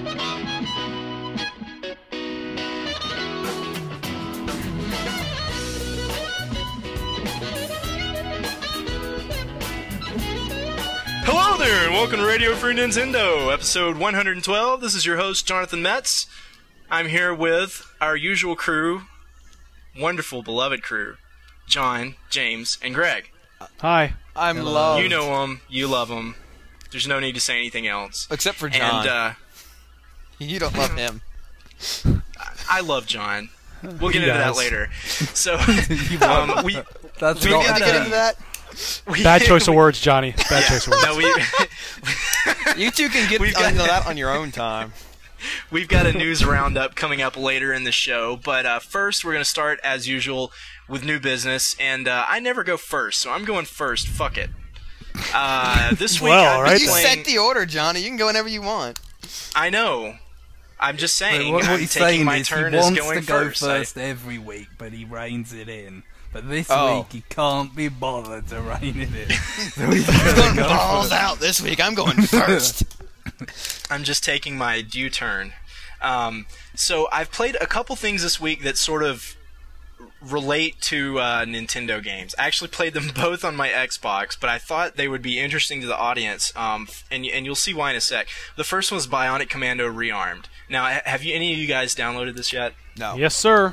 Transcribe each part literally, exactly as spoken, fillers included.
Hello there, and welcome to Radio Free Nintendo, episode one hundred twelve. This is your host, Jonathan Metz. I'm here with our usual crew, wonderful, beloved crew, John, James, and Greg. Hi. I'm loved. You know them, you love them. There's no need to say anything else. Except for John. And, uh... you don't love him. I love John. We'll get He into does. that later. So, um, we... That's we We not need to gotta- get into that. we- Bad choice of words, Johnny. Bad choice of words. No, we... You two can get We've got- into that on your own time. We've got a news roundup coming up later in the show, but uh, first we're going to start, as usual, with new business, and uh, I never go first, so I'm going first. Fuck it. Uh, this week Well, I've right been You then. playing... set the order, Johnny. You can go whenever you want. I know. I'm just saying, what, what I'm he's taking saying my is turn he as wants going to go first. I- first every week, but he reins it in. But this Oh. week he can't be bothered to rein it in. So he's I'm gonna going go balls first. out this week. I'm going first. I'm just taking my due turn. Um, so I've played a couple things this week that sort of relate to uh, Nintendo games. I actually played them both on my Xbox, but I thought they would be interesting to the audience, um, and and you'll see why in a sec. The first one was Bionic Commando Rearmed. Now, ha- have you any of you guys downloaded this yet? No. Yes, sir.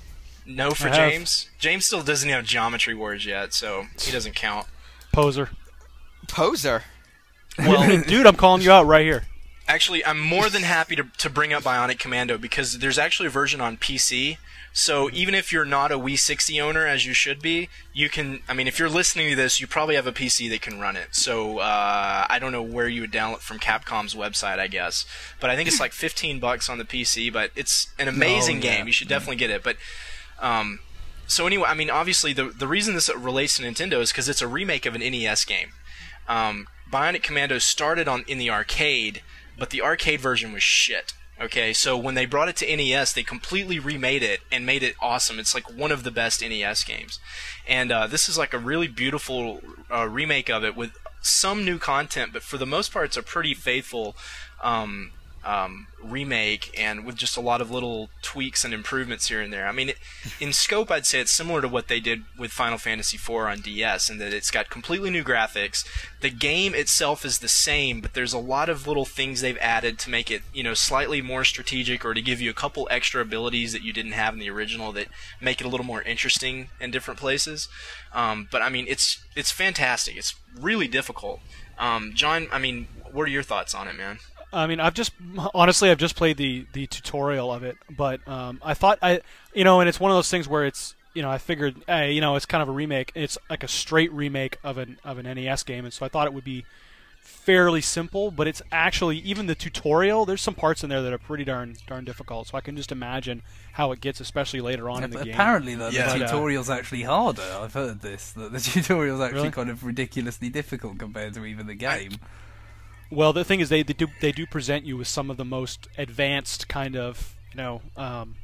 No for I have. James? James still doesn't have Geometry Wars yet, so he doesn't count. Poser. Poser. Well, Dude, I'm calling you out right here. actually, I'm more than happy to to bring up Bionic Commando because there's actually a version on P C. So even if you're not a Wii sixty owner, as you should be, you can. I mean, if you're listening to this, you probably have a P C that can run it. So uh, I don't know where you would download from Capcom's website, I guess. But I think it's like fifteen bucks on the P C. But it's an amazing Oh, yeah. game. You should definitely get it. But um, so anyway, I mean, obviously the the reason this relates to Nintendo is because it's a remake of an N E S game. Um, Bionic Commando started on in the arcade, but the arcade version was shit. Okay, so when they brought it to N E S, they completely remade it and made it awesome. It's like one of the best N E S games. And uh, this is like a really beautiful uh, remake of it with some new content, but for the most part, it's a pretty faithful um, um, remake and with just a lot of little tweaks and improvements here and there. I mean, it, in scope, I'd say it's similar to what they did with Final Fantasy four on D S in that it's got completely new graphics. The game itself is the same, but there's a lot of little things they've added to make it, you know, slightly more strategic or to give you a couple extra abilities that you didn't have in the original that make it a little more interesting in different places. Um, but I mean, it's it's fantastic. It's really difficult. Um, John, I mean, what are your thoughts on it, man? I mean, I've just honestly, I've just played the, the tutorial of it, but um, I thought I, you know, and it's one of those things where it's, you know, I figured, hey, you know, it's kind of a remake. It's like a straight remake of an of an N E S game, and so I thought it would be fairly simple. But it's actually even the tutorial. There's some parts in there that are pretty darn darn difficult. So I can just imagine how it gets, especially later on Yeah, in the but game. apparently, though, Yeah. the But, uh, tutorial's actually harder. I've heard this. That the tutorial's actually Really? kind of ridiculously difficult compared to even the game. Well, the thing is, they, they do they do present you with some of the most advanced kind of, you know, um,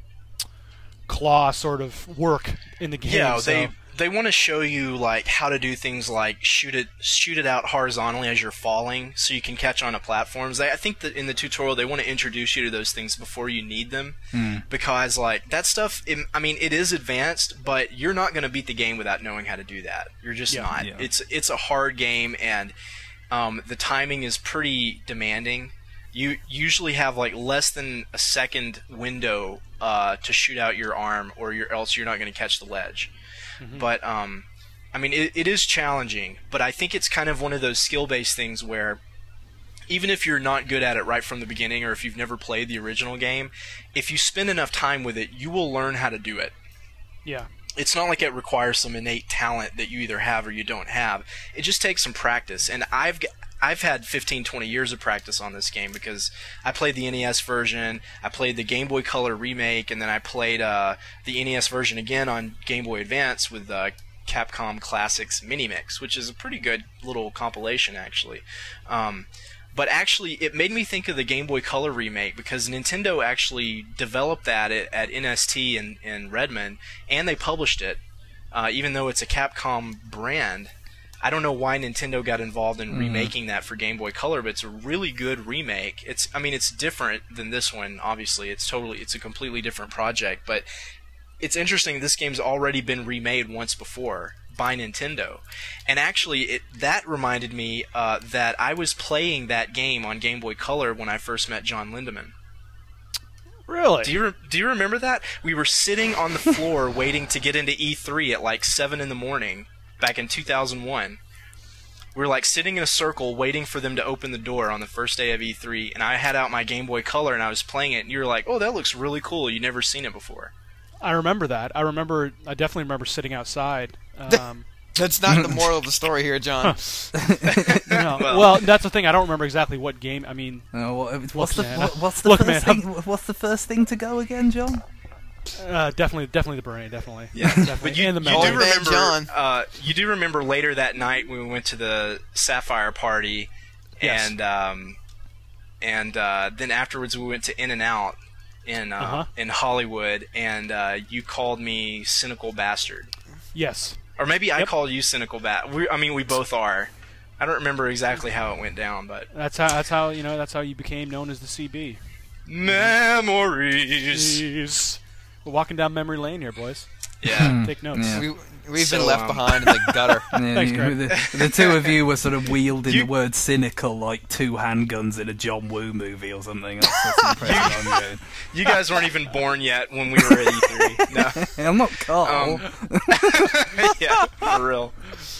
claw sort of work in the game. Yeah, so- they they want to show you like how to do things like shoot it shoot it out horizontally as you're falling, so you can catch onto platforms. They, I think that in the tutorial they want to introduce you to those things before you need them, because like that stuff. It, I mean, it is advanced, but you're not going to beat the game without knowing how to do that. You're just Yeah. not. Yeah. It's it's a hard game, and um, the timing is pretty demanding. You usually have like less than a second window uh, to shoot out your arm, or you're, else you're not going to catch the ledge. But um, I mean, it, it is challenging. But I think it's kind of one of those skill-based things where even if you're not good at it right from the beginning, or if you've never played the original game, if you spend enough time with it, you will learn how to do it. yeah. It's not like it requires some innate talent that you either have or you don't have. It just takes some practice. And I've g- I've had fifteen, twenty years of practice on this game because I played the N E S version, I played the Game Boy Color remake, and then I played uh, the N E S version again on Game Boy Advance with uh, Capcom Classics Mini Mix, which is a pretty good little compilation, actually. Um, But actually, it made me think of the Game Boy Color remake because Nintendo actually developed that at, at N S T in, in Redmond, and they published it, uh, even though it's a Capcom brand. I don't know why Nintendo got involved in Mhm. remaking that for Game Boy Color, but it's a really good remake. It's, I mean, it's different than this one. Obviously, it's totally, it's a completely different project. But it's interesting. This game's already been remade once before by Nintendo, and actually, it that reminded me uh, that I was playing that game on Game Boy Color when I first met John Lindemann. Really? Do you re- do you remember that? We were sitting on the floor waiting to get into E three at like seven in the morning back in two thousand one. We were like sitting in a circle waiting for them to open the door on the first day of E three, and I had out my Game Boy Color and I was playing it, and you were like, "Oh, that looks really cool. You've never seen it before." I remember that. I remember. I definitely remember sitting outside. Um, That's not the moral of the story here, John. no. Well- well, that's the thing. I don't remember exactly what game. I mean, Uh, what, what's the Look, man, what, what's the look, first man, thing? What's the first thing to go again, John? uh, definitely, definitely the brain. Definitely. Yeah, Definitely. but you, and the you memory. do Old man remember. John. Uh, you do remember later that night when we went to the Sapphire party, Yes. and um, and uh, then afterwards we went to In and Out in uh, Uh-huh. in Hollywood, and uh, you called me cynical bastard, Yes. or maybe I Yep. called you cynical bat. We, I mean, we both are. I don't remember exactly how it went down, but That's how. That's how. You know. That's how you became known as the C B. memories. Jeez. We're walking down memory lane here, boys. Yeah. Take notes. Yeah. We, we've So, been left um, behind in the gutter. Yeah, Thanks, you- Greg. the, the two of you were sort of wielding You- the word cynical like two handguns in a John Woo movie or something. That's, that's the impression I'm getting. You guys weren't even born yet when we were at E three. No. I'm not Carl. Um, yeah, for real.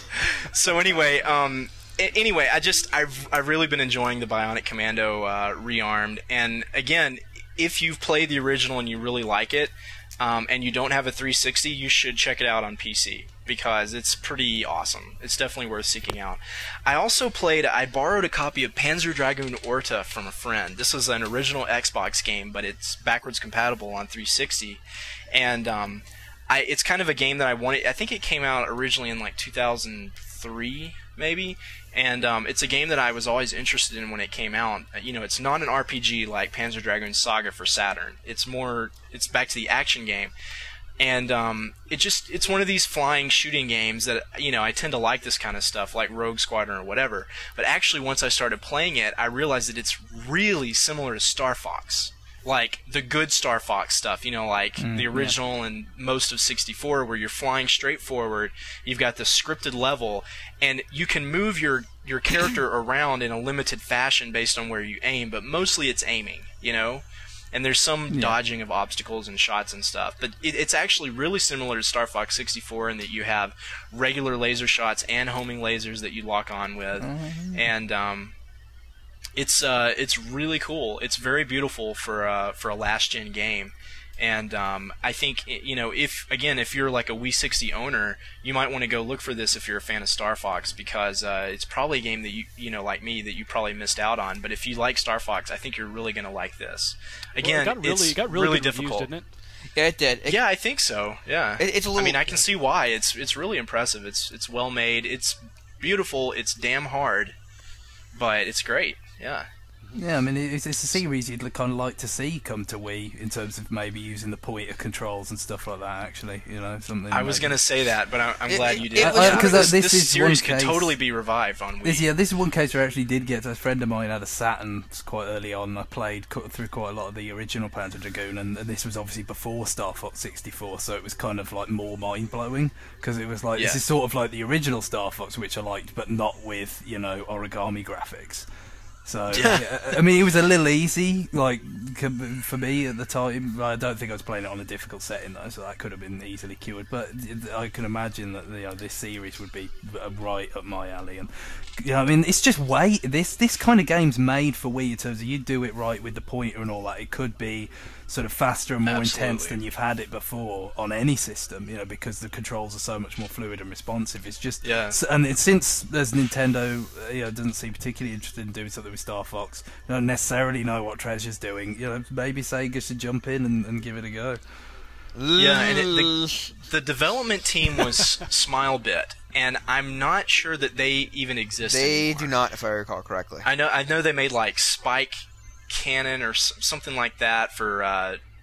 So anyway, um, a- anyway, I just I've I've really been enjoying the Bionic Commando uh, Rearmed, and again, if you've played the original and you really like it, um, and you don't have a three sixty, you should check it out on P C because it's pretty awesome. It's definitely worth seeking out. I also played. I borrowed a copy of Panzer Dragoon Orta from a friend. This was an original Xbox game, but it's backwards compatible on three sixty, and um, I, it's kind of a game that I wanted. I think it came out originally in like two thousand three, maybe, and um, it's a game that I was always interested in when it came out. Uh, You know, it's not an R P G like Panzer Dragoon Saga for Saturn. It's more, it's back to the action game, and um, it just, it's one of these flying shooting games that, you know, I tend to like this kind of stuff, like Rogue Squadron or whatever. But actually, once I started playing it, I realized that it's really similar to Star Fox. Like the good Star Fox stuff, you know, like the original and most of sixty-four, where you're flying straight forward. You've got the scripted level, and you can move your your character around in a limited fashion based on where you aim. But mostly, it's aiming, you know. And there's some dodging of obstacles and shots and stuff. But it, it's actually really similar to Star Fox sixty-four in that you have regular laser shots and homing lasers that you lock on with, and um, it's uh, it's really cool. It's very beautiful for uh, for a last gen game, and um, I think you know if again if you're like a Wii sixty owner, you might want to go look for this if you're a fan of Star Fox, because uh, it's probably a game that you you know like me that you probably missed out on. But if you like Star Fox, I think you're really going to like this. Again, well, it got really, it's it got really, good difficult. reviews, didn't it? Yeah, it did. It, Yeah, I think so. Yeah, It- it's a I little- mean, I can see why. It's it's really impressive. It's it's well made. It's beautiful. It's damn hard, but it's great. Yeah. Yeah, I mean, it's, it's a series you'd kind of like to see come to Wii in terms of maybe using the pointer controls and stuff like that. Actually, you know, something. I was maybe- going to say that, but I, I'm It- glad it- you it did. was- Uh, 'cause this, this this is series one could case- totally be revived on Wii. This, yeah, this is one case where I actually did get a friend of mine had a Saturn quite early on. I played co- through quite a lot of the original Panzer Dragoon, and, and this was obviously before Star Fox sixty-four, so it was kind of like more mind blowing because it was like Yeah. this is sort of like the original Star Fox, which I liked, but not with you know origami graphics. So yeah, I mean, it was a little easy, like com- for me at the time. I don't think I was playing it on a difficult setting though, so that could have been easily cured. But I can imagine that you know this series would be right up my alley. And you know, I mean, it's just way this this kind of game's made for Wii in terms of you do it right with the pointer and all that. It could be sort of faster and more intense Absolutely. than you've had it before on any system, you know, because the controls are so much more fluid and responsive. It's just, Yeah. s- and it's, since there's Nintendo, uh, you know, doesn't seem particularly interested in doing something with Star Fox, you don't necessarily know what Treasure's doing. You know, maybe Sega should jump in and, and give it a go. Yeah, and it, the, the development team was Smilebit, and I'm not sure that they even exist they anymore. do not, if I recall correctly. I know I know they made like Spike Cannon or s- something like that for uh,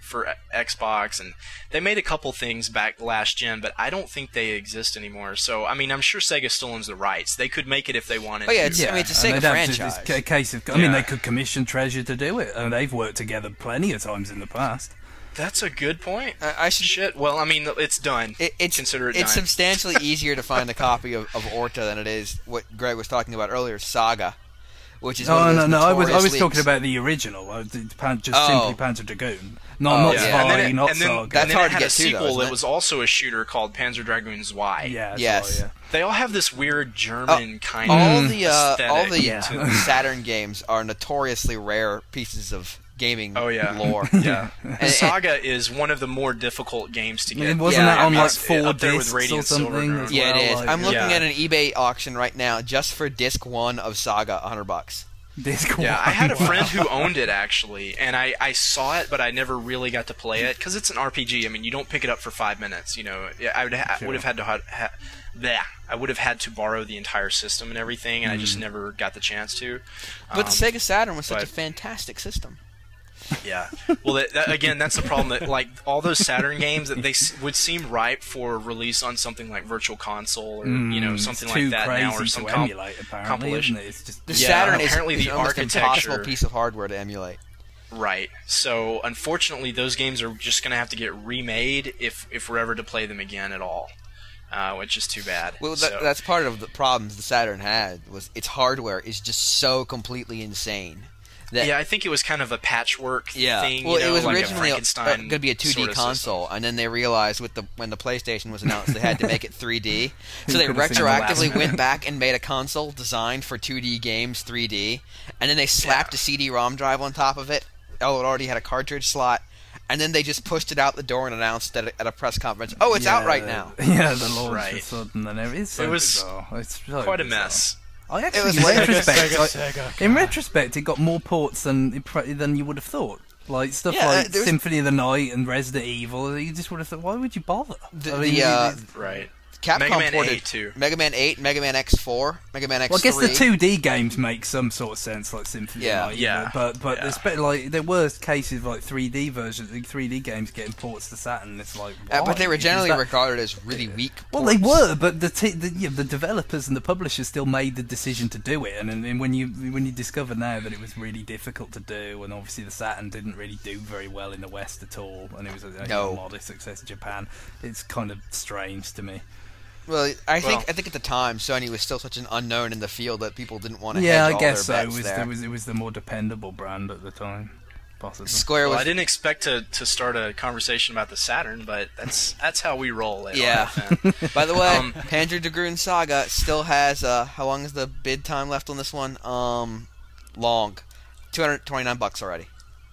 for Xbox, and they made a couple things back last gen, but I don't think they exist anymore. So I mean, I'm sure Sega still owns the rights. They could make it if they wanted Oh, yeah, to. it's- I mean, it's a and Sega they'd have to- franchise. It's a case of, I mean, Yeah. they could commission Treasure to do it, and they've worked together plenty of times in the past. That's a good point. I, I should. Shit. Well, I mean, it's done. It, it's Consider it it's done. substantially easier to find a copy of, of Orta than it is what Greg was talking about earlier, Saga, which is one Oh of no, those no, I was I notorious was talking leaks. about the original, uh, the Pan, just Oh. simply Panzer Dragoon, not Oh, not yeah. Spy, and then, it, not and then, Saga. and That's then hard it to had get a to, though, sequel isn't that it? was also a shooter called Panzer Dragoon Zwei. yeah, that's Yes. right, They all have this weird German kind all of the uh, aesthetic all the to them. Saturn games are notoriously rare pieces of gaming Oh yeah, lore. yeah. And- Saga is one of the more difficult games to yeah. get. Wasn't Yeah, that I on mean, like it's four up there with discs or Radiant something? Silvergun. as Yeah, well, it is. like- I'm looking Yeah. at an eBay auction right now just for disc one of Saga, a hundred bucks. Disc Yeah, one. I had a friend who owned it actually, and I, I saw it, but I never really got to play it because it's an R P G. I mean, you don't pick it up for five minutes. You know, Yeah, I would ha- Sure. would have had to ha- ha- bleh. I would have had to borrow the entire system and everything, and I just never got the chance to. But the Um, Sega Saturn was such a but- fantastic system. Yeah. Well, that, that, again, that's the problem. That like all those Saturn games that they s- would seem ripe for release on something like Virtual Console or you know Mm, something it's like too that crazy now or some to comp- emulate, apparently, compilation. isn't it? It's just The Yeah, Saturn is, apparently is the an almost impossible architecture- piece of hardware to emulate. Right. So unfortunately, those games are just going to have to get remade if if we're ever to play them again at all, uh, which is too bad. Well, that, So- that's part of the problems the Saturn had was its hardware is just so completely insane. That, yeah, I think it was kind of a patchwork yeah. thing. Well, you know, it was like originally a uh, Frankenstein going to be a two D sort of console, system. and then they realized with the when the PlayStation was announced, they had to make it three D. So they could've seen the last retroactively one. went back and made a console designed for two D games, three D, and then they slapped a C D ROM drive on top of it. Oh, it already had a cartridge slot. And then they just pushed it out the door and announced at a, at a press conference, "Oh, it's out right now." Yeah, the launch Right. was sudden and everything. It's so It was bizarre. It's so Quite a bizarre. mess. I actually, was in Sega, retrospect, Sega, I- Sega, in God. retrospect, it got more ports than it pro- than you would have thought. Like stuff Yeah, uh, like there's- Symphony of the Night and Resident Evil. You just would have thought, why would you bother? The, I mean, the uh, it- Right. Capcom Mega Man ported eight, too. Mega Man eight, Mega Man X four, Mega Man X well, I three. guess the two D games make some sort of sense, like Symphony. Yeah. of the Night, you Yeah. know, but but Yeah. there's be- like there were cases like three D versions, three D games getting ports to Saturn. It's like, Uh, but why? they were Is generally that- regarded as really weak. Well, they ports. were, but the t- the, you know, the developers and the publishers still made the decision to do it. And, and when you when you discover now that it was really difficult to do, and obviously the Saturn didn't really do very well in the West at all, and it was a, a No. modest success in Japan, it's kind of strange to me. Well, I think Well- I think at the time Sony was still such an unknown in the field that people didn't want to. Yeah, hedge I all guess so. their It bets was, there. it was it was the more dependable brand at the time, possibly. Square Well, was I didn't expect to, to start a conversation about the Saturn, but that's that's how we roll. At Yeah. R F N. By the way, Um, Panzer Dragoon Saga still has uh, how long is the bid time left on this one? Um, long, two hundred twenty-nine bucks already.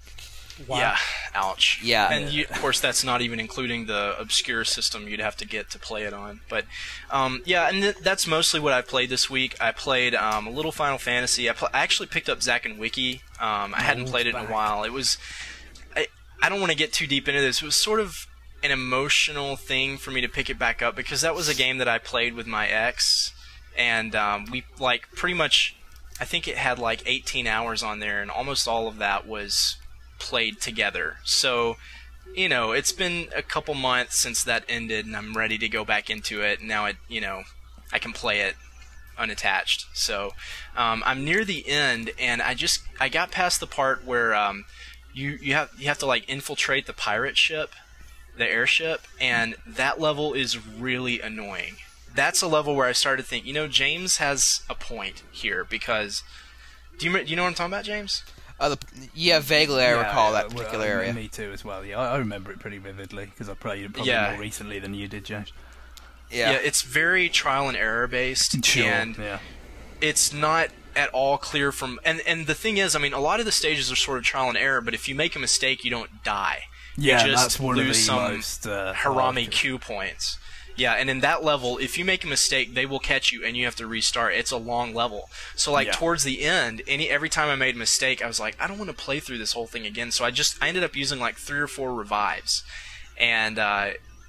Wow. Yeah, ouch. Yeah. and you, of course that's not even including the obscure system you'd have to get to play it on. But um, yeah, and th- that's mostly what I played this week. I played um, a little Final Fantasy. I, pl- I actually picked up Zack and Wiki. Um, I hadn't Oh, played it in a back. while. It was I, I don't want to get too deep into this. It was sort of an emotional thing for me to pick it back up because that was a game that I played with my ex, and um, we like pretty much. I think it had like eighteen hours on there, and almost all of that was played together. So, you know, it's been a couple months since that ended, and I'm ready to go back into it. Now, it, you know, I can play it unattached. So, um, I'm near the end, and I just I got past the part where um, you you have you have to like infiltrate the pirate ship, the airship, and that level is really annoying. That's a level where I started to think, you know, James has a point here because do you do you know what I'm talking about, James? Uh, the, yeah, vaguely I Yeah, recall yeah, that well, particular uh, area. Me too, as well. Yeah, I, I remember it pretty vividly because I played it probably Yeah. more recently than you did, James. Yeah. Yeah, it's very trial and error based, Sure. and yeah. it's not at all clear from. And and the thing is, I mean, a lot of the stages are sort of trial and error, but if you make a mistake, you don't die. Yeah, you just that's one of lose the some most uh, Harami hard- Q points. Yeah, and in that level, if you make a mistake, they will catch you, and you have to restart. It's a long level, so like Yeah. towards the end, any every time I made a mistake, I was like, I don't want to play through this whole thing again. So I just I ended up using like three or four revives, and uh,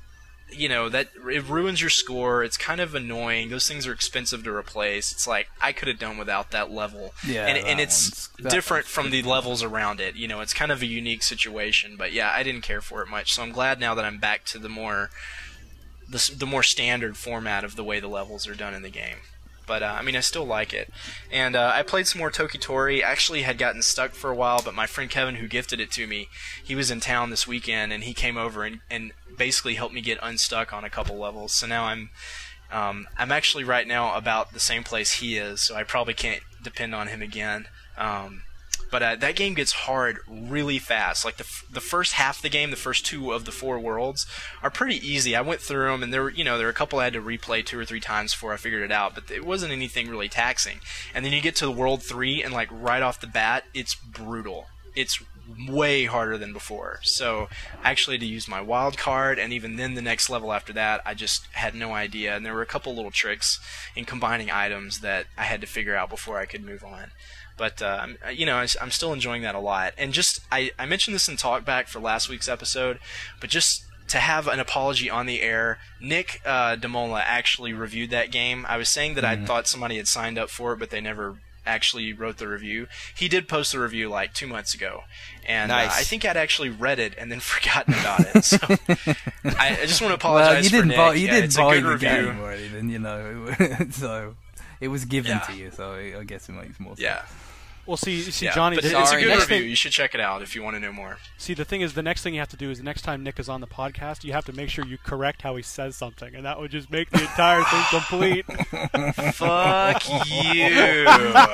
you know, that it ruins your score. It's kind of annoying. Those things are expensive to replace. It's like I could have done without that level. Yeah, and that and it's one's- that different one's from the pretty levels around it. You know, it's kind of a unique situation. But yeah, I didn't care for it much. So I'm glad now that I'm back to the more the s- the more standard format of the way the levels are done in the game. But, uh, I mean, I still like it. And uh, I played some more Tokitori. I actually had gotten stuck for a while, but my friend Kevin, who gifted it to me, he was in town this weekend, and he came over and, and basically helped me get unstuck on a couple levels. So now I'm um, I'm actually right now about the same place he is, so I probably can't depend on him again. Um, but uh, that game gets hard really fast. Like the f- the first half of the game, the first two of the four worlds are pretty easy. I went through them, and there were you know there were a couple I had to replay two or three times before I figured it out. But it wasn't anything really taxing. And then you get to the world three, and like right off the bat, it's brutal. It's way harder than before. So I actually had to use my wild card, and even then the next level after that, I just had no idea. And there were a couple little tricks in combining items that I had to figure out before I could move on. But, uh, I'm- you know, I- I'm still enjoying that a lot. And just, I, I mentioned this in Talkback for last week's episode, but just to have an apology on the air, Nick uh, DeMola actually reviewed that game. I was saying that I thought somebody had signed up for it, but they never actually wrote the review. He did post a review like two months ago, and Nice. uh, I think I'd actually read it and then forgotten about it. So I, I just want to apologize Well, you for didn't Nick. buy, you Yeah, didn't it's buy a good the review. game or anything, you know. So it was given Yeah. to you. So I guess it makes more sense. Yeah. Well, see, see, Yeah, Johnny. but the, it's a Sorry, good next review. thing- You should check it out if you want to know more. See, the thing is, the next thing you have to do is the next time Nick is on the podcast, you have to make sure you correct how he says something, and that would just make the entire thing complete. Fuck you.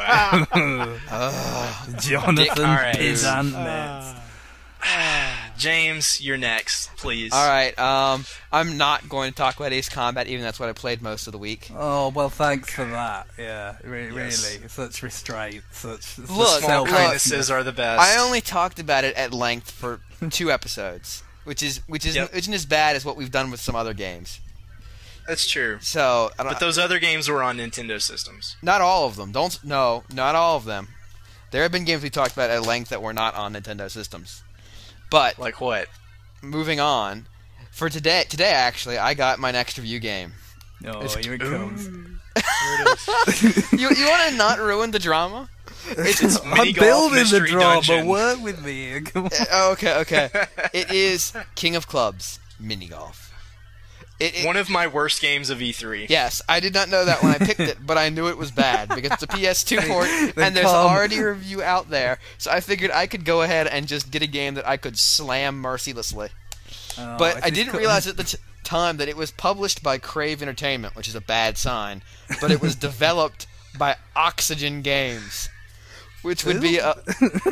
Jonathan All right. Pedant. Ah. James, you're next, please. All right. Um, I'm not going to talk about Ace Combat, even though that's what I played most of the week. Oh well, thanks for that. Yeah, re- Yes. really, such restraint, such, such Look, Small look. kindnesses are the best. I only talked about it at length for two episodes, which is which is Yep. isn't as bad as what we've done with some other games. That's true. So, I don't, But those other games were on Nintendo systems. not all of them. Don't no, not all of them. There have been games we talked about at length that were not on Nintendo systems. But Like what? moving on, for today, today actually, I got my next review game. Oh, It's- here it comes. you you want to not ruin the drama? It's, it's I'm mini golf building the mystery drama. dungeon. Work with me. Here. Come on. Uh, okay, okay. It is King of Clubs mini golf. It, it, One of my worst games of E three. Yes, I did not know that when I picked it, but I knew it was bad because it's a P S two port They and there's come- already a review out there. So I figured I could go ahead and just get a game that I could slam mercilessly. Oh, But it's I just didn't co- realize at the t- time that it was published by Crave Entertainment, which is a bad sign. But it was developed by Oxygen Games, which would be a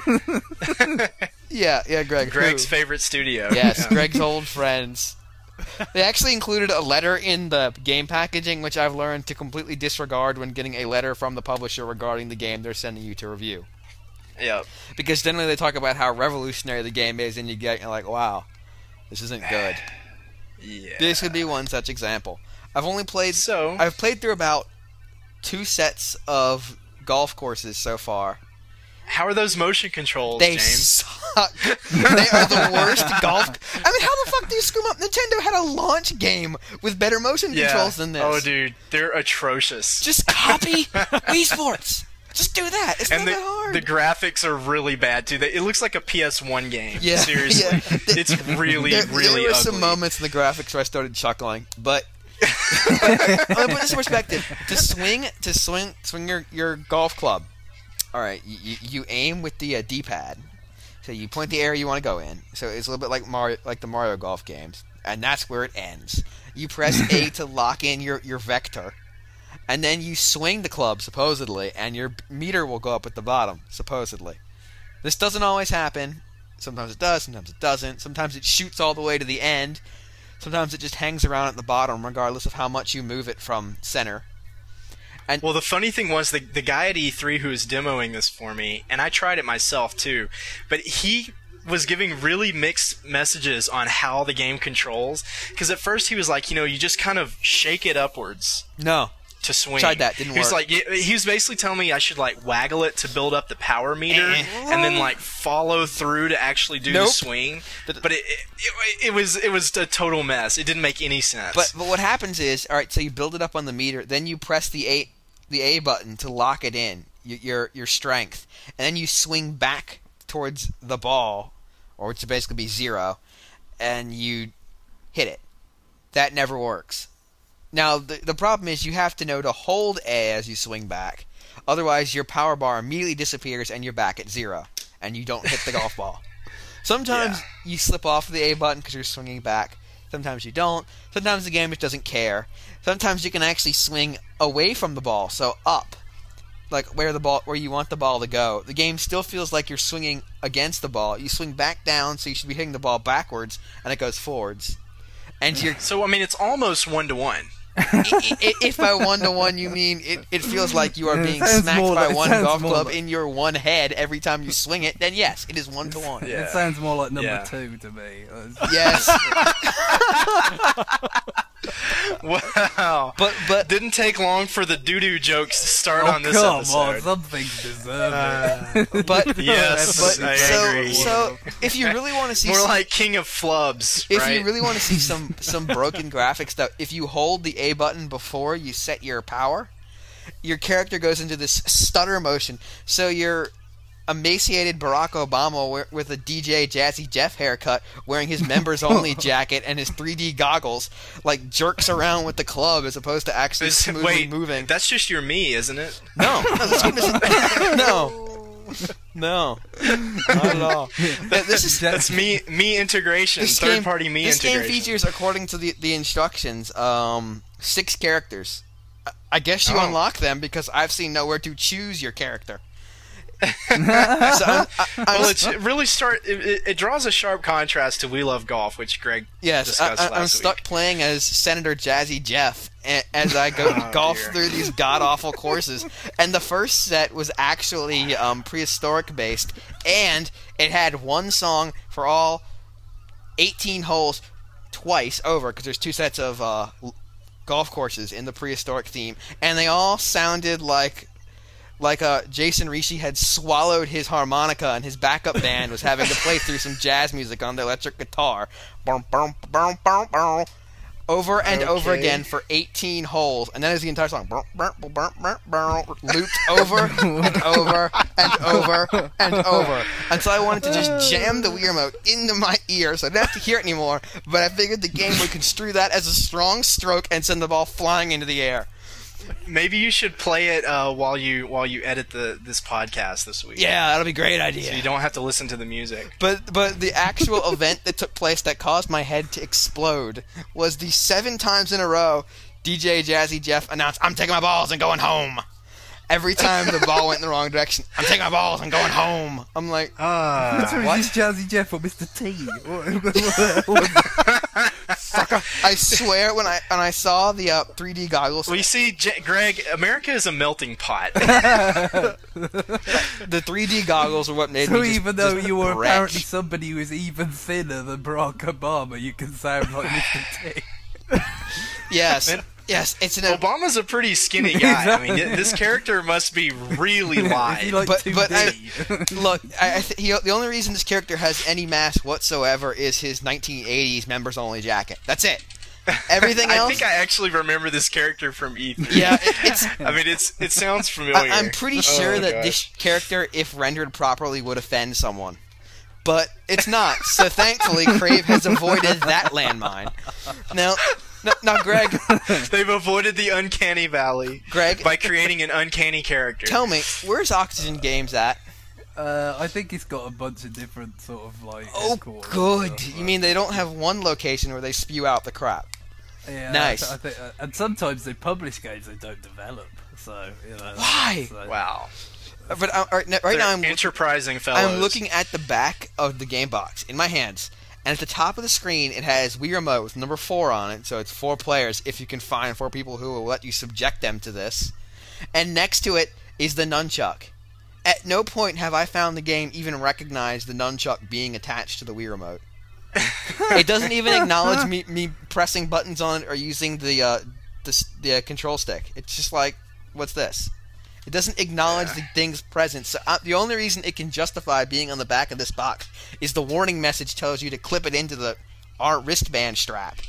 yeah, yeah, Greg. Greg's who? favorite studio. Yes, Yeah. Greg's old friends. They actually included a letter in the game packaging, which I've learned to completely disregard when getting a letter from the publisher regarding the game they're sending you to review. Yep. Because generally they talk about how revolutionary the game is, and you get you're like, wow, this isn't good. Yeah. This would be one such example. I've only played So, I've played through about two sets of golf courses so far. how are those motion controls, They James? suck. They are the worst golf. I mean, how the fuck do you screw 'em up? Nintendo had a launch game with better motion Yeah. controls than this. Oh, dude, they're atrocious. Just copy Wii Sports. Just do that. It's and not the, that hard. the graphics are really bad too. They, it looks like a P S one game. Yeah, Seriously, yeah. it's really, there, really there were ugly. some moments in the graphics where I started chuckling, but I'm gonna put this in perspective. To swing, to swing, swing your, your golf club. All right, you, you, you aim with the uh, D-pad, so you point the area you want to go in. So it's a little bit like Mario, like the Mario Golf games, and that's where it ends. You press A to lock in your, your vector, and then you swing the club supposedly, and your meter will go up at the bottom supposedly. This doesn't always happen. Sometimes it does, sometimes it doesn't. Sometimes it shoots all the way to the end. Sometimes it just hangs around at the bottom, regardless of how much you move it from center. Well, the funny thing was the the guy at E three who was demoing this for me, and I tried it myself too, but he was giving really mixed messages on how the game controls. Because at first he was like, you know, you just kind of shake it upwards. No. to swing. Tried that, didn't he was work. like, he was basically telling me I should like waggle it to build up the power meter, Eh. and then like follow through to actually do Nope. the swing. But- But it, it, it, it was it was a total mess. It didn't make any sense. But but what happens is, all right, so you build it up on the meter, then you press the A the A button to lock it in, your your, your strength, and then you swing back towards the ball, or which would basically be zero, and you hit it. That never works. Now the the problem is you have to know to hold A as you swing back, otherwise your power bar immediately disappears and you're back at zero, and you don't hit the golf ball. Sometimes Yeah. you slip off the A button because you're swinging back. Sometimes you don't. Sometimes the game just doesn't care. Sometimes you can actually swing away from the ball, so up, like where the ball, where you want the ball to go. The game still feels like you're swinging against the ball. You swing back down, so you should be hitting the ball backwards, and it goes forwards. And you're, so I mean, it's almost one to one. i- i- if by one to one you mean it, it feels like you are It being sounds smacked more by like- it one sounds golf more club like- in your one head every time you swing it, then yes, it is one to one. Yeah. It sounds more like number Yeah. two to me. Yes, Wow. but but Didn't take long for the doo-doo jokes to start Oh, on this come episode. on, some things deserve it. but Yes, but I so agree. so if you really want to see More some- like King of Flubs, if right? you really want to see some some broken graphics stuff, if you hold the A button before you set your power, your character goes into this stutter motion. So your emaciated Barack Obama wi- with a D J Jazzy Jeff haircut, wearing his members only jacket and his three D goggles, like jerks around with the club as opposed to actually Is- smoothly wait, moving. that's just your me, isn't it? No, no, this game isn't. No, no, not at all. Th- This is That's me me integration, this third game, party me this integration. game features, according to the the instructions, um, six characters. I- I guess you Oh. unlock them because I've seen nowhere to choose your character. so I'm, I, I'm, Well, it's, it really start. It, it, it draws a sharp contrast to We Love Golf, which Greg yes, I, discussed I, I'm last stuck week. playing as Senator Jazzy Jeff a- as I go Oh, golf dear. through these god awful courses. And the first set was actually um, prehistoric based, and it had one song for all eighteen holes twice over because there's two sets of uh, l- golf courses in the prehistoric theme, and they all sounded like like uh, Jason Ricci had swallowed his harmonica and his backup band was having to play through some jazz music on the electric guitar. Bum, bum, bum, bum, bum, over and over Okay. again for eighteen holes, and then as the entire song bum, bum, bum, bum, bum, bum, looped over and over and over and over until I wanted to just jam the Wii remote into my ear so I didn't have to hear it anymore, but I figured the game would construe that as a strong stroke and send the ball flying into the air. Maybe you should play it uh, while you while you edit the this podcast this week. Yeah, that'll be a great idea. So you don't have to listen to the music. But but the actual event that took place that caused my head to explode was the seven times in a row D J Jazzy Jeff announced, "I'm taking my balls and going home." Every time the ball went in the wrong direction, "I'm taking my balls and going home." I'm like, Ah, What's wrong with Jazzy Jeff or Mister T? What- what the hell? I swear when I when I saw the uh, three D goggles, well, you see, J- Greg, America is a melting pot. the three D goggles are what made So me just, even though just you were wreck. apparently somebody who is even thinner than Barack Obama, you can sound like Mister T. Yes, yes, it's an Obama's a pretty skinny guy. I mean, this character must be really Is he live. like But- two D? but I- Look, I, I th- he, the only reason this character has any mass whatsoever is his nineteen eighties members-only jacket. That's it. Everything I else, think I actually remember this character from E three. yeah, it, it's. I mean, it's it sounds familiar. I, I'm pretty sure Oh, that gosh. this character, if rendered properly, would offend someone. But it's not. So thankfully, Crave has avoided that landmine. Now, now, now Greg, They've avoided the uncanny valley Greg, by creating an uncanny character. tell me, where's Oxygen Games at? Uh, I think it's got a bunch of different sort of like. Oh, headquarters good. and stuff, You mean they don't have one location where they spew out the crap? Yeah, Nice. I think, uh, and sometimes they publish games they don't develop. So you know. Why? so- Wow. But uh, right now, right They're now I'm enterprising fellows. I'm looking at the back of the game box in my hands, and at the top of the screen it has Wii Remote with number four on it, so it's four players if you can find four people who will let you subject them to this. And next to it is the nunchuck. At no point have I found the game even recognize the nunchuck being attached to the Wii Remote. It doesn't even acknowledge me, me pressing buttons on it or using the uh, the, the uh, control stick. It's just like, what's this? It doesn't acknowledge yeah. the thing's presence. So uh, the only reason it can justify being on the back of this box is the warning message tells you to clip it into the our wristband strap.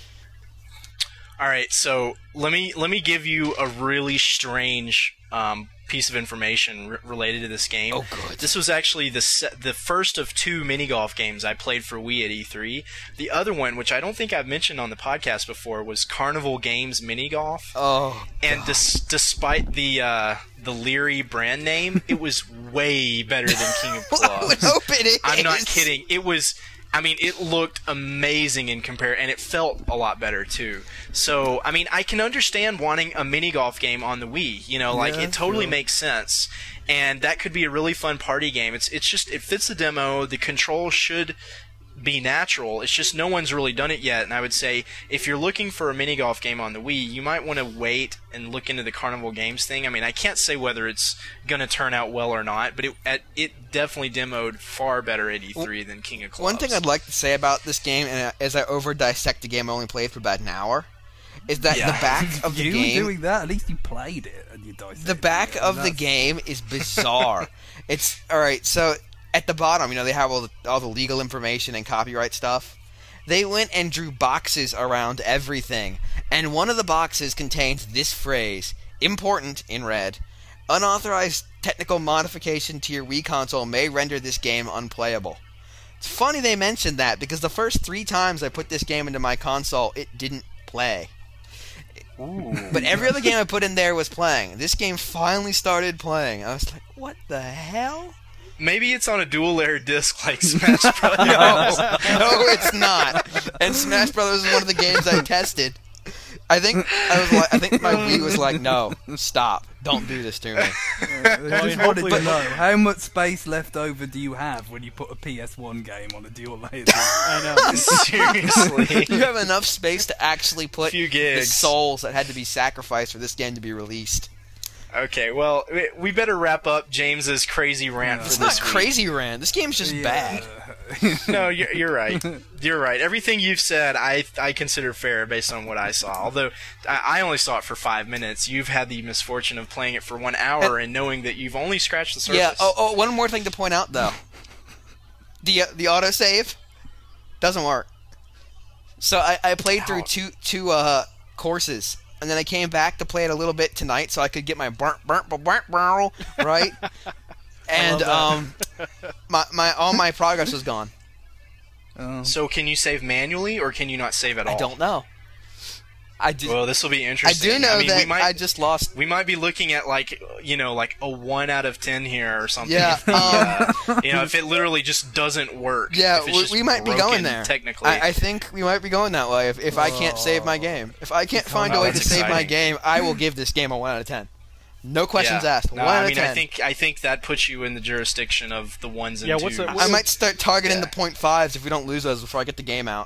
All right, so let me let me give you a really strange um, piece of information r- related to this game. Oh, good. This was actually the se- the first of two mini golf games I played for Wii at E three. The other one, which I don't think I've mentioned on the podcast before, was Carnival Games Mini Golf. Oh, and dis- despite the uh, the Leary brand name, it was way better than King of Clubs. I would hope it is. I'm not kidding. It was. I mean, it looked amazing in compare, and it felt a lot better too. So, I mean, I can understand wanting a mini golf game on the Wii. You know, like Yeah, it totally sure. makes sense, and that could be a really fun party game. It's it's just it fits the demo. The control should be natural. It's just no one's really done it yet, and I would say if you're looking for a mini golf game on the Wii, you might want to wait and look into the Carnival Games thing. I mean, I can't say whether it's going to turn out well or not, but it at, it definitely demoed far better at E three than King of Clubs. One thing I'd like to say about this game, and as I over dissect the game, I only played for about an hour, is that Yeah. the back of the you game, doing that? At least you played it and you dissected the back it, of and the that's- game is bizarre. It's all right. So at the bottom, you know, they have all the, all the legal information and copyright stuff. They went and drew boxes around everything, and one of the boxes contained this phrase, important in red, unauthorized technical modification to your Wii console may render this game unplayable. It's funny they mentioned that, because the first three times I put this game into my console, it didn't play. But every other game I put in there was playing. This game finally started playing. I was like, what the hell? Maybe it's on a dual layer disc like Smash Bros. No, no, it's not. And Smash Brothers is one of the games I tested. I think I was like, I think my Wii was like, no, stop, don't do this to me. I mean, just wanted hopefully- to know, how much space left over do you have when you put a P S one game on a dual layer? I know. Seriously. You have enough space to actually put Few the gigs. souls that had to be sacrificed for this game to be released. Okay, well, we- we better wrap up James's crazy rant It's for not this week. crazy, Rand. This game's just bad. No, you're, you're right. You're right. Everything you've said, I I consider fair based on what I saw. Although I, I only saw it for five minutes. You've had the misfortune of playing it for one hour and knowing that you've only scratched the surface. Yeah. Oh, oh, one more thing to point out though. The uh, the autosave doesn't work. So I, I played through two two uh, courses, and then I came back to play it a little bit tonight, so I could get my burnt burnt burnt burnt burnt right. And um, my my all my progress was gone. Oh. So can you save manually, or can you not save at all? I don't know. I do. Well, this will be I interesting. do know mean, that we might, I just lost. we might be looking at like you know like a one out of ten here or something. Yeah, If the, uh, you know, if it literally just doesn't work. Yeah, if it's we, just we might be broken going there. Technically, I, I think we might be going that way. If, if I can't save my game, if I can't find a Oh, way to that's save my exciting. game, I will give this game a one out of ten. No questions yeah. asked. No, one out I mean, of ten. I think I think that puts you in the jurisdiction of the ones and Yeah, twos. what's the- I might start targeting Yeah. the point fives if we don't lose those before I get the game out.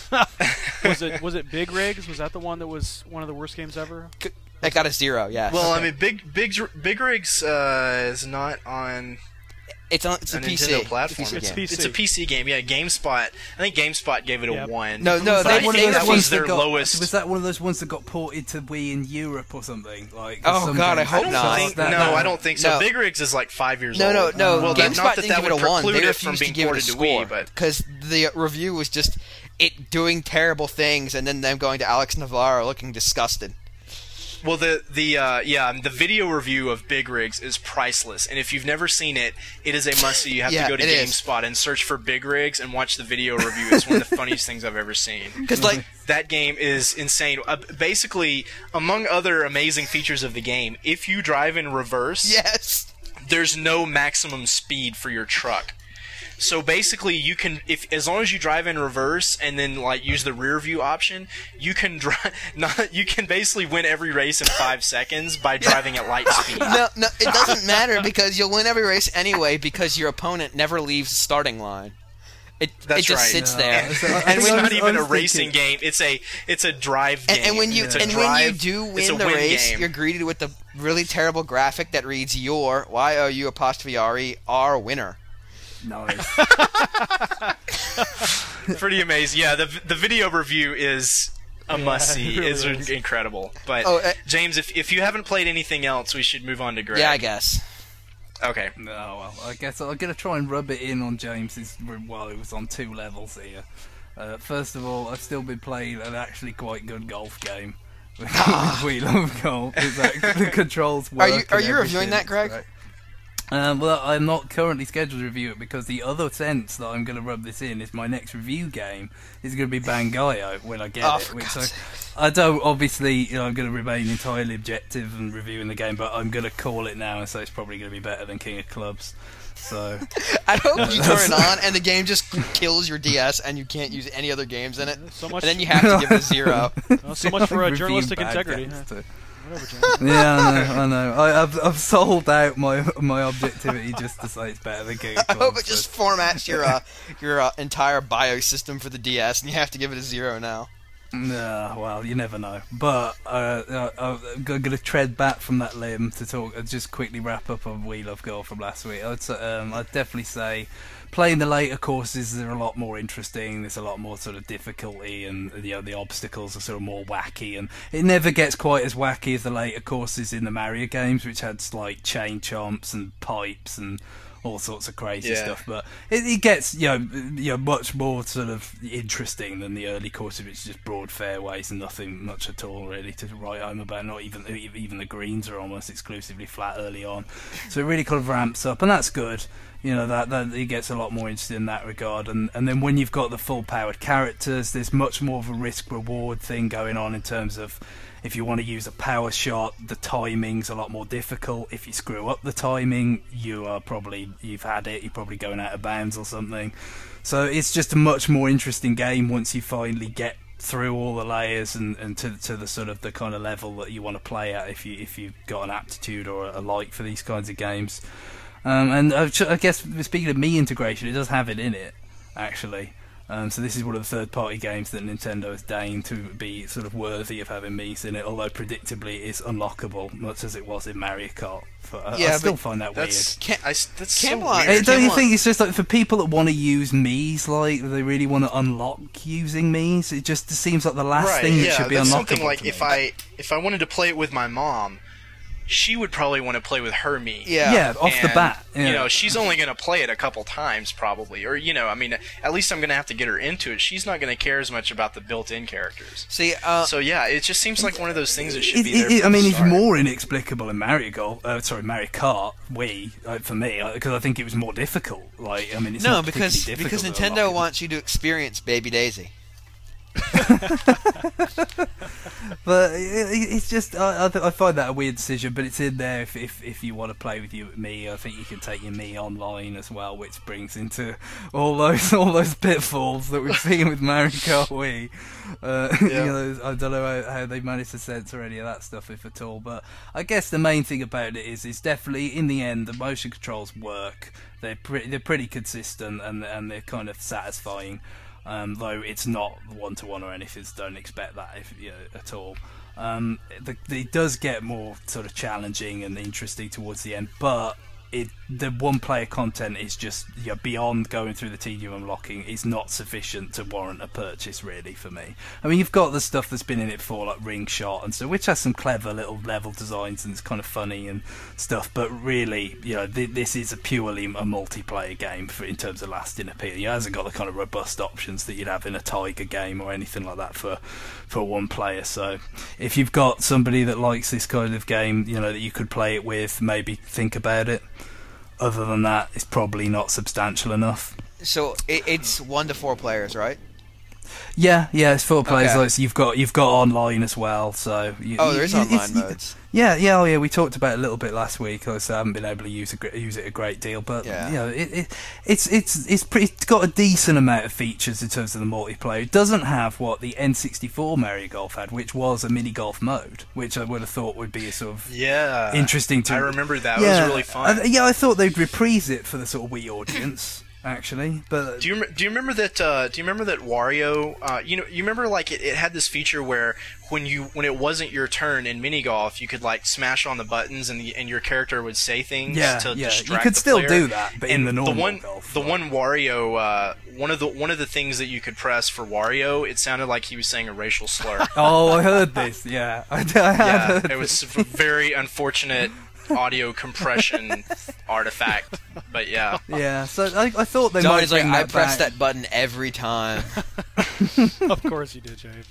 was it was it Big Rigs? Was that the one that was one of the worst games ever? I got a zero. Yes. Well, I mean, Big Big Big Rigs uh, is not on it's on. It's a, a P C. Nintendo platform. It's a P C It's game. P C. It's a P C game. Yeah, GameSpot. I think GameSpot gave it a Yep. one. No, no, Was they, that one of they those that ones was that their got- lowest- Was that one of those ones that got ported to Wii in Europe or something? Like, Oh, some God, I games- hope I don't not. think, That- no, that- I don't think so. No. Big Rigs is like five years No, old. no, no. Well, GameSpot not that didn't that give it would a one. They preclude it from refused to being give it a ported to score Wii, but because the review was just it doing terrible things and then them going to Alex Navarro looking disgusted. well, the the uh, yeah, the video review of Big Rigs is priceless, and if you've never seen it, it is a must-see. You have Yeah, to go to it is. GameSpot and search for Big Rigs and watch the video review. It's one of the funniest things I've ever seen. Because like That game is insane. Uh, basically, among other amazing features of the game, if you drive in reverse, yes, there's no maximum speed for your truck. So basically, you can, if as long as you drive in reverse and then like use the rear view option, you can drive. Not you can basically win every race in five seconds by driving at light speed. no, no, it doesn't matter because you'll win every race anyway because your opponent never leaves the starting line. It That's it just right. sits Yeah. there. So I- I and It's think when not was- even I a was racing thinking- game. It's a it's a drive and, game. and when you It's a and when you drive- do it's a win the win race, game. you're greeted with the really terrible graphic that reads "Your Y O U apostrophe R E R winner." Nice. Pretty amazing. Yeah, the the video review is a Yeah, must see. it really It's is. incredible. But Oh, uh, James, if if you haven't played anything else, we should move on to Greg. Yeah, I guess. Okay. No, well, I guess I'm going to try and rub it in on James's while it was on two levels here. Uh, first of all, I've still been playing an actually quite good golf game. We love golf. It's actually, the controls work. Are you are and you reviewing everything. that, Greg? Right. Um, well, I'm not currently scheduled to review it because the other sense that I'm going to rub this in is my next review game is going to be Bangai-O when I get Oh, it. for Which God's I, I don't, obviously, you know, I'm going to remain entirely objective and reviewing the game, but I'm going to call it now and say it's probably going to be better than King of Clubs. So, I hope you turn it on and the game just kills your D S and you can't use any other games in it. So much. And then you have to give it a zero. Well, so much for uh, Review journalistic bad integrity. games huh? too. Whatever, James. Yeah, I know, I know. I, I've I've sold out my my objectivity just to say it's better than King of I Clubs. hope it just formats your uh, your uh, entire BIOS system for the D S and you have to give it a zero now. Nah, well, you never know. But uh, uh, I'm going to tread back from that limb to talk. Uh, just quickly wrap up on We Love Golf from last week. I'd, s- um, I'd definitely say playing the later courses are a lot more interesting. There's a lot more sort of difficulty, and you know, the obstacles are sort of more wacky. And it never gets quite as wacky as the later courses in the Mario games, which had like chain chomps and pipes and all sorts of crazy Yeah. stuff, but it, it gets you know you know much more sort of interesting than the early courses, which is just broad fairways and nothing much at all really to write home about. Not even even the greens are almost exclusively flat early on, so it really kind of ramps up, and that's good. You know that that it gets a lot more interesting in that regard, and and then when you've got the full powered characters, there's much more of a risk reward thing going on in terms of. If you want to use a power shot, the timing's a lot more difficult. If you screw up the timing, you are probably you've had it. You're probably going out of bounds or something. So it's just a much more interesting game once you finally get through all the layers and, and to to the sort of the kind of level that you want to play at. If you if you've got an aptitude or a like for these kinds of games, um, and I, I guess speaking of Mii integration, it does have it in it actually. Um, so this is one of the third-party games that Nintendo has deigned to be sort of worthy of having Mii's in it, although predictably it's unlockable, much as it was in Mario Kart. But I, Yeah, I still but find that That's Can- I, that's so Camelot- weird. weird. Hey, don't you Camelot- think it's just like for people that want to use Mii's, like they really want to unlock using Mii's? It just seems like the last right, thing that yeah, should be that's unlockable. something like to if me. I if I wanted to play it with my mom, she would probably want to play with her me. Yeah. yeah, off the And, bat, yeah. You know, she's only going to play it a couple times probably, or you know, I mean, at least I'm going to have to get her into it. She's not going to care as much about the built-in characters. See, uh, So yeah, it just seems like one of those things that should It, be it, there. it, from I mean, the it's start. more inexplicable in Mario Golf. Uh, sorry, Mario Kart Wii uh, for me because I think it was more difficult. Like, I mean, it's no, not because particularly because difficult to Nintendo unlock it. wants you to experience Baby Daisy. But it, it- it's just I, I, th- I find that a weird decision, but it's in there if if, if you want to play with you me. I think you can take your me online as well, which brings into all those all those pitfalls that we've seen with Mario Kart Wii. Uh, Yeah. you know, I don't know how, how they managed to censor any of that stuff, if at all. But I guess the main thing about it is, it's definitely in the end the motion controls work. They're pretty they're pretty consistent and and they're kind of satisfying. Um, though it's not one to one or anything, so don't expect that if, you know, at all. Um, the, the, it does get more sort of challenging and interesting towards the end, but it the one player content is just you know, beyond going through the tedium of unlocking is not sufficient to warrant a purchase really for me. I mean, you've got the stuff that's been in it for like Ring Shot and so, which has some clever little level designs and it's kind of funny and stuff, but really, you know, th- this is a purely a multiplayer game for, in terms of lasting appeal. It hasn't got the kind of robust options that you'd have in a Tiger game or anything like that for for one player. So if you've got somebody that likes this kind of game, you know, that you could play it with, maybe think about it. Other than that, it's probably not substantial enough. So it, it's one to four players, right? Yeah, yeah, it's four players. Okay. Like, so you've got you've got online as well. So you, Oh, there is you- online it's- modes. Yeah, yeah, oh yeah. We talked about it a little bit last week. I haven't been able to use a, gr- use it a great deal, but Yeah. you know, it, it it's it's it's pretty. It's got a decent amount of features in terms of the multiplayer. It doesn't have what the N sixty-four Mario Golf had, which was a mini golf mode, which I would have thought would be a sort of Yeah, interesting to. I remember that. Yeah, It was really fun. I, yeah, I thought they'd reprise it for the sort of Wii audience. actually. But Do you rem- do you remember that? Uh, do you remember that Wario? Uh, you know, you remember like it, it had this feature where when you when it wasn't your turn in mini golf, you could like smash on the buttons and the, and your character would say things yeah, to yeah, distract you could the still player. do that, but in And the normal one, golf. the like- one Wario, uh, one of the one of the things that you could press for Wario, it sounded like he was saying a racial slur. Oh, I heard this. Yeah, I, I had Yeah, heard it was a very unfortunate audio compression artifact. But yeah, Yeah, so I, I thought they Donnie's might like, bring I that press back. that button every time. Of course you did, James.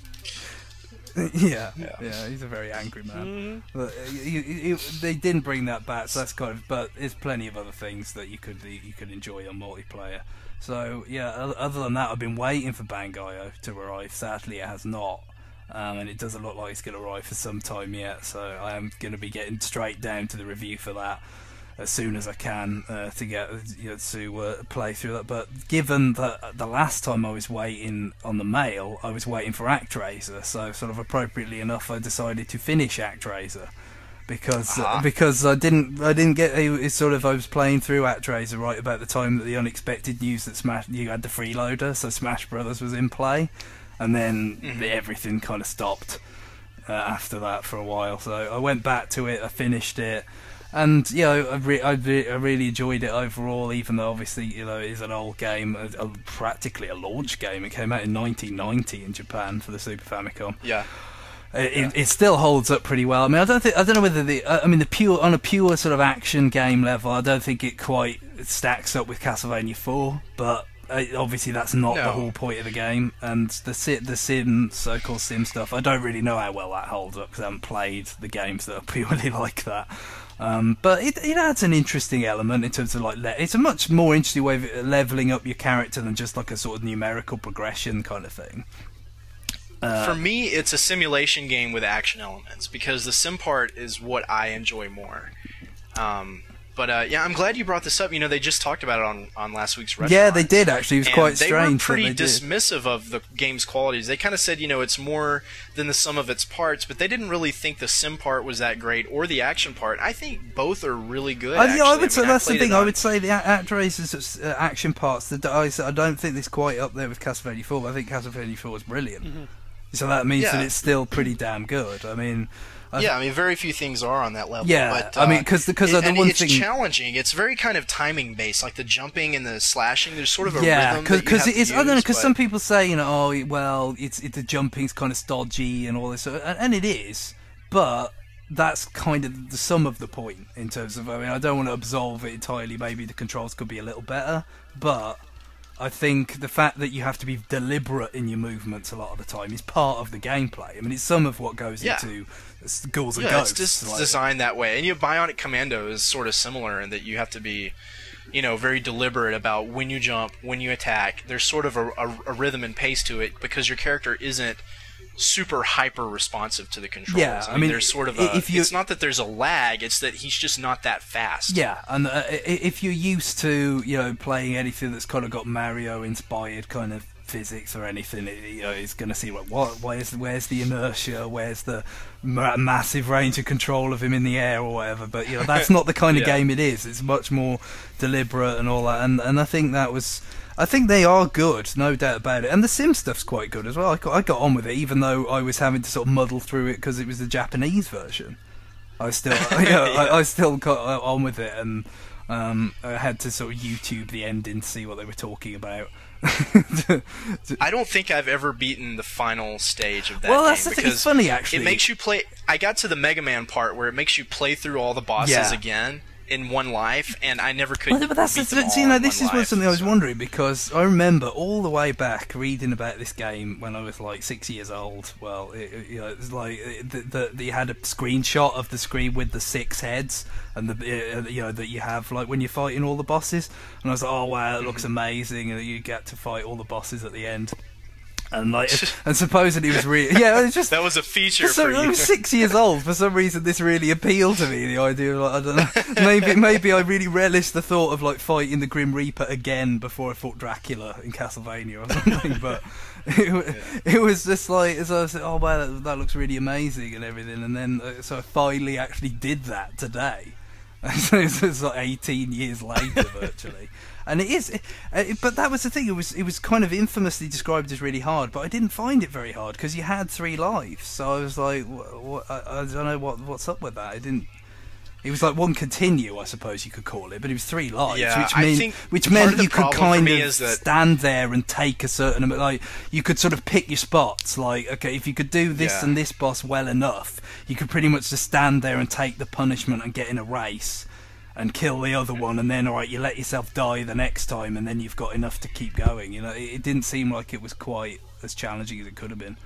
yeah, yeah, he's a very angry man. But uh, you, you, they didn't bring that back, so that's kind of. But there's plenty of other things that you could you could enjoy on multiplayer. So yeah, o- other than that, I've been waiting for Bangai-O to arrive. Sadly, it has not. Um, and it doesn't look like it's going to arrive for some time yet, so I am going to be getting straight down to the review for that as soon as I can uh, to get you know, to uh, play through that. But given that the last time I was waiting on the mail, I was waiting for ActRaiser, so sort of appropriately enough, I decided to finish ActRaiser because Ah. uh, because I didn't I didn't get it, it's sort of I was playing through ActRaiser right about the time that the unexpected news that Smash you had the freeloader, so Smash Brothers was in play. And then Mm-hmm. everything kind of stopped uh, after that for a while. So I went back to it, I finished it, and you know, I, re- I, re- I really enjoyed it overall. Even though obviously you know it is an old game, a, a, practically a launch game. It came out in nineteen ninety in Japan for the Super Famicom. yeah. It, it, it still holds up pretty well. I mean, I don't think I don't know whether the I mean the pure on a pure sort of action game level, I don't think it quite stacks up with Castlevania four, but. Uh, obviously, that's not No. the whole point of the game, and the sim, the sim, so-called sim stuff. I don't really know how well that holds up because I haven't played the games that are purely like that. Um, but it, it adds an interesting element in terms of like le- it's a much more interesting way of leveling up your character than just like a sort of numerical progression kind of thing. Uh, For me, it's a simulation game with action elements because the sim part is what I enjoy more. Um, but uh, yeah, I'm glad you brought this up. You know, they just talked about it on, on last week's Retro. Yeah, they did actually. It was And quite they strange. were that pretty they did. dismissive of the game's qualities. They kind of said, you know, it's more than the sum of its parts, but they didn't really think the sim part was that great or the action part. I think both are really good. I, actually. yeah, I would say mean, I that's the played thing. it I on- would say the ActRaiser's uh, action parts. The, I, I don't think it's quite up there with Castlevania four. But I think Castlevania four was brilliant. So that means Yeah. that it's still pretty damn good. I mean, I Yeah, I mean, very few things are on that level. Yeah, but, I uh, mean, 'cause the- 'cause it- the and one it's thing- challenging. It's very kind of timing based, like the jumping and the slashing. There's sort of a yeah, rhythm that you because have to it's I don't know use, because but- some people say you know oh well it's it, the jumping's kind of stodgy and all this and, and it is, but that's kind of the sum of the point in terms of I mean I don't want to absolve it entirely. Maybe the controls could be a little better, but I think the fact that you have to be deliberate in your movements a lot of the time is part of the gameplay. I mean, it's some of what goes Yeah. into Ghouls and Yeah, Ghosts. it's just like- designed that way. And you know, Bionic Commando is sort of similar in that you have to be, you know, very deliberate about when you jump, when you attack. There's sort of a, a, a rhythm and pace to it because your character isn't super hyper responsive to the controls. Yeah, I I mean, mean, there's sort of i- a, if you- it's not that there's a lag, it's that he's just not that fast. Yeah, and uh, i- if you're used to you know playing anything that's kind of got Mario inspired kind of physics or anything, it, you know, it's going to see like what where's where's the inertia, where's the ma- massive range of control of him in the air or whatever. But you know that's not the kind of Yeah. game it is. It's much more deliberate and all that. And and I think that was. I think they are good, no doubt about it. And the sim stuff's quite good as well. I got, I got on with it, even though I was having to sort of muddle through it because it was the Japanese version. I still, you know, I, I still got on with it, and um, I had to sort of YouTube the ending to see what they were talking about. I don't think I've ever beaten the final stage of that Well, game that's the thing. because It's funny, actually. it makes you play. I got to the Mega Man part where it makes you play through all the bosses Yeah. again in one life, and I never could. Well, but that's beat the, them see, all you know, in this one is what life, something I was so- wondering because I remember all the way back reading about this game when I was like six years old. Well, it, it- you know, it was like it, the, the, the, you had a screenshot of the screen with the six heads and the uh, you know that you have like when you're fighting all the bosses, and I was like, oh wow, it looks amazing, and you get to fight all the bosses at the end. And like, and supposedly it was really yeah. It was just That was a feature for some, for I you. was six years old. For some reason, this really appealed to me. The idea of like, I don't know, maybe maybe I really relished the thought of like fighting the Grim Reaper again before I fought Dracula in Castlevania or something. But it, wa- it was just like, as I was like, oh wow, that, that looks really amazing and everything. And then uh, so I finally actually did that today. It's it's like eighteen years later, virtually. And it is, it, but that was the thing. It was it was kind of infamously described as really hard, but I didn't find it very hard because you had three lives. So I was like, what, what, I, I don't know what what's up with that. It didn't. It was like one continue, I suppose you could call it, but it was three lives, Yeah, which, I mean, think which part meant of the you could problem for kind me of is that- stand there and take a certain amount. Like you could sort of pick your spots. Like, okay, if you could do this Yeah. and this boss well enough, you could pretty much just stand there and take the punishment and get in a race and kill the other one, and then all right, you let yourself die the next time, and then you've got enough to keep going. You know, it, it didn't seem like it was quite as challenging as it could have been.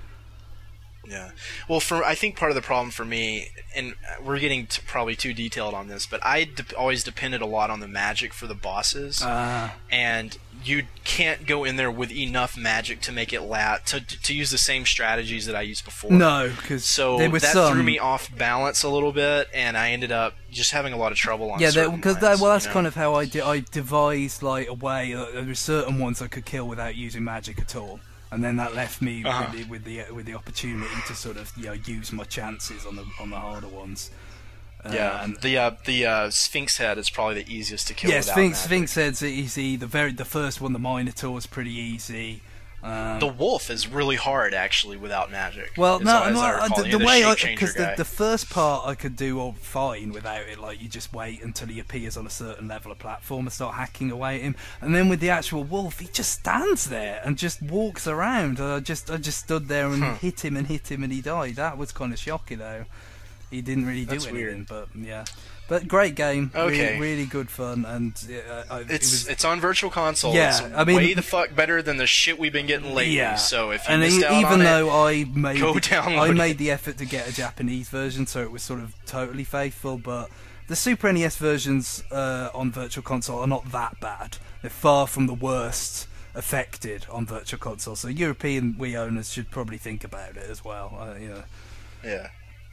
Yeah. Well, for I think part of the problem for me, and we're getting t- probably too detailed on this, but I de- always depended a lot on the magic for the bosses, Ah. and you can't go in there with enough magic to make it last to to use the same strategies that I used before. No, because So there was that some... threw me off balance a little bit, and I ended up just having a lot of trouble on Yeah, certain because ones, well, that's you know? kind of how I de- I devised like a way. Uh, there were certain ones I could kill without using magic at all, and then that left me Uh-huh. with, the, with the with the opportunity to sort of you know use my chances on the on the harder ones. Uh, Yeah, and the uh, the uh, Sphinx head is probably the easiest to kill. yeah, without Sphinx magic. Sphinx head's easy. The very the first one, the Minotaur, is pretty easy. Um, The wolf is really hard actually without magic. Well, as, no, as no, I I- recall. the, You know, the way I shape changer because the, guy. the first part I could do all fine without it. Like you just wait until he appears on a certain level of platform and start hacking away at him. And then with the actual wolf, he just stands there and just walks around. And I just I just stood there and Huh. hit him and hit him and he died. That was kind of shocking though. He didn't really do That's anything, weird. but yeah. But great game, Okay. really, really good fun, and uh, I- it It's was it's on Virtual Console. Yeah, it's I mean- way the fuck better than the shit we've been getting lately. Yeah. So if you and missed e- out even on though it, I made go the, download I it. made the effort to get a Japanese version, so it was sort of totally faithful. But the Super N E S versions uh, on Virtual Console are not that bad. They're far from the worst affected on Virtual Console. So European Wii owners should probably think about it as well. Uh, you know. yeah,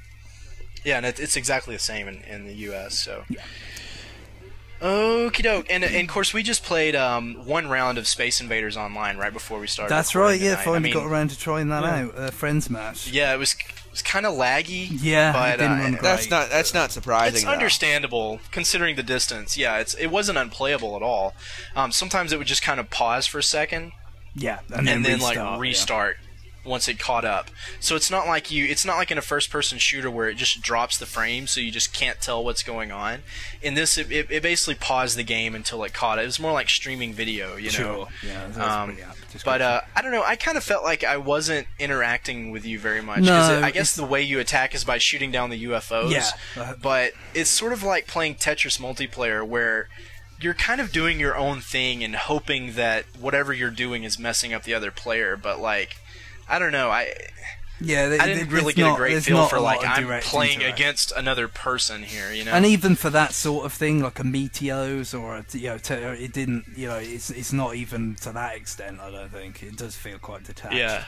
yeah, and it, it's exactly the same in, in the U S. So. Yeah. Okie doke, and, and of course we just played um, one round of Space Invaders Online right before we started. That's recording right. Yeah, tonight. finally I mean, got around to trying that Yeah. out. Uh, friends match. Yeah, it was it was kind of laggy. Yeah, but it didn't uh, run great. That's not that's not surprising. It's though. understandable considering the distance. Yeah, it's it wasn't unplayable at all. Um, sometimes it would just kind of pause for a second Yeah, and, then, restart, like yeah. restart once it caught up. So it's not like you it's not like in a first person shooter where it just drops the frame so you just can't tell what's going on. In this it, it, it basically paused the game until it caught it. It was more like streaming video, you know. Sure. Yeah, that's Um, pretty apt description. But uh, I don't know. I kind of felt like I wasn't interacting with you very much. 'cause No, it, I guess it's- the way you attack is by shooting down the U F Os. Yeah. Uh, But it's sort of like playing Tetris multiplayer, where you're kind of doing your own thing and hoping that whatever you're doing is messing up the other player. But like, I don't know. I yeah, I didn't really get a great feel for like I'm direct playing interaction. against another person here. You know. And even for that sort of thing, like a Meteos or a, you know, te- it didn't, you know, it's it's not even to that extent. I don't think it does feel quite detached. yeah.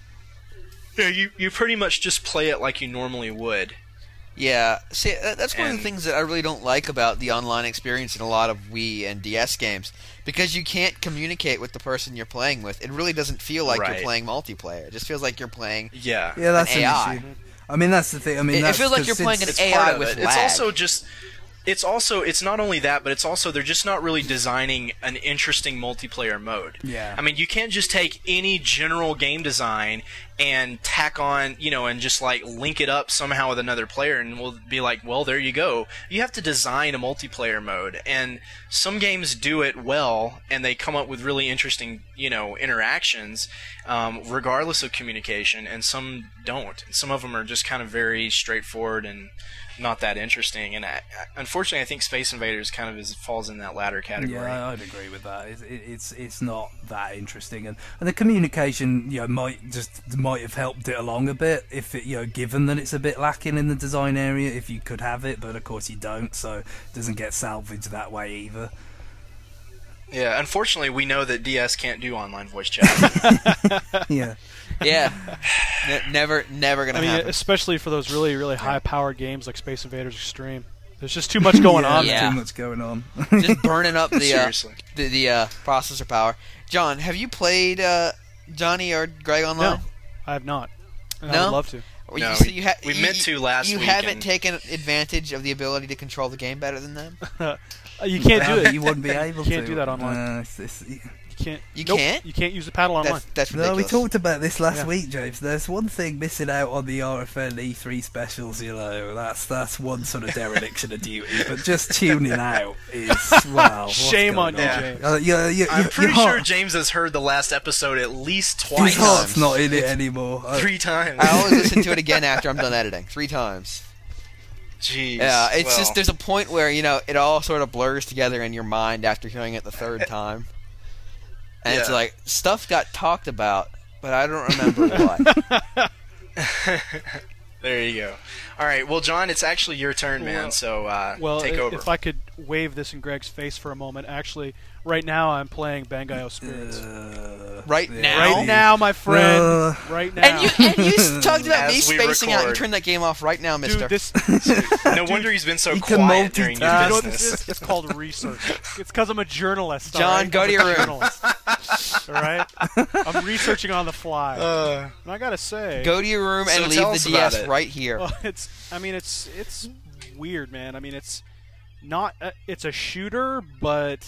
Yeah, you you pretty much just play it like you normally would. Yeah, see, that- that's one of And- the things that I really don't like about the online experience in a lot of Wii and D S games, because you can't communicate with the person you're playing with. It really doesn't feel like Right. you're playing multiplayer. It just feels like you're playing. Yeah. yeah, that's An an, A I. issue. I mean, that's the thing. I mean, It- it that's feels like 'cause you're playing since- an It's A I part of with it. It's lag. also just it's also it's not only that, but it's also they're just not really designing an interesting multiplayer mode. Yeah. I mean, you can't just take any general game design and tack on, you know, and just like link it up somehow with another player and we'll be like, well, there you go. You have to design a multiplayer mode. And some games do it well and they come up with really interesting, you know, interactions um, regardless of communication, and some don't. Some of them are just kind of very straightforward and not that interesting, and I, unfortunately, I think Space Invaders kind of is falls in that latter category. Yeah, I'd agree with that. It's it, it's it's not that interesting, and, and the communication, you know, might just might have helped it along a bit if it, you know, given that it's a bit lacking in the design area. If you could have it, but of course you don't, so it doesn't get salvaged that way either. Yeah, unfortunately, we know that D S can't do online voice chat. Yeah, Yeah, Ne- never, never gonna I mean, happen. especially for those really, really high-powered games like Space Invaders Extreme. There's just too much going yeah, on. Yeah. too much going on. Just burning up the uh, Seriously. the, the uh, processor power. John, have you played uh, Johnny or Greg online? No, I have not. And I No? would love to. Or No, you, so we- you ha- we you- meant to last You week haven't and- taken advantage of the ability to control the game better than them. Uh, you can't do Yeah, it. You wouldn't be able You can't to. do that online. Uh, it's- it's- You can't. You nope, can't? You can't use the paddle online. That's that's No, ridiculous. we talked about this last Yeah. week, James. There's one thing missing out on the R F N E three specials, you know. That's that's one sort of dereliction of duty. But just tuning out is, well... what's Shame going on you, on? James. Uh, you, you, I'm you, pretty your sure heart- James has heard the last episode at least His twice. heart's not in it anymore. Uh, Three times. I always listen to it again after I'm done editing. Three times. Jeez. Yeah, it's well, just there's a point where, you know, it all sort of blurs together in your mind after hearing it the third time. And it's Yeah. like, stuff got talked about, but I don't remember what. There you go. All right, well, John, it's actually your turn, man. Well- So uh, Well, take i- over. if I could wave this in Greg's face for a moment. Actually, right now I'm playing Bangai-O Spirits. uh, Right yeah, now? right now, my friend. Uh, right now. And you and you s- talked about me As we spacing out. You record. turn that game off right now, mister. Dude, this no wonder he's been so he can quiet during your multitask. you know what business. this is? It's called research. It's because I'm a journalist. all John, right? go I'm to a your room. journalist. All right, I'm researching on the fly. Uh, and I gotta say, Go to your room So and tell leave us the about D S it. right here. well, it's. I mean, it's it's weird, man. I mean, it's not. Uh, it's a shooter, but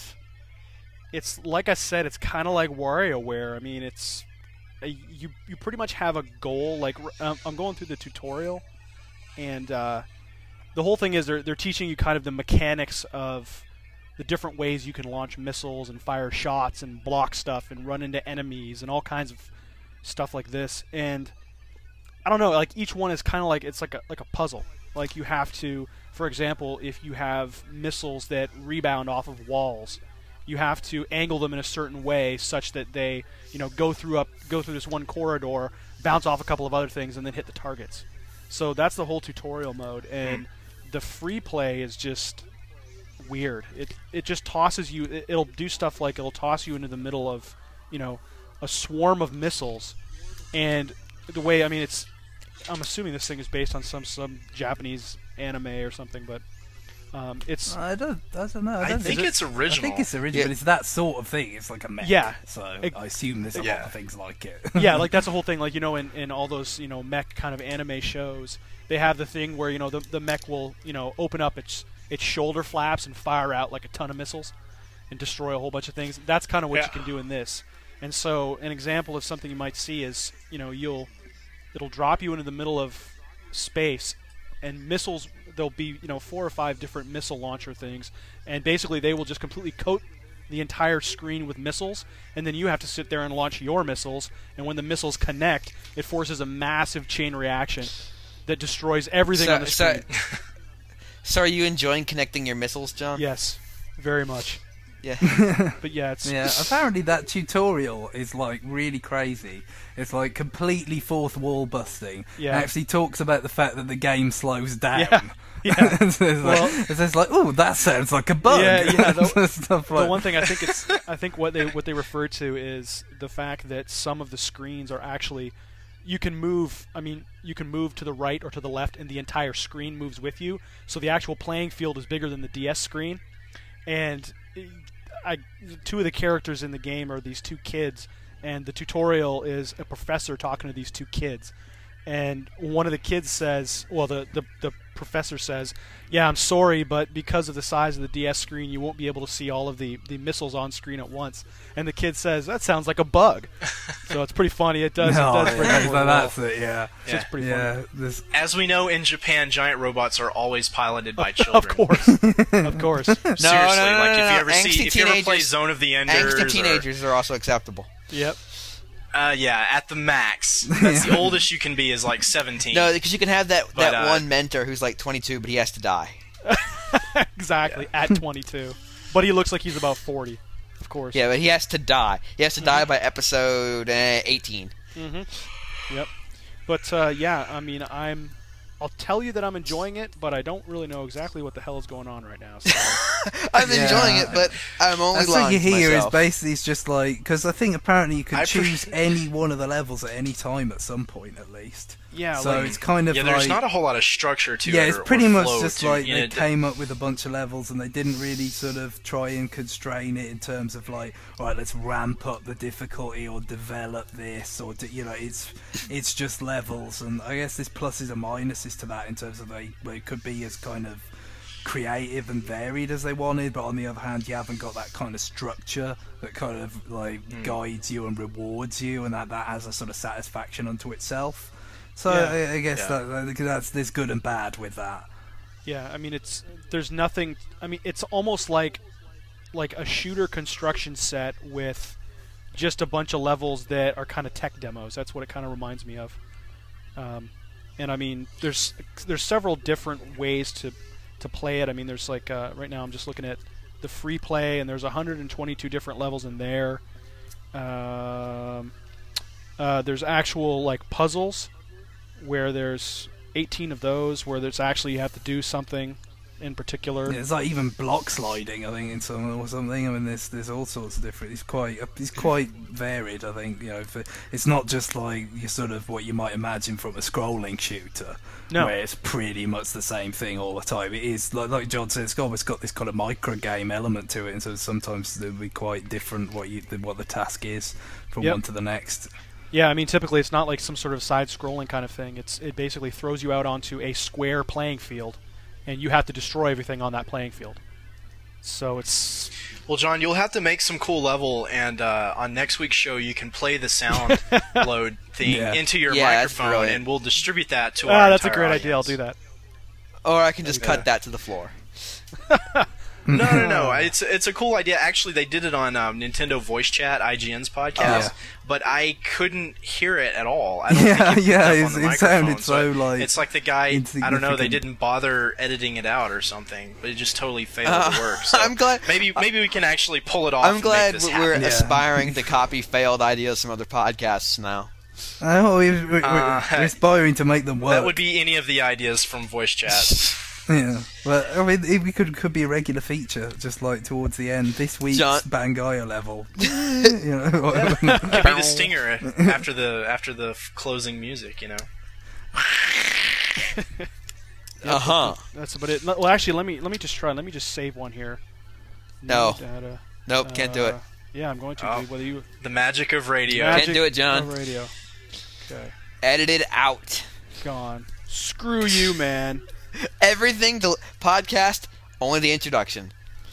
it's like I said. It's kind of like WarioWare. I mean, it's uh, you you pretty much have a goal. Like um, I'm going through the tutorial, and uh, the whole thing is they're they're teaching you kind of the mechanics of the different ways you can launch missiles and fire shots and block stuff and run into enemies and all kinds of stuff like this. And I don't know, like each one is kind of like it's like a like a puzzle. Like you have to, for example, if you have missiles that rebound off of walls, you have to angle them in a certain way such that they, you know, go through up go through this one corridor, bounce off a couple of other things, and then hit the targets. So that's the whole tutorial mode, and the free play is just weird. It it just tosses you. It, it'll do stuff like it'll toss you into the middle of, you know, a swarm of missiles, and the way I mean it's. I'm assuming this thing is based on some some Japanese anime or something, but um, it's I don't, I don't know. I, I don't think it- it's original. I think it's original, Yeah. but it's that sort of thing. It's like a mech. Yeah. So Ex- I assume there's a lot Yeah. of things like it. yeah, like that's the whole thing. Like you know, in, in all those you know mech kind of anime shows, they have the thing where you know the the mech will you know open up its its shoulder flaps and fire out like a ton of missiles and destroy a whole bunch of things. That's kind of what Yeah. you can do in this. And so, an example of something you might see is you know you'll it'll drop you into the middle of space, and missiles. There'll be you know four or five different missile launcher things, and basically they will just completely coat the entire screen with missiles, and then you have to sit there and launch your missiles, and when the missiles connect, it forces a massive chain reaction that destroys everything So- on the so- screen. So are you enjoying connecting your missiles, John? Yes, very much. Yeah. But yeah, it's Yeah, apparently that tutorial is like really crazy. It's like completely fourth wall busting. Yeah. It actually talks about the fact that the game slows down. Yeah, yeah. so it's Well- like, it's just like, oh, that sounds like a bug. Yeah, yeah, the- Stuff the like one thing I think it's I think what they what they refer to is the fact that some of the screens are actually you can move I mean you can move to the right or to the left and the entire screen moves with you, so the actual playing field is bigger than the D S screen. And I two of the characters in the game are these two kids, and the tutorial is a professor talking to these two kids. And one of the kids says, well, the, the, the professor says, yeah, I'm sorry, but because of the size of the D S screen, you won't be able to see all of the, the missiles on screen at once. And the kid says, that sounds like a bug. So it's pretty funny. It does, No, it does bring yeah, it so forward that's well. it, yeah. It's just pretty Yeah, funny. this, As we know, in Japan, giant robots are always piloted by children. Of course. Of course. Seriously, no, no, no, like if no, you ever angsty see, if you ever play teenagers- Zone of the Enders, Angsty or- teenagers are also acceptable. Yep. uh, yeah, at the max. That's the oldest you can be is like seventeen. No, because you can have that, But, that uh, one mentor who's like twenty-two, but he has to die. Exactly. At twenty-two. But he looks like he's about forty. Of course. Yeah, but he has to die. He has to die by episode uh, eighteen. Mm-hmm. Yep. But uh, yeah, I mean, I'm. I'll tell you that I'm enjoying it, but I don't really know exactly what the hell is going on right now. So. I'm Yeah. enjoying it, but I'm only that's lying what you to hear myself. is basically it's just like because I think apparently you can I choose pre- any one of the levels at any time at some point at least. Yeah, So like, it's kind of Yeah, like there's not a whole lot of structure to yeah, it. it's or- pretty or much flow just to- like you they know, came up with a bunch of levels and they didn't really sort of try and constrain it in terms of like, all right, let's ramp up the difficulty or develop this or do, you know, it's it's just levels. And I guess there's pluses and minuses to that in terms of they, they could be as kind of creative and varied as they wanted, but on the other hand, you haven't got that kind of structure that kind of like Mm. guides you and rewards you, and that that has a sort of satisfaction unto itself. So Yeah. I, I guess Yeah. that, that that's there's good and bad with that. yeah. I mean, it's there's nothing. I mean, it's almost like like a shooter construction set with just a bunch of levels that are kind of tech demos. That's what it kind of reminds me of. Um, and I mean, there's there's several different ways to to play it. I mean, there's like uh, right now I'm just looking at the free play, and there's one hundred twenty-two different levels in there. Um, uh, there's actual like puzzles where there's eighteen of those where there's actually you have to do something in particular. Yeah, it's like even block sliding, I think, in some or something. I mean, there's there's all sorts of different. It's quite it's quite varied. I think you know, if it, it's not just like you sort of what you might imagine from a scrolling shooter, No. where it's pretty much the same thing all the time. It is like like John said, it's always got this kind of micro game element to it, and so sometimes it'll be quite different what you what the task is from Yep. one to the next. Yeah, I mean, typically it's not like some sort of side-scrolling kind of thing. It's it basically throws you out onto a square playing field, and you have to destroy everything on that playing field. So it's Well, John, you'll have to make some cool level, and uh, on next week's show, you can play the sound load thing Yeah. into your Yeah, that's microphone, brilliant. and we'll distribute that to ah, our that's a entire great idea. I'll audience. do that. Or I can just Yeah. cut that to the floor. No, no, no. It's it's a cool idea. Actually, they did it on um, Nintendo Voice Chat, I G N's podcast, Yeah. but I couldn't hear it at all. I don't Yeah, think it yeah, picked up it's- on the it sounded microphone, so, like, it's like the guy. I don't know. They insignificant. didn't bother editing it out or something, but it just totally failed Uh, to work. So I'm glad- Maybe maybe we can actually pull it off. I'm and glad make this we're happen. Yeah. aspiring to copy failed ideas from other podcasts now. Oh, we're, we're, Uh, we're aspiring to make them work. That would be any of the ideas from Voice Chat. Yeah, but I mean, it we could could be a regular feature, just like towards the end. This week's John- Bangaia level, you know. Could be the stinger after the after the f- closing music. You know. Uh huh. That's about it. Well, actually, let me let me just try. Let me just save one here. No. Data. Nope, can't do it. Uh, Yeah, I'm going to. Oh. Whether you The magic of radio. Magic do it, John. of Radio. Okay, Edit it out. gone. Screw you, man. Everything to podcast, only the introduction.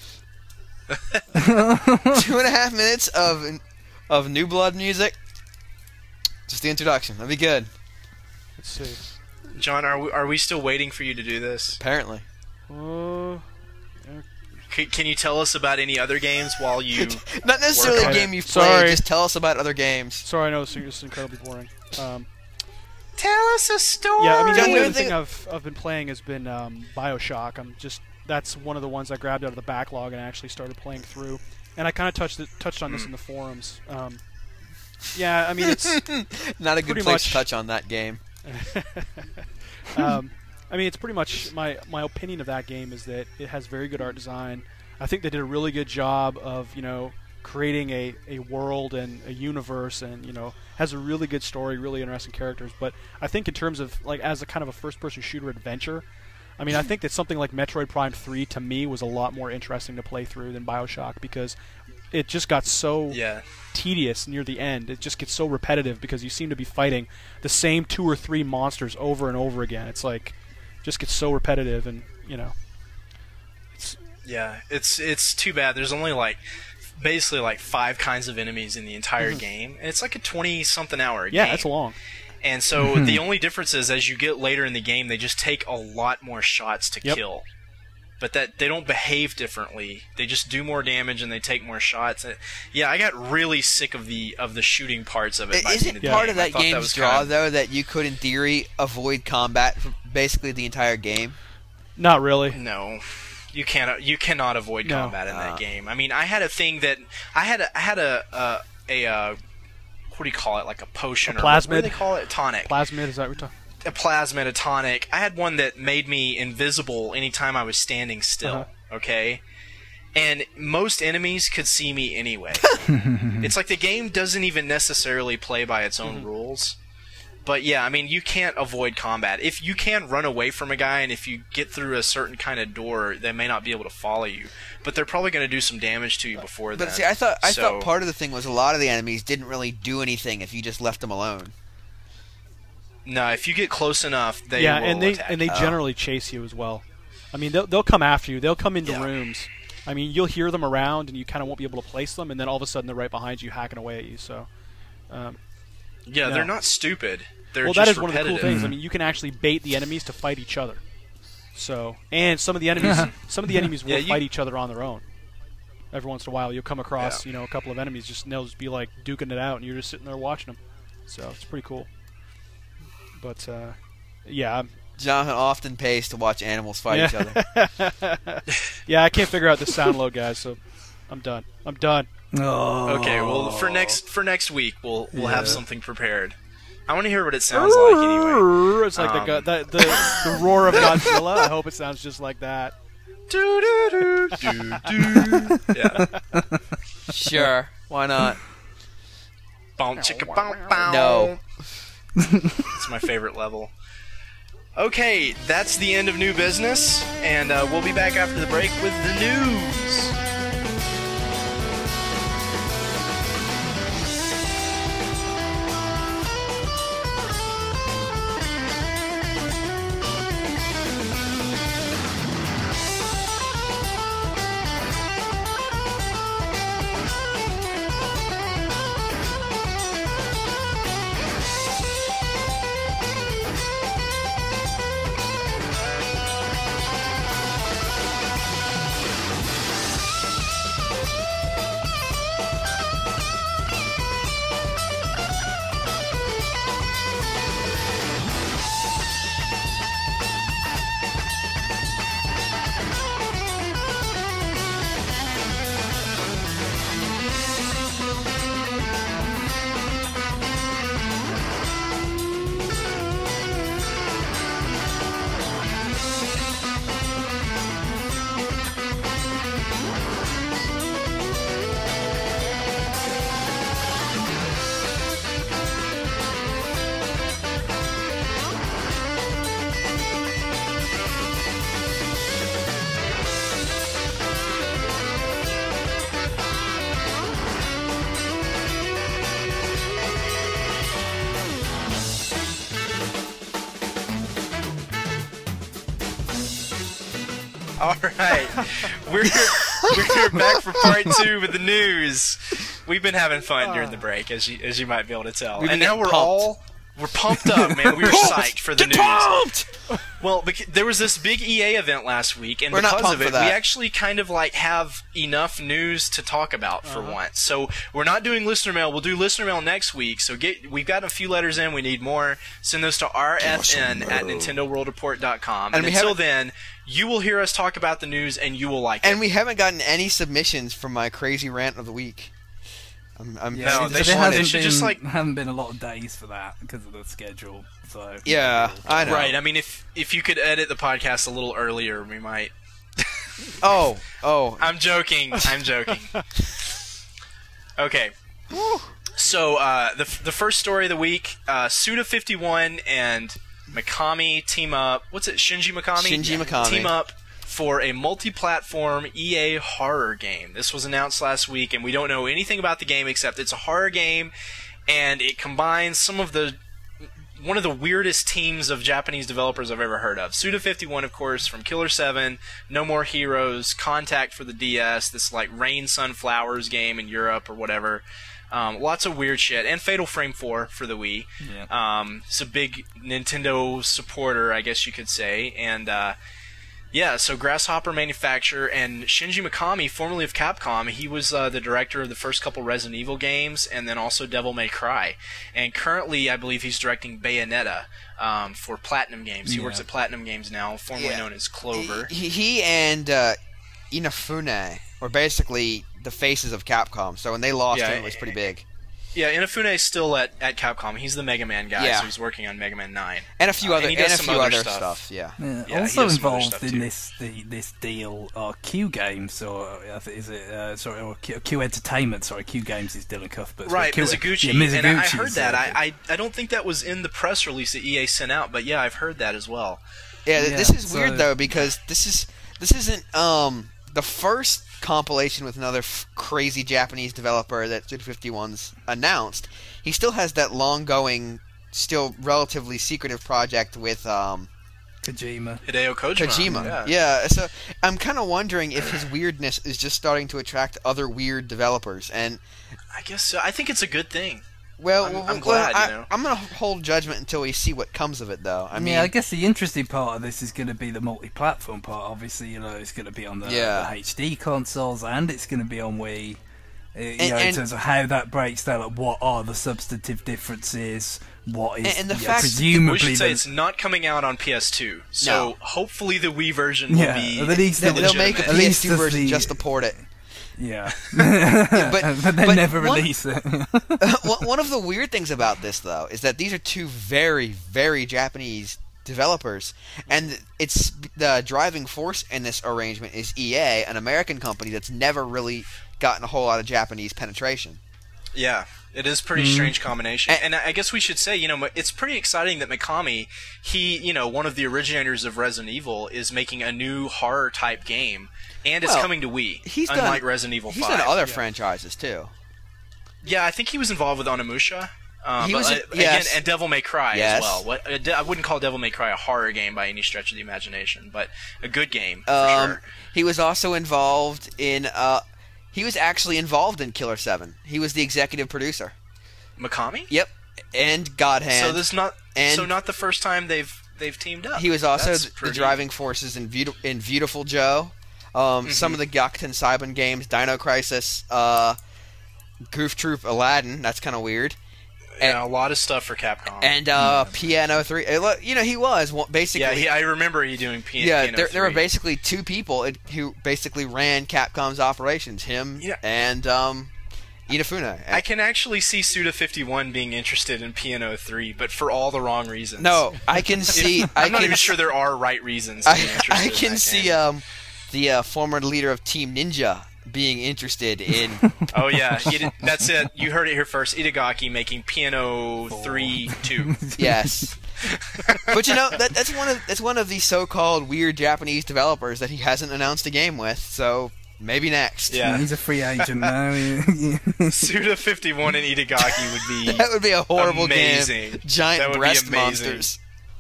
Two and a half minutes of of New Blood music. Just the introduction. That'd be good. Let's see. John, are we, are we still waiting for you to do this? Apparently. Uh, C- can you tell us about any other games while you? Not necessarily Work a on game it. you've Sorry. played. Just tell us about other games. sorry, I know this is incredibly boring. Um, Tell us a story. yeah, I mean, the John, only you other think- thing I've I've been playing has been um, Bioshock. I'm just that's one of the ones I grabbed out of the backlog and actually started playing through. And I kind of touched it, touched on this in the forums. Um, yeah, I mean it's. Not a good Pretty place much. to touch on that game. um, I mean, it's pretty much my my opinion of that game is that it has very good art design. I think they did a really good job of you know creating a, a world and a universe, and you know has a really good story, really interesting characters. But I think in terms of like as a kind of a first person shooter adventure, I mean, I think that something like Metroid Prime three to me was a lot more interesting to play through than Bioshock because it just got so Yeah. tedious near the end. It just gets so repetitive because you seem to be fighting the same two or three monsters over and over again. It's like just gets so repetitive, and you know, it's Yeah. It's it's too bad. There's only like basically like five kinds of enemies in the entire Mhm. game. And it's like a twenty something hour yeah, game. it's long. And so the only difference is as you get later in the game, they just take a lot more shots to Yep. kill. But that they don't behave differently. They just do more damage and they take more shots. And, yeah, I got really sick of the of the shooting parts of it. by the Isn't end of the part game. of I that thought game's was draw, kind of- though, that you could, in theory, avoid combat for basically the entire game? Not really. No, you can't. You cannot avoid No. combat in Ah. that game. I mean, I had a thing that I had. A, I had a a, a uh, what do you call it? Like a potion A or what, what do plasmid? they call it? Tonic. Plasmid, is that what you're talking? a plasmid, a tonic. I had one that made me invisible anytime I was standing still. Uh-huh. Okay. And most enemies could see me anyway. It's like the game doesn't even necessarily play by its own Mhm. rules. But yeah, I mean, you can't avoid combat. If you can run away from a guy, and if you get through a certain kind of door, they may not be able to follow you. But they're probably going to do some damage to you before that. But see, I thought I so, thought part of the thing was a lot of the enemies didn't really do anything if you just left them alone. No, if you get close enough, they yeah, will and they attack and they you. generally chase you as well. I mean, they'll they'll come after you. They'll come into Yeah. rooms. I mean, you'll hear them around, and you kind of won't be able to place them, and then all of a sudden they're right behind you, hacking away at you. So, um, Yeah, No. they're not stupid. They're well, just that is one of the repetitive. cool things. I mean, you can actually bait the enemies to fight each other. So, and some of the enemies, some of the enemies will Yeah, you- fight each other on their own. Every once in a while, you'll come across, you know, a couple of enemies, just and they'll just be like duking it out, and you're just sitting there watching them. So it's pretty cool. But uh, yeah, I'm- Jonathan often pays to watch animals fight yeah. each other. yeah, I can't figure out the sound load, guys. So I'm done. I'm done. Oh. Okay, well for next for next week we'll we'll have Yeah. something prepared. I want to hear what it sounds like anyway. It's like Um, the, the, the the roar of Godzilla. I hope it sounds just like that. Do do do do do. Yeah. Sure, why not? Bow, chicka, bow, bow. No. It's my favorite level. Okay, that's the end of New Business, and uh, we'll be back after the break with the news. All right, we're we're back for part two with the news. We've been having fun during the break, as you as you might be able to tell, We've and been now we're pumped. all we're pumped up, man. We were psyched for the Get news. pumped! Well, bec- there was this big E A event last week, and We're not because pumped of it, for that. we actually kind of like have enough news to talk about for once. So we're not doing listener mail. We'll do listener mail next week. So get we've got a few letters in. We need more. Send those to r f n at nintendo world report dot com. And, And we until haven't- then, you will hear us talk about the news, and you will like And it. we haven't gotten any submissions from my crazy rant of the week. I'm, I'm Yeah, No, there they there should- hasn't they should been, just, like- haven't been a lot of days for that because of the schedule. So yeah, I know. Right. I mean, if if you could edit the podcast a little earlier, we might. Oh, oh, I'm joking. I'm joking. Okay. So uh, the the first story of the week: uh, Suda fifty-one and Mikami team up. What's it? Shinji Mikami. Shinji Mikami. team up for a multi-platform E A horror game. This was announced last week, and we don't know anything about the game except it's a horror game, and it combines some of the one of the weirdest teams of Japanese developers I've ever heard of. Suda fifty-one, of course, from Killer seven, No More Heroes, Contact for the D S, this like Rain Sunflowers game in Europe or whatever. Um, lots of weird shit. And Fatal Frame four for the Wii. Yeah. Um, it's a big Nintendo supporter, I guess you could say. And uh, yeah, so Grasshopper manufacturer and Shinji Mikami, formerly of Capcom, he was uh, the director of the first couple Resident Evil games and then also Devil May Cry. And currently, I believe he's directing Bayonetta um, for Platinum Games. He Yeah. works at Platinum Games now, formerly Yeah. known as Clover. He, he and uh, Inafune were basically the faces of Capcom. So when they lost Yeah, him, it was pretty big. Yeah, Inafune is still at, at Capcom. He's the Mega Man guy, Yeah. so he's working on Mega Man nine. And a few Uh, other and he and, does a some few other other stuff. stuff. Yeah. Yeah, Yeah, he also has some other involved stuff, in too. this the, this deal are Q Games, or I think is it uh, sorry, or Q, Q Entertainment. Sorry, Q Games is Dylan Cuthbert. Right, Q, Mizuguchi. Yeah, Mizuguchi's, and I I heard that. uh, I, I I don't think that was in the press release that E A sent out, but yeah, I've heard that as well. Yeah, th- this Yeah, is so- weird though because this is this isn't um the first compilation with another f- crazy Japanese developer that Suda fifty-one's announced. He still has that long-going, still relatively secretive project with um Kojima. Hideo Kojima. Kojima. Yeah. Yeah, so I'm kind of wondering if his weirdness is just starting to attract other weird developers. And I guess so. I think it's a good thing. well, I'm- well, I'm well, glad, I, you know. I'm gonna hold judgment until we see what comes of it, though. I mean, yeah, I guess the interesting part of this is going to be the multi-platform part. Obviously, you know, it's going to be on the, Yeah. the H D consoles, and it's going to be on Wii. Uh, you And- know, in and- terms of how that breaks down, like what are the substantive differences? What is And- and the you know, fact- presumably We should say the- it's not coming out on P S two, so No. hopefully the Wii version will Yeah, be at least they'll, the they'll make a At P S least two there's version the- just to port it. yeah, but- but they but never one- release it. One one of the weird things about this, though, is that these are two very, very Japanese developers, and it's the driving force in this arrangement is E A, an American company that's never really gotten a whole lot of Japanese penetration. Yeah, it is a pretty Mm. strange combination. And- And I guess we should say, you know, it's pretty exciting that Mikami, he, you know, one of the originators of Resident Evil, is making a new horror-type game, and it's Well, coming to Wii, He's unlike done, Resident Evil He's five. done other franchises, too. Yeah, I think he was involved with Onimusha. Um, He but, was in- uh, yes. again, and Devil May Cry Yes. as well. What uh, I wouldn't call Devil May Cry a horror game by any stretch of the imagination, but a good game for Um, sure. He was also involved in... Uh, he was actually involved in Killer seven. He was the executive producer. Mikami. Yep. And God Hand. So this not and- so not the first time they've they've teamed up. He was also That's the pretty- driving forces in, Beauti- in Beautiful Joe. Um, Some Mm-hmm. of the Gyakuten Saiban games, Dino Crisis, uh, Goof Troop, Aladdin. That's kind of weird. Yeah, a lot of stuff for Capcom. And uh, Piano three. uh, look, You know, he was one- basically. yeah, he, I remember you doing P- yeah, Piano there, there were three. basically two people it- who basically ran Capcom's operations. Him Yeah. and um, Inafune. I can actually see Suda fifty-one being interested in P N O three, but for all the wrong reasons. No, I can see. I I'm not can even sure there are right reasons. To I, be interested I in can that see game. um, the uh, former leader of Team Ninja being interested in. Oh yeah, Ita- that's it. You heard it here first. Itagaki making P N O three two. Yes, but you know that, that's one of that's one of the so-called weird Japanese developers that he hasn't announced a game with. So maybe next. Yeah, He's a free agent now. Suda fifty-one and Itagaki would be that would be a horrible amazing. game. Giant That would be breast amazing. monsters.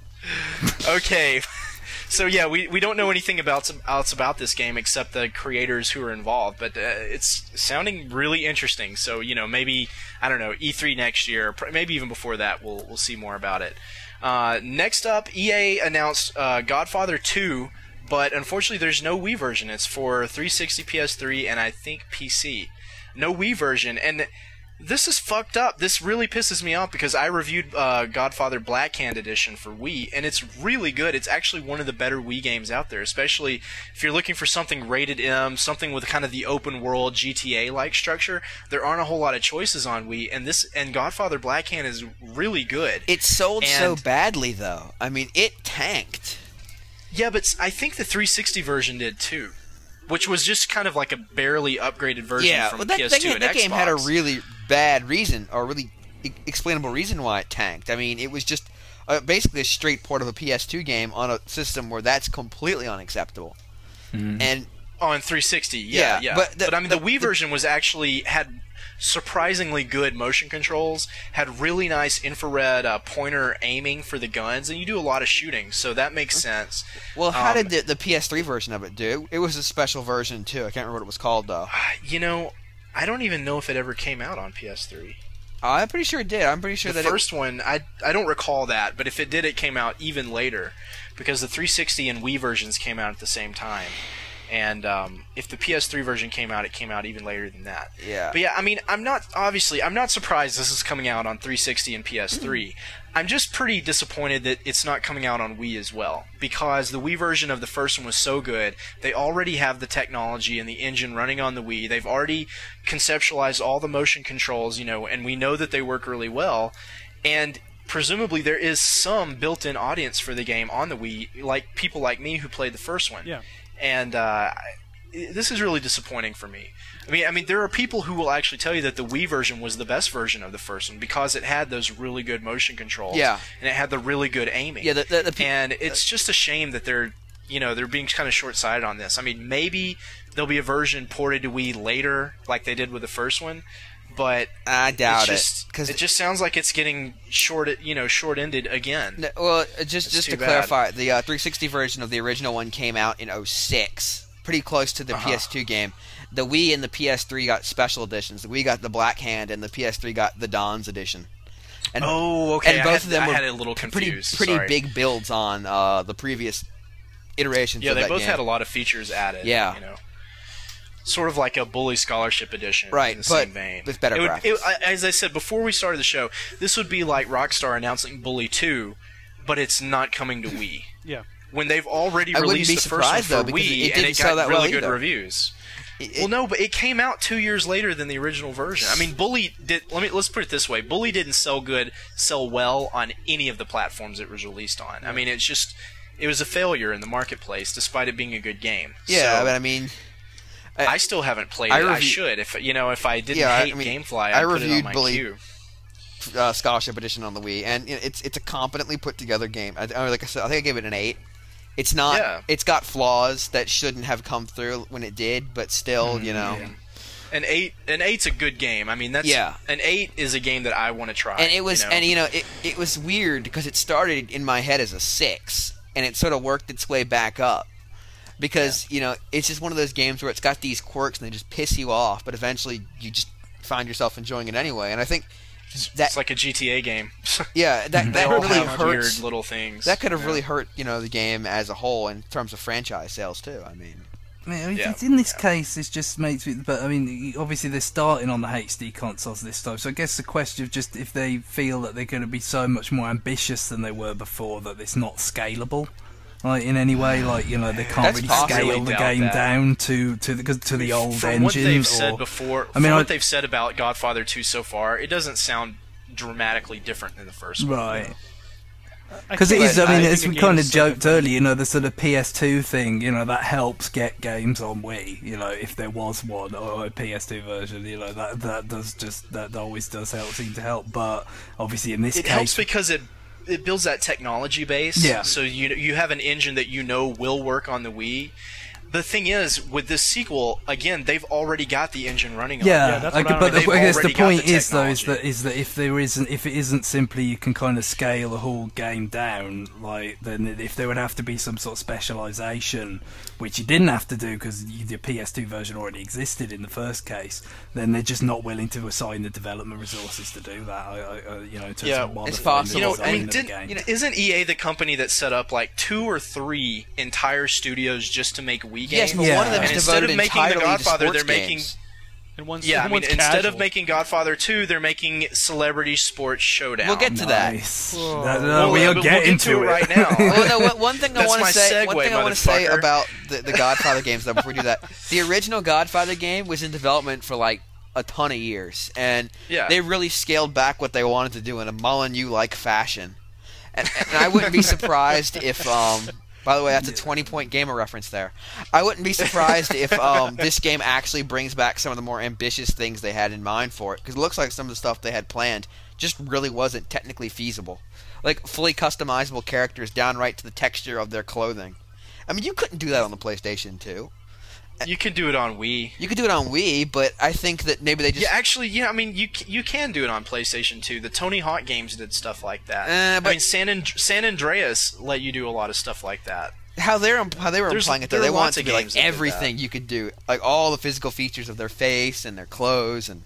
Okay. So yeah, we, we don't know anything about else about this game except the creators who are involved, but uh, it's sounding really interesting. So you know, maybe I don't know E three next year, pr- maybe even before that, we'll we'll see more about it. Uh, next up, E A announced uh, Godfather two, but unfortunately, there's no Wii version. It's for three sixty, P S three, and I think P C. No Wii version, and this is fucked up. This really pisses me off because I reviewed uh, Godfather Black Hand Edition for Wii, and it's really good. It's actually one of the better Wii games out there, especially if you're looking for something rated M, something with kind of the open world G T A-like structure. There aren't a whole lot of choices on Wii, and this and Godfather Black Hand is really good. It sold so And- badly, though. I mean, it tanked. Yeah, but s- I think the three sixty version did too, which was just kind of like a barely upgraded version Yeah, from well, that, P S that, two game, and that Xbox. game had a really bad reason, or really e- explainable reason why it tanked. I mean, it was just uh, basically a straight port of a P S two game on a system where that's completely unacceptable. And on three sixty, yeah, Yeah, yeah. but But, the- I mean, the, the- Wii version was actually had surprisingly good motion controls, had really nice infrared uh, pointer aiming for the guns, and you do a lot of shooting, so that makes sense. well, how Um, did the, the P S three version of it do? It was a special version too. I can't remember what it was called though. You know, I don't even know if it ever came out on P S three. Uh, I'm pretty sure it did. I'm pretty sure The that first one, I I don't recall that, but if it did, it came out even later, because the three sixty and Wii versions came out at the same time. And um, if the P S three version came out, it came out even later than that. Yeah. But yeah, I mean, I'm not obviously I'm not surprised this is coming out on three sixty and P S three. I'm just pretty disappointed that it's not coming out on Wii as well, because the Wii version of the first one was so good. They already have the technology and the engine running on the Wii. They've already conceptualized all the motion controls, you know, and we know that they work really well. And presumably there is some built-in audience for the game on the Wii, like people like me who played the first one. Yeah. And uh, this is really disappointing for me. I mean, I mean, there are people who will actually tell you that the Wii version was the best version of the first one because it had those really good motion controls. Yeah. And it had the really good aiming. Yeah, the, the, the pe- and it's just a shame that they're, you know, they're being kind of short-sighted on this. I mean, maybe there'll be a version ported to Wii later, like they did with the first one. But I doubt it's just, it. Cause it just sounds like it's getting short, you know, short-ended again. No, well, uh, just It's just too to bad. clarify, the uh, three sixty version of the original one came out in oh six, pretty close to the Uh-huh. P S two game. The Wii and the P S three got special editions. The Wii got the Black Hand, and the P S three got the Don's edition. And, Oh, okay. and I both had, of them I were had it a little pretty confused. pretty Sorry. big builds on uh, the previous iterations. Yeah, of they that both game. had a lot of features added. Yeah. You know, sort of like a Bully Scholarship Edition. Right, in the but same vein. with better it would, graphics. it- I- as I said before we started the show, this would be like Rockstar announcing Bully two, but it's not coming to Wii. Yeah. When they've already I wouldn't released be the first one surprised, for though, because Wii, it and didn't it sell got that well really good either. reviews. It- Well, no, but it came out two years later than the original version. I mean, Bully did. Let me let's put it this way: Bully didn't sell good, sell well on any of the platforms it was released on. I mean, it's just it was a failure in the marketplace, despite it being a good game. Yeah, So, but I mean, I- I still haven't played I it. I review- should. If you know, if I didn't Yeah, I hate mean, GameFly, I I'd put it on reviewed my Bully- queue. uh, Scholarship Edition on the Wii, and you know, it's it's a competently put together game. I, I- like I said, I think I gave it an eight. It's not. Yeah. It's got flaws that shouldn't have come through when it did, but still, you know. Yeah. An eight, an eight's a good game. I mean, that's Yeah. An eight is a game that I want to try. And it was, you know? and you know, it it was weird because it started in my head as a six, and it sort of worked its way back up. Because you know, it's just one of those games where it's got these quirks and they just piss you off, but eventually you just find yourself enjoying it anyway. And I think that, it's like a G T A game. yeah, that they that all really have hurts. weird little things. That could have Yeah. really hurt, you know, the game as a whole in terms of franchise sales too. I mean, I mean, Yeah. it's- in this case, it just makes me. But I mean, obviously they're starting on the H D consoles this time, so I guess the question of just if they feel that they're going to be so much more ambitious than they were before, that it's not scalable, like in any way, like you know they can't That's really possible. scale I really the doubt game that. down to to the to the old From engine. what they've or, said before, I mean, from I- what they've said about Godfather two so far, it doesn't sound dramatically different than the first one. right? I Because it can't- is, I mean, think as a we game kind of is so joked different. earlier, you know, the sort of P S two thing, you know, that helps get games on Wii, you know, if there was one, or a P S two version, you know, that that does just, that always does help, seem to help, but obviously in this It case... helps because it it builds that technology base. Yeah. So you you have an engine that you know will work on the Wii. The thing is, with this sequel, again, they've already got the engine running on Yeah, it. Yeah, that's like, what I but don't the, know. I guess the They've already point got the is though is technology. that is that if there isn't if it isn't simply you can kind of scale the whole game down, like then if there would have to be some sort of specialization, which you didn't have to do because the P S two version already existed in the first case, then they're just not willing to assign the development resources to do that. I, I, I, you know, in terms Yeah, of modifying it's the possible. You know, design I mean, of the didn't, game. you know, isn't E A the company that set up like two or three entire studios just to make Wii games? yes, but Yeah. one of them And is instead devoted of making The entirely to Godfather, sports they're making games. And one's, yeah. I and mean, one's instead casual. of making Godfather two, they're making Celebrity Sports Showdown. We'll get to that. Nice. Whoa. That- no, Well, we yeah, are but we'll getting get to it it right now. Well, no, one- one thing I That's want my to say. One segue, thing I want to say motherfucker. about the, the Godfather games, though, before we do that, the original Godfather game was in development for like a ton of years, and Yeah. they really scaled back what they wanted to do in a Molyneux-like fashion. And, and I wouldn't be surprised if, um, by the way, that's a twenty-point gamer reference there. I wouldn't be surprised if um, this game actually brings back some of the more ambitious things they had in mind for it, because it looks like some of the stuff they had planned just really wasn't technically feasible. Like fully customizable characters down right to the texture of their clothing. I mean, you couldn't do that on the PlayStation two. You could do it on Wii. You could do it on Wii, but I think that maybe they just... Yeah, actually, yeah. I mean, you c- you can do it on PlayStation two. The Tony Hawk games did stuff like that. Uh, but- I mean, San And- San Andreas let you do a lot of stuff like that. How they're how they were There's- implying it though, there they are want lots it to of be like games that did everything you could do, like all the physical features of their face and their clothes, and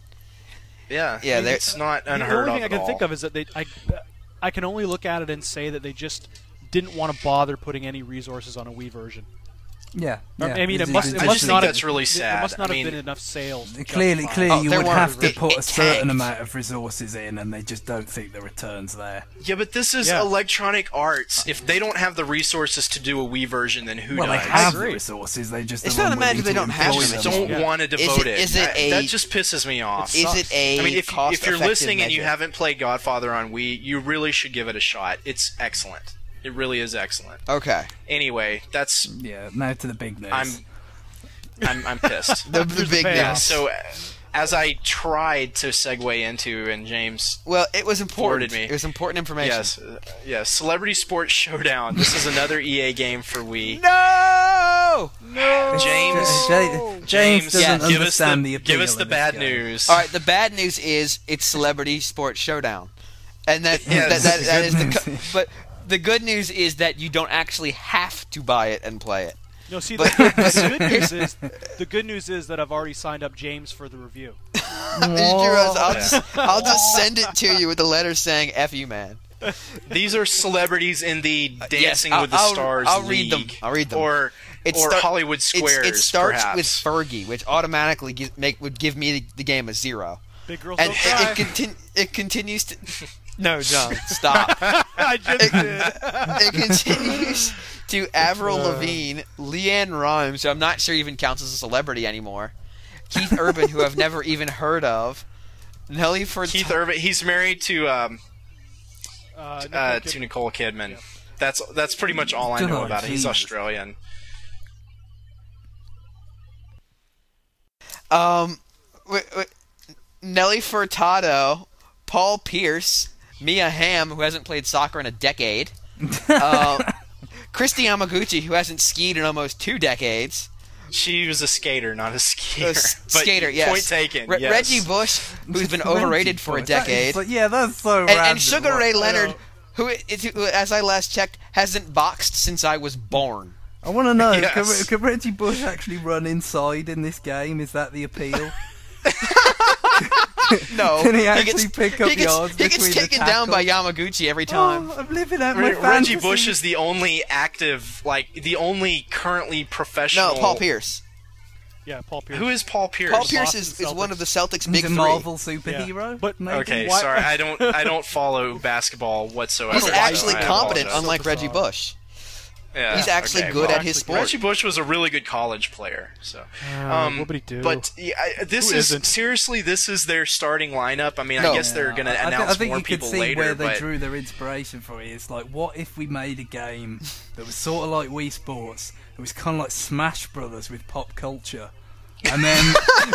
Yeah, Yeah, I mean, they're- it's not The unheard only of thing I at can all. think of is that they, I, I can only look at it and say that they just didn't want to bother putting any resources on a Wii version. Yeah, Or, yeah. I mean, it It's- must. it's- It I must just not think have, that's really sad. There must not I have mean, been enough sales. to Clearly, justify clearly, Oh, you there would were- have to it- put it a certain tanked. amount of resources in, and they just don't think the returns there. Yeah, but this is Yeah. Electronic Arts. If they don't have the resources to do a Wii version, then who Well, they does? have the agree. resources. They just It's are not a matter unwilling they to don't have employ them, them. it's just- don't Yeah. want to Is devote it- it. is it I- a- that just pisses me off. Is it a I mean, if, if you're cost-effective listening and you measure? haven't played Godfather on Wii, you really should give it a shot. It's excellent. It really is excellent. Okay. Anyway, that's Yeah, now to the big news. I'm I'm I'm pissed. The, the big payoff. news. So, uh, as I tried to segue into, and James, Well, it was important. Forwarded me. It was important information. yes, uh, yes, Celebrity Sports Showdown. This is another E A game for Wii. No! No. James, James, James, doesn't give us understand the, the appeal give us the of this bad game. news. All right. The bad news is it's Celebrity Sports Showdown, and that Yes. that, that, that is the. Good Co- news. but the good news is that you don't actually have to buy it and play it. No, see, But- the, the good news is the good news is that I've already signed up James for the review. I'll Yeah. just I'll just send it to you with a letter saying "F you, man." These are celebrities in the Dancing I'll- with the I'll- Stars I'll League. read them. I'll read them. Or, It or start- Hollywood It's- Squares, It starts perhaps. with Fergie, which automatically give, make would give me the, the game a zero, Big girls and don't it, cry. it, contin- it continues to. No, John, stop. I just did. It continues to Avril Lavigne, Leanne Rimes, who I'm not sure even counts as a celebrity anymore, Keith Urban, who I've never even heard of, Nelly Furtado. Keith Urban, he's married to um, Uh, Nicole uh, Kidman. to Nicole Kidman. Yeah. That's that's pretty much all I know Oh, about it. He's Jesus. Australian. Um, w- w- Nelly Furtado, Paul Pierce, Mia Hamm, who hasn't played soccer in a decade, uh, Christy Yamaguchi, who hasn't skied in almost two decades. She was a skater, not a Uh, skier. s- But skater, yes. Point taken. Re- yes. Reggie Bush, who's been overrated for a decade. But yeah, that's so and, random. and Sugar Ray Like, Leonard, who, is, who, as I last checked, hasn't boxed since I was born. I want to know, Yes. can, can Reggie Bush actually run inside in this game? Is that the appeal? No, Can he actually gets, pick up he gets, yards He gets between the taken down by tackles? Yamaguchi every time. Oh, I'm living out my Re- fantasy. Reggie Bush is the only active, like the only currently professional. No, Paul Pierce. Yeah, Paul Pierce. Who is Paul Pierce? Paul Pierce Boston is, is one of the Celtics' He's big a three. Marvel Yeah. superhero. But maybe? Okay, Why- sorry, I don't I don't follow basketball whatsoever. He's so actually I competent, apologize. unlike Superstar. Reggie Bush. Yeah, He's actually okay, good well, at his actually sport. Reggie Bush was a really good college player. So, Uh, what would he do? But yeah, I- this Who is isn't? seriously this is their starting lineup. I mean, No. I guess they're going to I, thi- announce I think more you could people see later. where they but drew their inspiration for it. It's like, what if we made a game that was sort of like Wii Sports? It was kind of like Smash Brothers with pop culture. And then,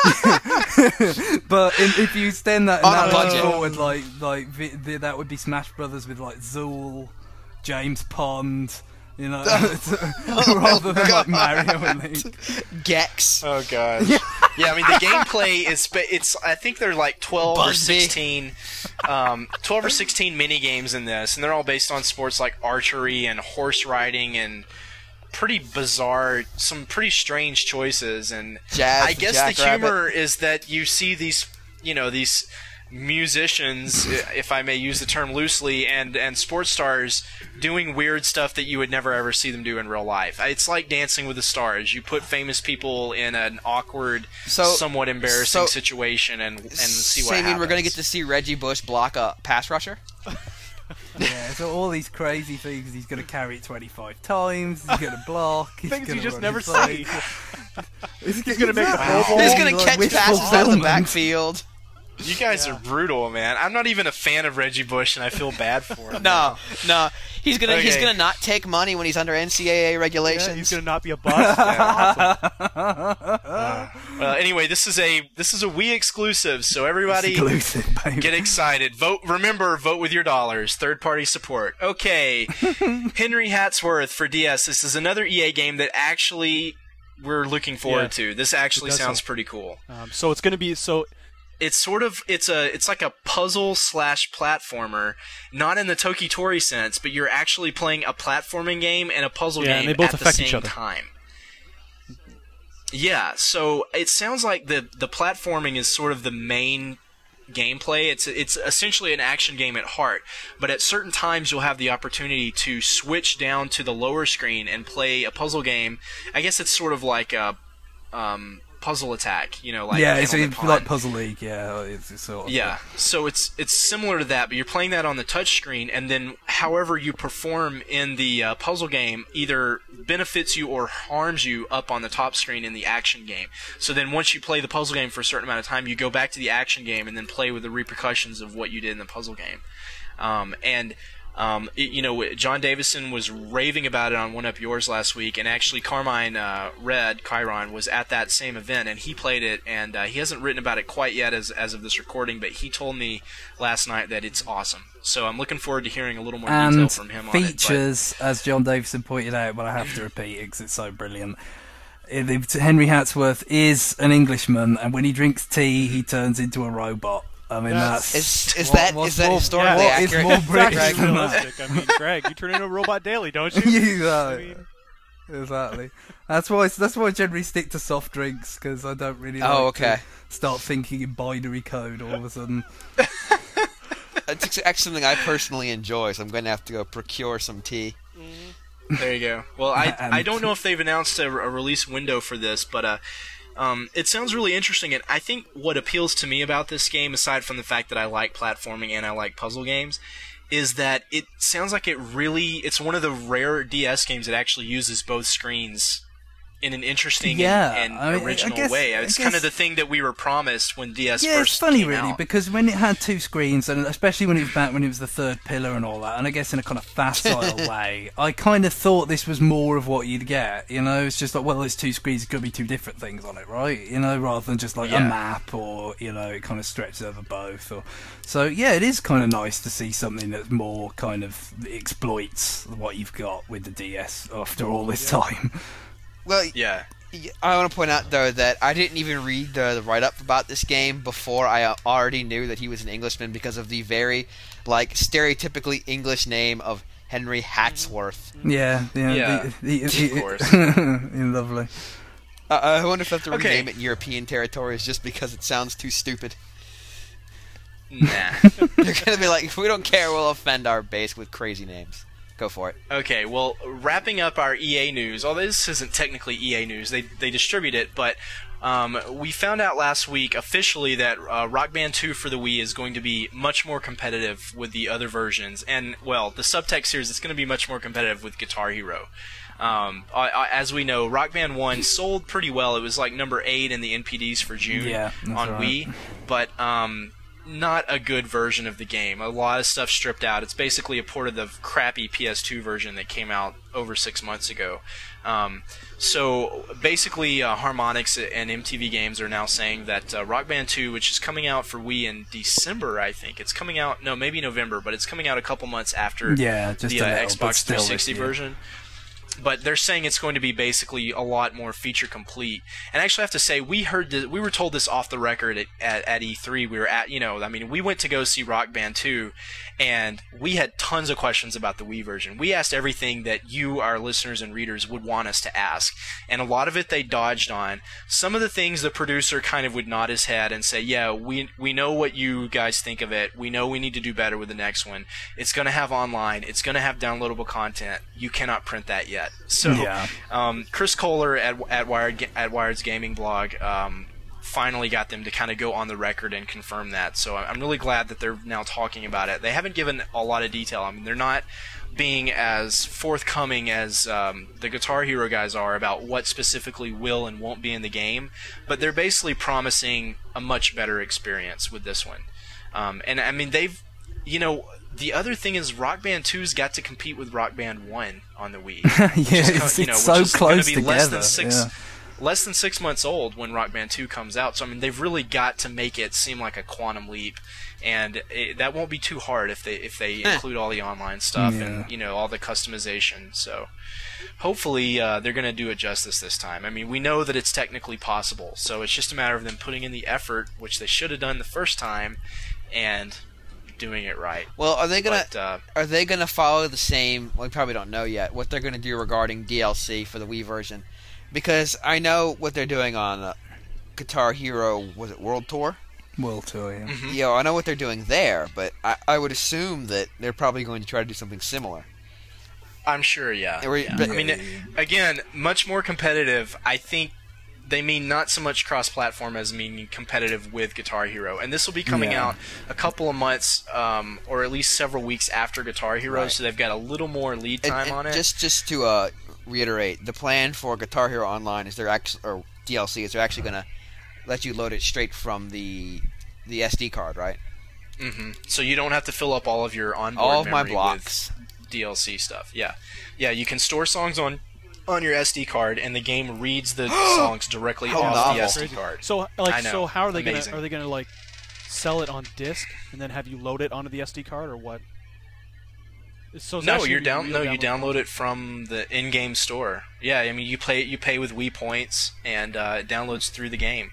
but in, if you extend that On a analogy budget. forward, like like vi- the, that would be Smash Brothers with like Zool, James Pond, you know, rather than like Mario and Link. Gex. oh god, yeah. I mean the gameplay is spe- it's I think they're like twelve or Busby. sixteen, um, twelve or sixteen mini games in this, and they're all based on sports like archery and horse riding and pretty bizarre, some pretty strange choices. And Jazz I the guess the Jackrabbit. humor is that you see these, you know, these musicians, if I may use the term loosely, and and sports stars doing weird stuff that you would never ever see them do in real life. It's like Dancing with the Stars. You put famous people in an awkward, So- somewhat embarrassing so- situation and and see what So you mean happens. we're going to get to see Reggie Bush block a pass rusher? Yeah, so all these crazy things. He's going to carry it twenty-five times. He's going to block. He's Things you gonna just run never inside. see. He's, He's gonna make the Pro Bowl. He's going to like catch wishful passes out of the fulfillment. backfield. You guys are brutal, man. I'm not even a fan of Reggie Bush, and I feel bad for him. No, no. He's gonna he's Okay. gonna not take money when he's under N C double A Yeah, regulations. he's gonna not be a bust. Well, anyway, this is a this is a Wii exclusive, so everybody Exclusive, baby. get excited. Vote. Remember, vote with your dollars. Third party support. Okay, Henry Hatsworth for D S. This is another E A game that actually we're looking forward Yeah. to. This actually does sounds sound- pretty cool. um, so it's gonna be so. It's sort of it's a it's like a puzzle slash platformer, not in the Tokitori sense, but you're actually playing a platforming game and a puzzle Yeah, game and they both at the affect same each other. time. Yeah, so it sounds like the the platforming is sort of the main gameplay. It's it's essentially an action game at heart, but at certain times you'll have the opportunity to switch down to the lower screen and play a puzzle game. I guess it's sort of like a um, puzzle attack, you know, like yeah, it's, Panel it's Nippon. like Puzzle League. Yeah, it's, it's sort of Yeah, so it's it's similar to that, but you're playing that on the touch screen, and then however you perform in the uh, puzzle game either benefits you or harms you up on the top screen in the action game. So then once you play the puzzle game for a certain amount of time, you go back to the action game and then play with the repercussions of what you did in the puzzle game. Um, and Um, it, you know, John Davison was raving about it on One Up Yours last week, and actually Carmine uh, Red, Chiron, was at that same event, and he played it, and uh, he hasn't written about it quite yet as as of this recording, but he told me last night that it's awesome. So I'm looking forward to hearing a little more detail and from him on features, it. but... as John Davison pointed out, but I have to repeat it because it's so brilliant. It- Henry Hatsworth is an Englishman, and when he drinks tea, he turns into a robot. I mean, That's- that's... Is is what- that what's is that more- historically what is accurate? more It's British actually than that? realistic. I mean, Greg, you turn into a robot daily, don't you? You know, I mean, exactly. That's why. That's why I generally stick to soft drinks because I don't really. Like Oh, okay. To start thinking in binary code all of a sudden. It's actually something I personally enjoy, so I'm going to have to go procure some tea. There you go. Well, I And- I don't know if they've announced a, a release window for this, but uh, um, it sounds really interesting. And I think what appeals to me about this game, aside from the fact that I like platforming and I like puzzle games, is that it sounds like it really it's one of the rare D S games that actually uses both screens in an interesting Yeah, and, and I mean, I original guess- way. I It's guess- kind of the thing that we were promised when D S Yeah, first it's funny came really out. because when it had two screens, and especially when it was back when it was the third pillar and all that, and I guess in a kind of facile way, I kind of thought this was more of what you'd get. You know, it's just like, well, it's two screens, it's going to be two different things on it, right? You know, rather than just like Yeah. a map or you know, it kind of stretches over both. Or so yeah, it is kind of nice to see something that's more kind of exploits what you've got with the D S after all this time. Well, Yeah. I want to point out though that I didn't even read the, the write-up about this game before I uh, already knew that he was an Englishman because of the very like stereotypically English name of Henry Hatsworth. Yeah, yeah, Yeah, the, the, the, of course. lovely. Uh, I wonder if they have to Okay. rename it in European territories just because it sounds too stupid. Nah. They're gonna be like, if we don't care, we'll offend our base with crazy names. Go for it. Okay, well, wrapping up our E A news, although this isn't technically E A news, they they distribute it, but um, we found out last week officially that uh, Rock Band two for the Wii is going to be much more competitive with the other versions, and, well, the subtext here is it's going to be much more competitive with Guitar Hero. Um, I, I, as we know, Rock Band one sold pretty well. It was like number eight in the N P Ds for June Yeah, that's on right. Wii, but um, not a good version of the game. A lot of stuff stripped out. It's basically a port of the crappy P S two version that came out over six months ago. Um, so basically, uh, Harmonix and M T V Games are now saying that uh, Rock Band two, which is coming out for Wii in December, I think it's coming out. No, maybe November, but it's coming out a couple months after Yeah, just the a uh, little, but Xbox still three this sixty year. version. But they're saying it's going to be basically a lot more feature complete. And I actually have to say, we heard this, we were told this off the record at, at, at E three. We were at, you know, I mean, we went to go see Rock Band two, and we had tons of questions about the Wii version. We asked everything that you, our listeners and readers, would want us to ask, and a lot of it they dodged on. Some of the things the producer kind of would nod his head and say, yeah, we we know what you guys think of it. We know we need to do better with the next one. It's going to have online. It's going to have downloadable content. You cannot print that yet. So. Yeah. Um, Chris Kohler at at Wired at Wired's gaming blog um, finally got them to kind of go on the record and confirm that. So I'm really glad that they're now talking about it. They haven't given a lot of detail. I mean, they're not being as forthcoming as um, the Guitar Hero guys are about what specifically will and won't be in the game, but they're basically promising a much better experience with this one. Um, and I mean, they've, you know. The other thing is Rock Band two's got to compete with Rock Band one on the Wii. yeah, Which is it's, co- you know, it's which so is gonna close be together. less than six, yeah. less than six months old when Rock Band two comes out. So I mean, they've really got to make it seem like a quantum leap, and it, that won't be too hard if they if they Eh. include all the online stuff Yeah. and you know all the customization. So hopefully uh, they're going to do it justice this time. I mean, we know that it's technically possible, so it's just a matter of them putting in the effort, which they should have done the first time, and doing it right. Well, are they gonna But, uh, are they gonna follow the same? Well, we probably don't know yet what they're gonna do regarding D L C for the Wii version, because I know what they're doing on uh, Guitar Hero. Was it World Tour? World Tour, yeah. Mhm. You know, I know what they're doing there, but I, I would assume that they're probably going to try to do something similar. I'm sure, yeah. Or- yeah. but- I mean, again, much more competitive. I think they mean not so much cross-platform as meaning competitive with Guitar Hero, and this will be coming Yeah. out a couple of months, um, or at least several weeks after Guitar Hero, Right. so they've got a little more lead And- time and on it. Just just to uh, reiterate, the plan for Guitar Hero Online is they're actually or D L C is they're actually going to let you load it straight from the the S D card, right? hmm So you don't have to fill up all of your onboard All of my memory blocks. with D L C stuff. Yeah, yeah. You can store songs on on your S D card, and the game reads the songs directly How off novel. the S D Crazy. card. So like I know. so how are they Amazing. gonna are they gonna like sell it on disc and then have you load it onto the S D card or what? So it's No, actually you're gonna down. be No, real you download it from the in-game store. Yeah, I mean, you play you pay with Wii points, and uh, it downloads through the game.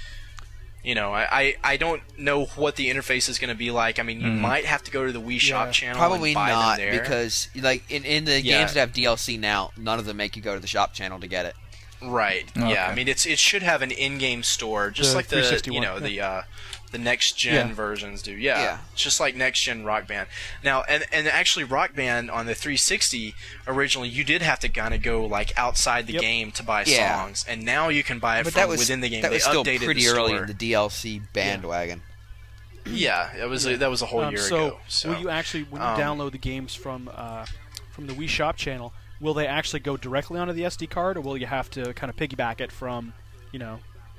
You know, I, I, I don't know what the interface is going to be like. I mean, you might have to go to the Wii Shop Yeah. channel Probably and buy not, them there. because like in, in the Yeah. games that have D L C now, none of them make you go to the shop channel to get it. Right. Okay. Yeah. I mean, it's it should have an in-game store, just The like the three you sixty-one, know yeah. the uh, the next gen Yeah. versions do. Yeah. Yeah. It's just like next gen Rock Band. Now, and and actually, Rock Band on the three sixty originally, you did have to kind of go like outside the Yep. game to buy Yeah. songs, and now you can buy it But from that was within the game. that They was still updated pretty the early store. in the D L C bandwagon. Yeah, it was a, that was a whole Um, year so ago. So will you actually when you um, download the games from uh, from the Wii Shop channel, will they actually go directly onto the S D card, or will you have to kind of piggyback it from, you know?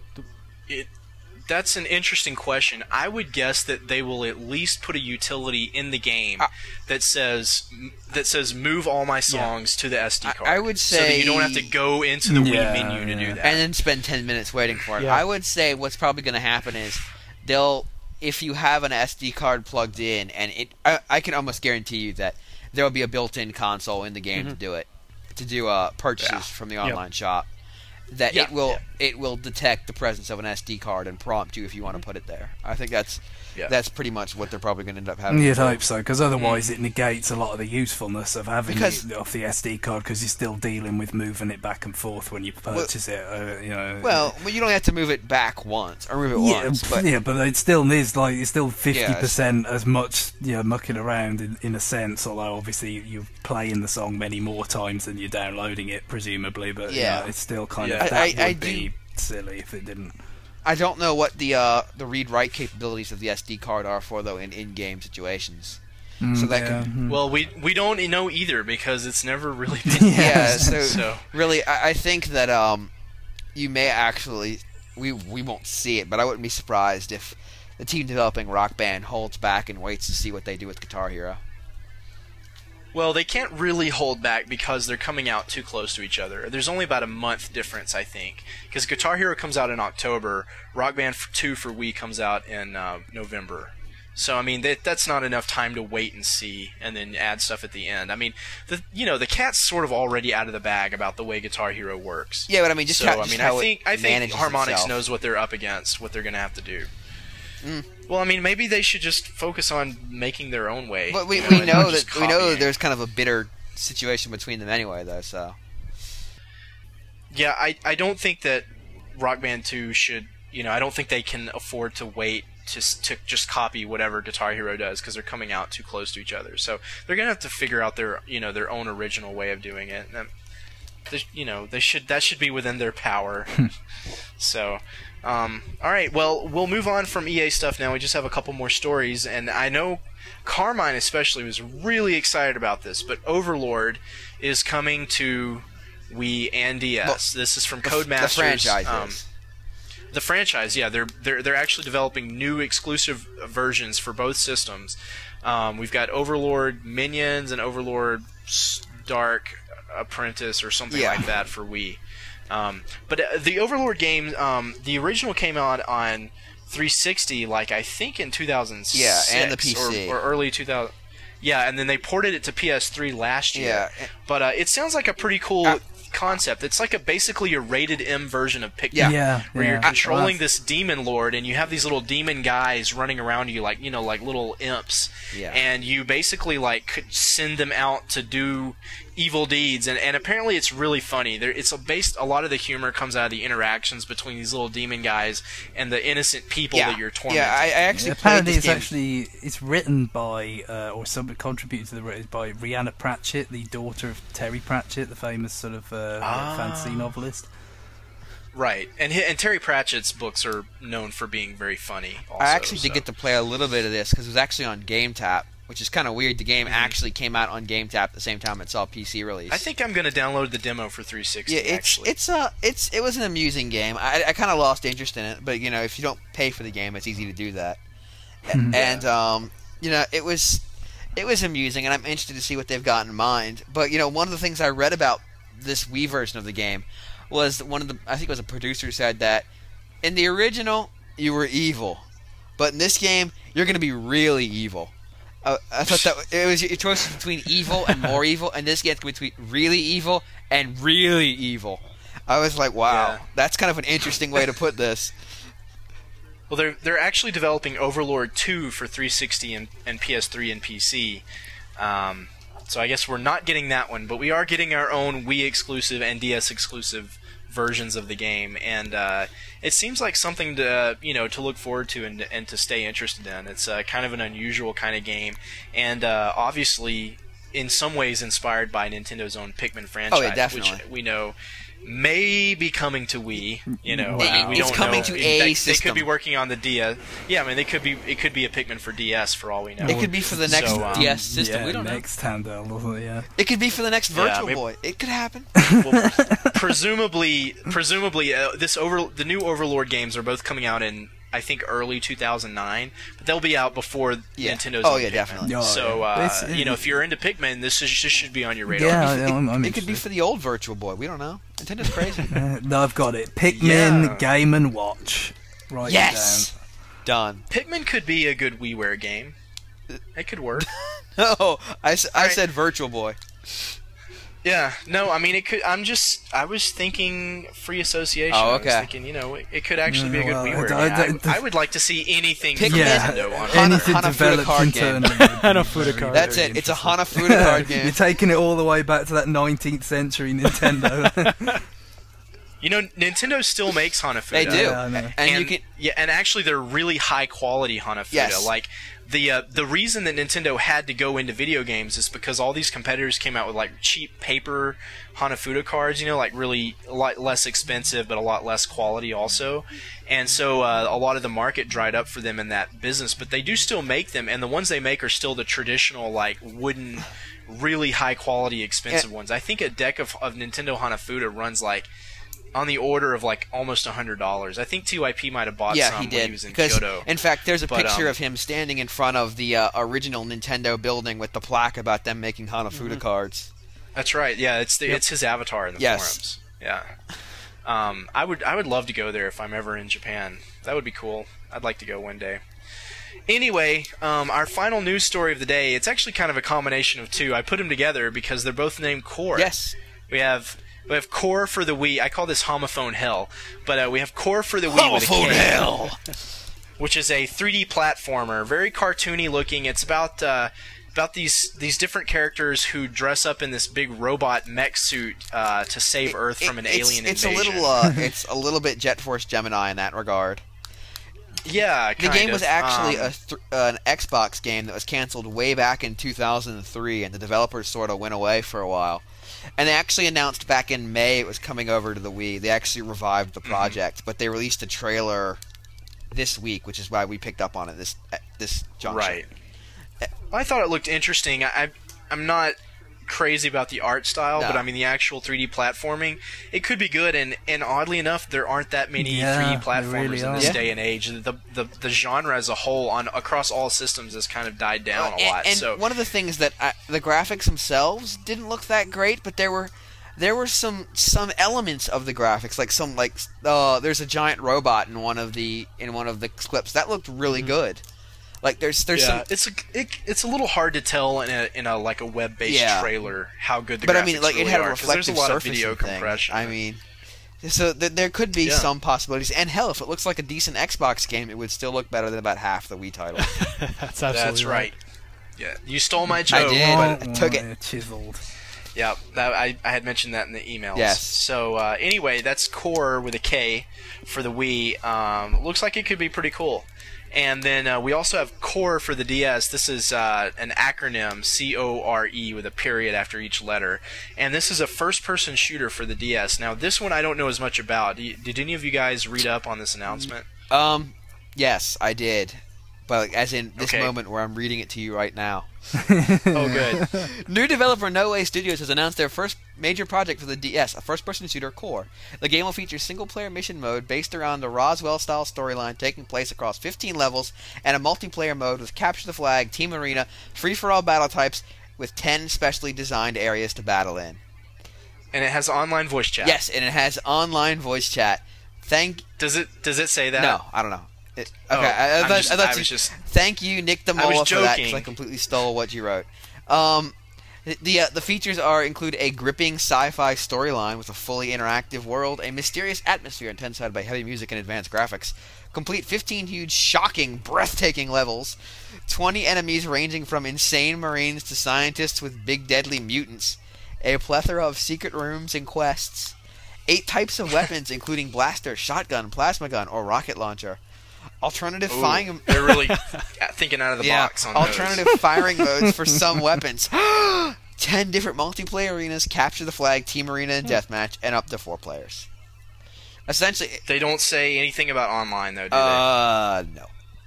it, that's an interesting question. I would guess that they will at least put a utility in the game I- that says that says move all my songs to the S D I- card. I would so that you don't have to say- go into the Yeah, Wii menu to yeah. do that. And then spend ten minutes waiting for it. Yeah. I would say what's probably going to happen is they'll, if you have an S D card plugged in, and it, I, I can almost guarantee you that there will be a built-in console in the game to do it, to do uh, purchases Yeah. from the online shop. That Yeah, it will yeah. it will detect the presence of an S D card and prompt you if you want to put it there. I think that's Yeah. that's pretty much what they're probably going to end up having. You'd to do. hope so, because otherwise it negates a lot of the usefulness of having Because- it off the S D card, because you're still dealing with moving it back and forth when you purchase it. Uh, you know. Well, well, you don't have to move it back once or move it yeah, once, but yeah, but it still is like it's still fifty percent as much, you know, mucking around in, in a sense. Although obviously you're playing the song many more times than you're downloading it, presumably. But Yeah. you know, it's still kind Yeah. of that I- I- would I be do- silly if it didn't. I don't know what the uh, the read-write capabilities of the S D card are for though in in-game situations. So that yeah, could mm. well, we we don't know either because it's never really been. yeah. So, So really, I, I think that um, you may actually we we won't see it, but I wouldn't be surprised if the team developing Rock Band holds back and waits to see what they do with Guitar Hero. Well, they can't really hold back because they're coming out too close to each other. There's only about a month difference, I think, because Guitar Hero comes out in October, Rock Band two for Wii comes out in uh, November. So I mean, that that's not enough time to wait and see, and then add stuff at the end. I mean, the you know the cat's sort of already out of the bag about the way Guitar Hero works. Yeah, but I mean, just so how, I just mean, how I think it I think manages Harmonix itself. knows what they're up against, what they're going to have to do. Mm. Well, I mean, maybe they should just focus on making their own way. But we you we and know not just that we know that copying. there's kind of a bitter situation between them anyway, though. So Yeah, I, I don't think that Rock Band two should, you know, I don't think they can afford to wait to, s- to just copy whatever Guitar Hero does because they're coming out too close to each other. So they're going to have to figure out their, you know, their own original way of doing it. And, they- you know, they should that should be within their power. So, um, all right, well, we'll move on from E A stuff now. We just have a couple more stories, and I know Carmine especially was really excited about this, but Overlord is coming to Wii and D S. This is from the, Codemasters. the franchise um, is. the franchise, yeah, they're they're they're actually developing new exclusive versions for both systems. Um, we've got Overlord Minions and Overlord S- Dark Apprentice or something Yeah. like that for Wii. Um, but uh, the Overlord game, um, the original came out on three sixty, like I think in two thousand six, Yeah, and the P C. or, or early two thousand. Yeah, and then they ported it to P S three last year. Yeah. But uh, it sounds like a pretty cool Uh, concept. It's like a basically a rated M version of Pikmin, Yeah. Yeah, where yeah. you're controlling Well, this demon lord, and you have these little demon guys running around you, like you know, like little imps, Yeah. and you basically like could send them out to do evil deeds, and, and apparently it's really funny. There, it's a based a lot of the humor comes out of the interactions between these little demon guys and the innocent people yeah, that you're tormenting. yeah. I, I actually played apparently this it's game. actually it's written by uh, or some contributed to the written by Rhianna Pratchett, the daughter of Terry Pratchett, the famous sort of uh, Ah. fantasy novelist. Right, and hi- and Terry Pratchett's books are known for being very funny. Also, I actually did so. get to play a little bit of this because it was actually on GameTap, which is kind of weird. The game actually came out on GameTap at the same time it saw P C release. I think I'm going to download the demo for three sixty. Yeah, it's actually. it's uh it's it was an amusing game. I I kind of lost interest in it, but you know, if you don't pay for the game, it's easy to do that. A- and um, you know, it was it was amusing, and I'm interested to see what they've got in mind. But you know, one of the things I read about this Wii version of the game was one of the I think it was a producer said that in the original you were evil, but in this game you're going to be really evil. Uh, I thought that it was your choice between evil and more evil, and this gets between really evil and really evil. I was like, wow, Yeah. that's kind of an interesting way to put this. Well, they're they're actually developing Overlord two for three sixty and, and P S three and P C. Um, so I guess we're not getting that one, but we are getting our own Wii exclusive and D S exclusive versions of the game, and uh, it seems like something to you know to look forward to and and to stay interested in. It's uh, kind of an unusual kind of game, and uh, obviously in some ways inspired by Nintendo's own Pikmin franchise, Oh, yeah, definitely. which we know may be coming to Wii. You know, Wow. I mean, we It's don't coming know. to In a fact, They system. could be working on the D S. Yeah, I mean, they could be. It could be a Pikmin for D S for all we know. It could be for the next So, um, D S system. Yeah, we don't know. next handheld, wasn't it? Yeah. It could be for the next Yeah, Virtual maybe- Boy. It could happen. Well, presumably, presumably, uh, this over the new Overlord games are both coming out in I think early two thousand nine, but they'll be out before Yeah. Nintendo's. Oh, own yeah, Pikmin. definitely. Oh, So yeah. uh, This- you know, if you're into Pikmin, this, is, this should be on your radar. Yeah, It, yeah, I'm, I'm it could be interested. for the old Virtual Boy. We don't know. Nintendo's crazy. Uh, no, I've got it. Pikmin, Yeah. Game and Watch. Right. Yes! Done. Pikmin could be a good WiiWare game. It could work. No, I, s- I Alright. said Virtual Boy. Yeah, no, I mean it could. I'm just, I was thinking free association. Oh, I okay. was thinking, you know, it, it could actually be a good Yeah, well, WiiWare. I- I- game. I- I, I would like to see anything from Pikmin. Yeah, Nintendo on it. Hana- anything Hanafuda developed card game. internally. would be Hanafuda very, card. That's very it. It's a interesting. Hanafuda card game. You're taking it all the way back to that nineteenth century Nintendo. You know, Nintendo still makes Hanafuda. They do. Yeah, I know. And, you can. yeah, and actually they're really high quality Hanafuda. Yes. Like the uh, the reason that Nintendo had to go into video games is because all these competitors came out with like cheap paper Hanafuda cards, you know, like really a lot less expensive but a lot less quality also. And so uh, a lot of the market dried up for them in that business, but they do still make them, and the ones they make are still the traditional like wooden, really high quality expensive ones. I think a deck of, of Nintendo Hanafuda runs like on the order of like almost a hundred dollars. I think T Y P might have bought Yeah, some he when did. he was in Because, Kyoto. in fact, there's a But, picture um, of him standing in front of the uh, original Nintendo building with the plaque about them making Hanafuda cards. That's right. Yeah, it's the, it's his avatar in the Yes. forums. Yeah. Um, I would I would love to go there if I'm ever in Japan. That would be cool. I'd like to go one day. Anyway, um, our final news story of the day, it's actually kind of a combination of two. I put them together because they're both named Core. Yes. We have we have Core for the Wii. I call this Homophone Hell. But uh, we have Core for the Wii with a K, which is a three D platformer, very cartoony looking. It's about uh, about these these different characters who dress up in this big robot mech suit uh, to save Earth from an It- alien it's, invasion. It's a little, uh, it's a little bit Jet Force Gemini in that regard. Yeah, The kind game of. was actually Um, a th- uh, an Xbox game that was canceled way back in two thousand three, and the developers sort of went away for a while. And they actually announced back in May it was coming over to the Wii. They actually revived the Mm-hmm. project, but they released a trailer this week, which is why we picked up on it this at this junction. right. I thought it looked interesting. I, I I'm not crazy about the art style, No. but I mean the actual three D platforming, it could be good. And, and oddly enough, there aren't that many Yeah, three D they platformers really in are. this Yeah. day and age. The, the the genre as a whole, on across all systems, has kind of died down Uh, a and, lot. and so one of the things that I, the graphics themselves didn't look that great, but there were there were some some elements of the graphics, like some like uh, there's a giant robot in one of the in one of the clips that looked really Mm-hmm. good. Like there's there's yeah, some, it's a it, it's a little hard to tell in a in a like a web based Yeah. trailer how good the but graphics I mean, like really it had are, a 'cause there's a reflective lot of surfacing video thing. compression. I mean, so th- there could be Yeah. some possibilities. And hell, if it looks like a decent Xbox game, it would still look better than about half the Wii titles. That's absolutely That's right. Yeah, you stole my joke. I did. But I took it. Yeah, chiseled. yeah, that, I I had mentioned that in the emails. Yes. So uh, anyway, that's Core with a K for the Wii. Um, looks like it could be pretty cool. And then uh, we also have Core for the D S. This is uh, an acronym, C O R E, with a period after each letter. And this is a first-person shooter for the D S. Now, this one I don't know as much about. Did did any of you guys read up on this announcement? Um, yes, I did. But like, as in this Okay. moment where I'm reading it to you right now. Oh, good. New developer No Way Studios has announced their first major project for the D S, a first-person shooter, Core. The game will feature single-player mission mode based around a Roswell-style storyline taking place across fifteen levels, and a multiplayer mode with Capture the Flag, Team Arena, free-for-all battle types, with ten specially designed areas to battle in. And it has online voice chat. Yes, and it has online voice chat. Thank... Does it Does it say that? No, I don't know. It, Oh, okay, I, I I'm thought, just- I thought I you- was just- Thank you, Nick I was Damola, for that because joking. I completely stole what you wrote. Um, the the, uh, the features are include a gripping sci-fi storyline with a fully interactive world, a mysterious atmosphere intensified by heavy music and advanced graphics, complete fifteen huge, shocking, breathtaking levels, twenty enemies ranging from insane marines to scientists with big deadly mutants, a plethora of secret rooms and quests, eight types of weapons including blaster, shotgun, plasma gun, or rocket launcher. Alternative Ooh, firing. They're really thinking out of the Yeah, box on alternative those. firing modes for some weapons. Ten different multiplayer arenas, capture the flag, team arena, and deathmatch, and up to four players. Essentially, They don't say anything about online, though, do uh, no.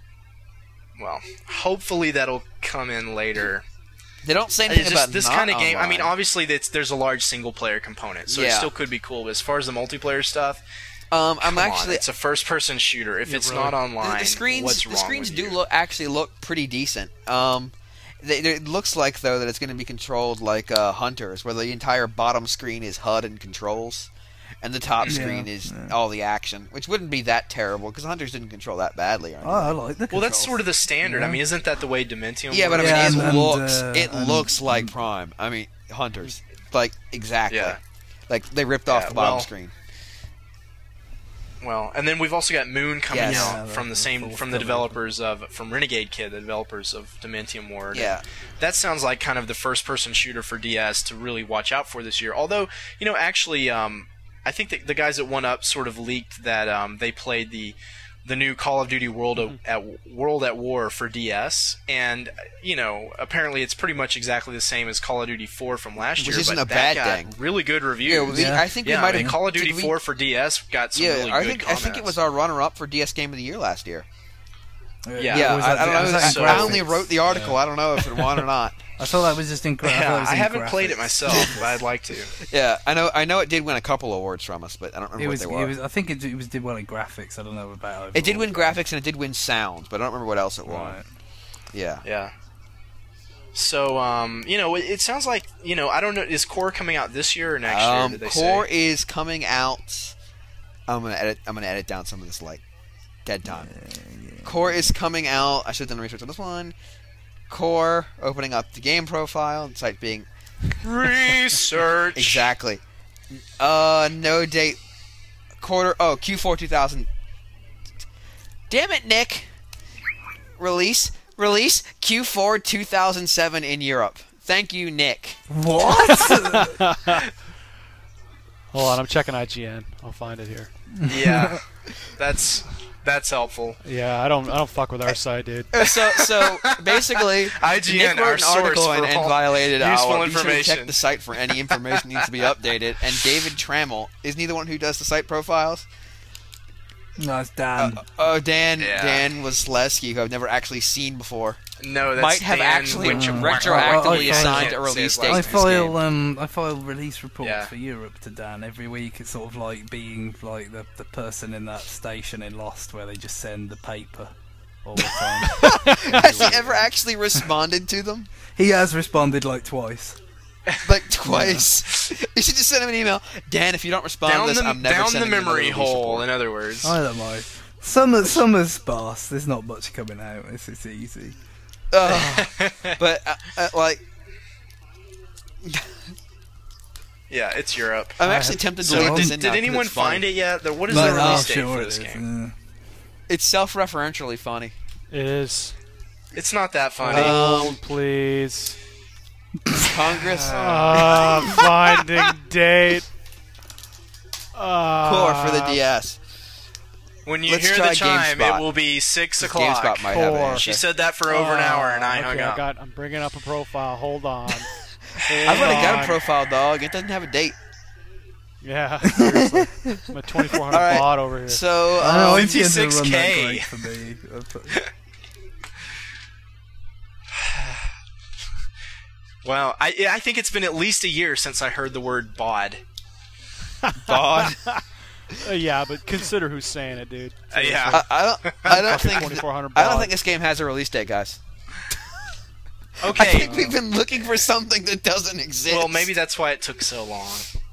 they? Well, hopefully that'll come in later. They don't say anything It's about just this not kind of game. I mean, online. obviously, that's, there's a large single-player component, so it Yeah. still could be cool. But as far as the multiplayer stuff, um, I'm come actually. on, it's a first-person shooter. If Yeah, it's really. not the, online, the screens, what's the wrong screens with do you? look actually look pretty decent. Um, they, they- it looks like though that it's going to be controlled like uh, Hunters, where the entire bottom screen is H U D and controls, and the top Yeah, screen is yeah. all the action, which wouldn't be that terrible because Hunters didn't control that badly. Or Oh, I like the Well, that's controls. sort of the standard. I Yeah. mean, isn't that the way Dementium Yeah, but I works? mean, Yeah, it and- and, looks uh, it and- looks like Prime. I mean, Hunters, like exactly. Yeah. Like they ripped off Yeah, the bottom well, screen. Well, and then we've also got Moon coming Yes. out Yeah, from the the same full from the cover. developers of from Renegade Kid, the developers of Dementium Ward. Yeah. That sounds like kind of the first-person shooter for D S to really watch out for this year. Although, you know, actually, um, I think that the guys at One Up sort of leaked that um, they played the the new Call of Duty World of, at World at War for D S, and you know, apparently it's pretty much exactly the same as Call of Duty four from last Which year. isn't but a that bad got thing. really good reviews. Yeah, we, Yeah. I think Yeah, we might I mean, have Call of Duty did we- four for D S got some Yeah, really I good think comments. I think it was our runner-up for D S Game of the Year last year. Yeah. Yeah, was I, that- I don't know. was that in I only graphics? wrote the article. I don't know if it won or not. I thought that was just in gra- I, thought Yeah, it was I in haven't played it graphics. myself, but I'd like to. Yeah, I know. I know it did win a couple awards from us, but I don't remember It was, what they were. it was. I think it, it was did well in graphics. I don't know about. It did overall, win but- graphics and it did win sound, but I don't remember what else it won. Right. Yeah. Yeah. So, um, you know, it, it sounds like, you know, I don't know, is Core coming out this year or next year? Um, Did they Core say? is coming out. I'm gonna edit. I'm gonna edit down some of this like dead time. Core is coming out. I should have done research on this one. Core opening up the game profile. The site being Research. exactly. Uh, no date. Quarter. Oh, Q four two thousand. Damn it, Nick. Release. Release Q four two thousand seven in Europe. Thank you, Nick. What? Hold on, I'm checking I G N. I'll find it here. Yeah. That's that's helpful. Yeah, I don't I don't fuck with our site, dude. So, so basically, I G N, Nick our wrote an article source and, for and all violated useful our. Be sure to information. check the site for any information needs to be updated. And David Trammell, isn't he the one who does the site profiles? No, it's Dan. Uh, oh, Dan Yeah. Dan Wasilewski, who I've never actually seen before, No, that's might have Dan actually Wincham- retroactively I- I- assigned I a can't say release his date. I last for this file game. um I file release reports Yeah. for Europe to Dan every week. It's sort of like being like the the person in that station in Lost where they just send the paper all the time. Has he ever actually responded to them? He has responded like twice. Like twice. You should just send him an email. Dan, if you don't respond down to this, the, I'm never down the sending you another memory release hole, report. in other words. I don't know. Summer, summer's sparse. There's not much coming out. It's, it's easy. Ugh. But uh, uh, like, Yeah, it's Europe. I'm actually tempted to So leave this did, in did now 'cause anyone it's funny. find it yet? The- What is But, the oh, release date sure for it this is, game? yeah. It's self-referentially funny. It is. It's not that funny. Oh, please. Congress, Uh, finding date. Uh, core for the D S. when you let's hear try the chime, GameSpot. it will be six GameSpot o'clock. might have an Core. answer. She said that for over an hour, and I okay, hung I up. got, I'm bringing up a profile. Hold on. I've already got on. a profile, dog. It doesn't have a date. Yeah, seriously. I'm a twenty-four hundred All right. bot over here. So, I know, um, it's the end of the run fifty-six K. that great for me. I put- Well, I I think it's been at least a year since I heard the word bod. bod. Uh, yeah, but consider who's saying it, dude. Uh, yeah. I, I don't. I don't think. twenty-four hundred I don't bod. think this game has a release date, guys. I Okay. think we've been looking for something that doesn't exist. Well, maybe that's why it took so long.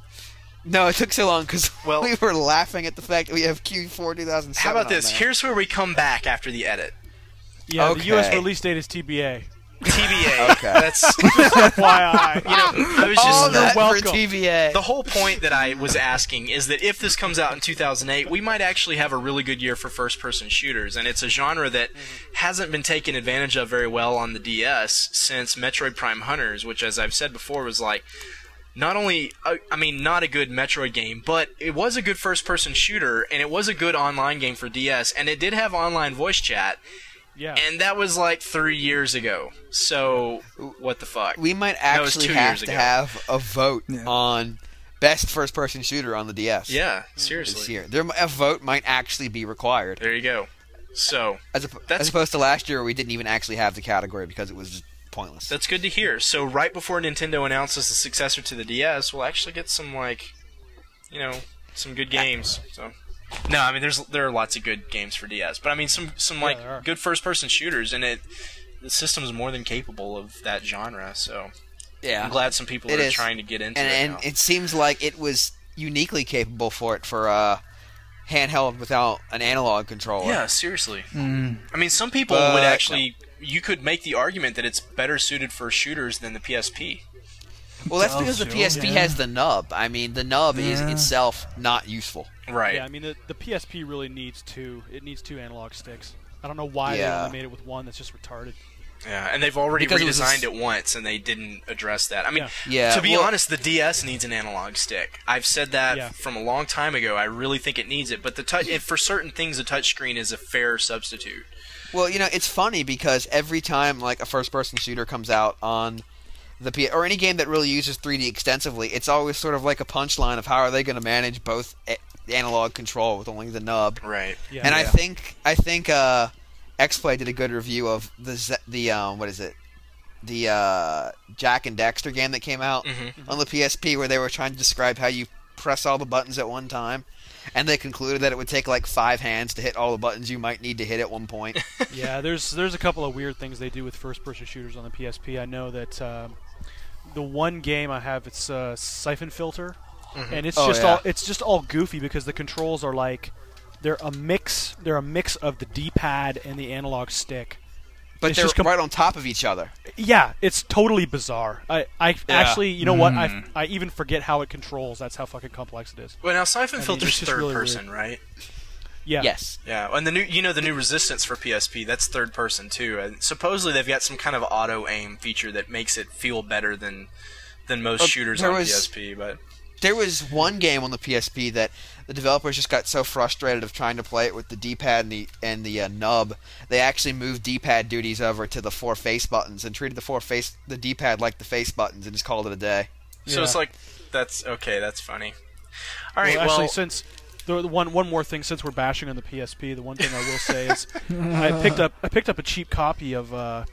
No, it took so long because Well- we were laughing at the fact that we have Q four two thousand seven. How about on this? there. Here's where we come back after the edit. Yeah, the U S Okay. release date is T B A. T B A. Okay. That's F Y I. you know. I was All just you're that welcome. for T V A. the whole point that I was asking is that if this comes out in two thousand eight, we might actually have a really good year for first-person shooters, and it's a genre that hasn't been taken advantage of very well on the D S since Metroid Prime Hunters, which, as I've said before, was like not only, uh, I mean, not a good Metroid game, but it was a good first-person shooter, and it was a good online game for D S, and it did have online voice chat, Yeah. and that was like three years ago. So, what the fuck? We might That was actually two have years to ago. have a vote Yeah. on best first-person shooter on the D S. Yeah, This seriously. year, there a vote might actually be required, There you go. So, as, op- That's- as opposed to last year, where we didn't even actually have the category because it was just pointless. that's good to hear. So right before Nintendo announces the successor to the D S, we'll actually get some like, you know, some good games. So, no, I mean there's there are lots of good games for D S, but I mean some some Yeah, like there are. good first-person shooters, and it the system is more than capable of that genre. So yeah, I'm glad some people It are is. trying to get into and it and now. it seems like it was uniquely capable for it for uh, handheld without an analog controller. Yeah, seriously. Mm. I mean, some people But- would actually. You could make the argument that it's better suited for shooters than the P S P. Well, that's Oh, because the sure, P S P yeah. has the nub. I mean, the nub is Yeah. itself not useful. Right. Yeah, I mean the, the P S P really needs two. It needs two analog sticks. I don't know why Yeah. they only made it with one. That's just retarded. Yeah, and they've already Because it was redesigned a it, s- once, and they didn't address that. I mean, Yeah. Yeah, to be well- honest, the D S needs an analog stick. I've said that Yeah. from a long time ago. I really think it needs it, but the touch, for certain things, a touchscreen is a fair substitute. Well, you know, it's funny because every time like a first-person shooter comes out on the P or any game that really uses three D extensively, it's always sort of like a punchline of how are they going to manage both a- analog control with only the nub. Right. Yeah. And I Yeah. think I think uh, X-Play did a good review of the Z- the um, what is it? The uh, Jack and Dexter game that came out Mhm. on the P S P, where they were trying to describe how you press all the buttons at one time, and they concluded that it would take like five hands to hit all the buttons you might need to hit at one point. Yeah, there's there's a couple of weird things they do with first-person shooters on the P S P. I know that um, the one game I have, it's uh, Siphon Filter, and it's Oh, just yeah. all it's just all goofy because the controls are like they're a mix they're a mix of the D-pad and the analog stick. But It's they're just com- right on top of each other. Yeah, it's totally bizarre. I, I actually, you know what? I, Mm. I even forget how it controls. That's how fucking complex it is. Well, now Siphon I mean, Filter's it's just third really person, right? Yeah. Yes. Yeah, and the new, you know, the new Resistance for P S P, that's third person too. And supposedly they've got some kind of auto aim feature that makes it feel better than than most Uh, shooters there on was- P S P. But There was one game on the P S P that the developers just got so frustrated of trying to play it with the D-pad and the and the uh, nub, they actually moved D-pad duties over to the four face buttons and treated the four face the D-pad like the face buttons and just called it a day. so Yeah. it's like that's okay. That's funny. All right. Well, Well, actually, since the, the one one more thing, since we're bashing on the P S P, the one thing I will say is I picked up I picked up a cheap copy of uh,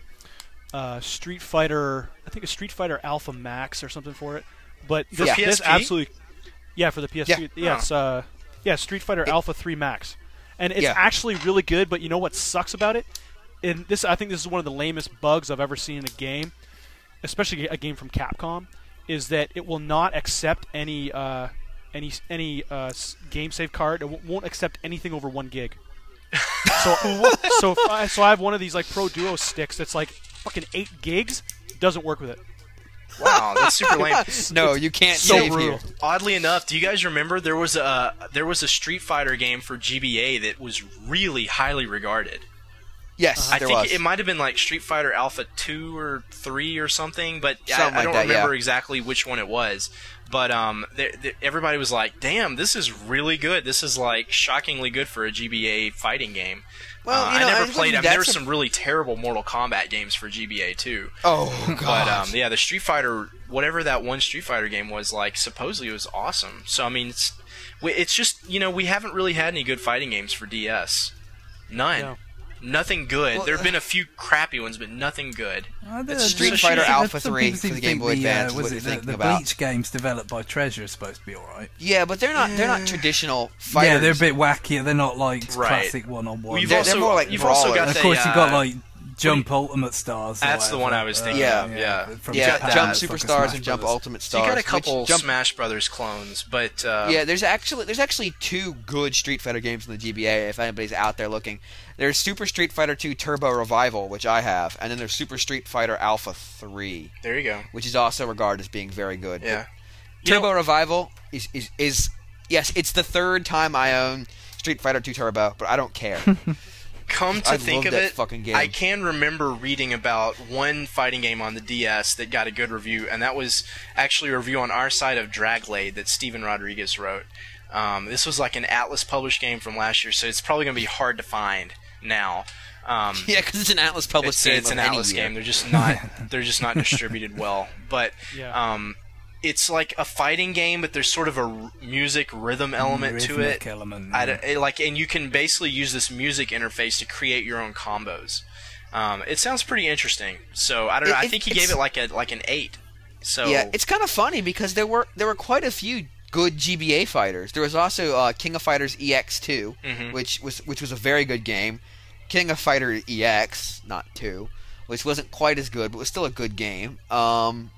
uh, Street Fighter. I think it's Street Fighter Alpha Max or something for it. But For this, P S P? this absolutely, yeah, for the P S P. Yeah. Yeah, Oh. it's uh, yeah, Street Fighter Alpha three Max, and it's Yeah. actually really good. But you know what sucks about it? And this, I think, this is one of the lamest bugs I've ever seen in a game, especially a game from Capcom, is that it will not accept any uh, any any uh, s- game save card. It w- won't accept anything over one gig. So so I- so I have one of these like Pro Duo sticks that's like fucking eight gigs. Doesn't work with it. Wow, that's super lame. No, you can't so save brutal. here. Oddly enough, do you guys remember there was a there was a Street Fighter game for G B A that was really highly regarded? Yes, I there think was. it might have been like Street Fighter Alpha two or three or something, but I, Something I like don't that, remember yeah. exactly which one it was. But um, there, there, everybody was like, "Damn, this is really good. This is like shockingly good for a G B A fighting game." Well, uh, you know, I I never think played. I mean, there were that's a- some really terrible Mortal Kombat games for G B A too. Oh But god. um, yeah, the Street Fighter, whatever that one Street Fighter game was, like supposedly it was awesome. So I mean, it's we- it's just you know we haven't really had any good fighting games for D S. None. No. Nothing good. Well, there have been a few crappy ones, but nothing good. Uh, It's the- Street the- Fighter some Alpha people three seem for to the Game think Boy the, uh, Advance is was what it you're the, thinking the about. Bleach games developed by Treasure are supposed to be alright. Yeah, but they're not. They're not traditional fighters. Yeah, they're a bit wackier. They're not like Right. classic one-on-one. Well, you've They're- also, they're more like you've also brawlers. got And the, of course, uh, you've got like Jump Ultimate Stars. or That's the one whatever. I was Uh, thinking Yeah. of, yeah. from yeah, got Japan, that. Jump fucking Superstars Smash and Jump Brothers. Ultimate So Stars. you got a which couple Jump, Smash Brothers clones, but uh, Yeah, there's actually there's actually two good Street Fighter games in the G B A. If anybody's out there looking, there's Super Street Fighter two Turbo Revival, which I have, and then there's Super Street Fighter Alpha three, there you go. which is also regarded as being very good. Yeah. You Turbo know- Revival is, is is yes, it's the third time I own Street Fighter two Turbo, but I don't care. Come to I think love of that it, fucking game. I can remember reading about one fighting game on the D S that got a good review, and that was actually a review on our side of Draglade that Steven Rodriguez wrote. Um, this was like an Atlas published game from last year, so it's probably going to be hard to find now. Um, Yeah, because it's an Atlas published it's, game. it's of an any Atlas year. game. They're just not they're just not distributed well. But Yeah. um, it's like a fighting game, but there's sort of a r- music rhythm element to Rhythmic it. element, I yeah. don't- it, like, and you can basically use this music interface to create your own combos. Um, it sounds pretty interesting. So I don't know. It- I it- think he it's- gave it like a like an eight. So Yeah, it's kind of funny because there were there were quite a few good G B A fighters. There was also uh, King of Fighters E X two, Mhm. which was which was a very good game. King of Fighter E X, not two, which wasn't quite as good, but was still a good game. Um,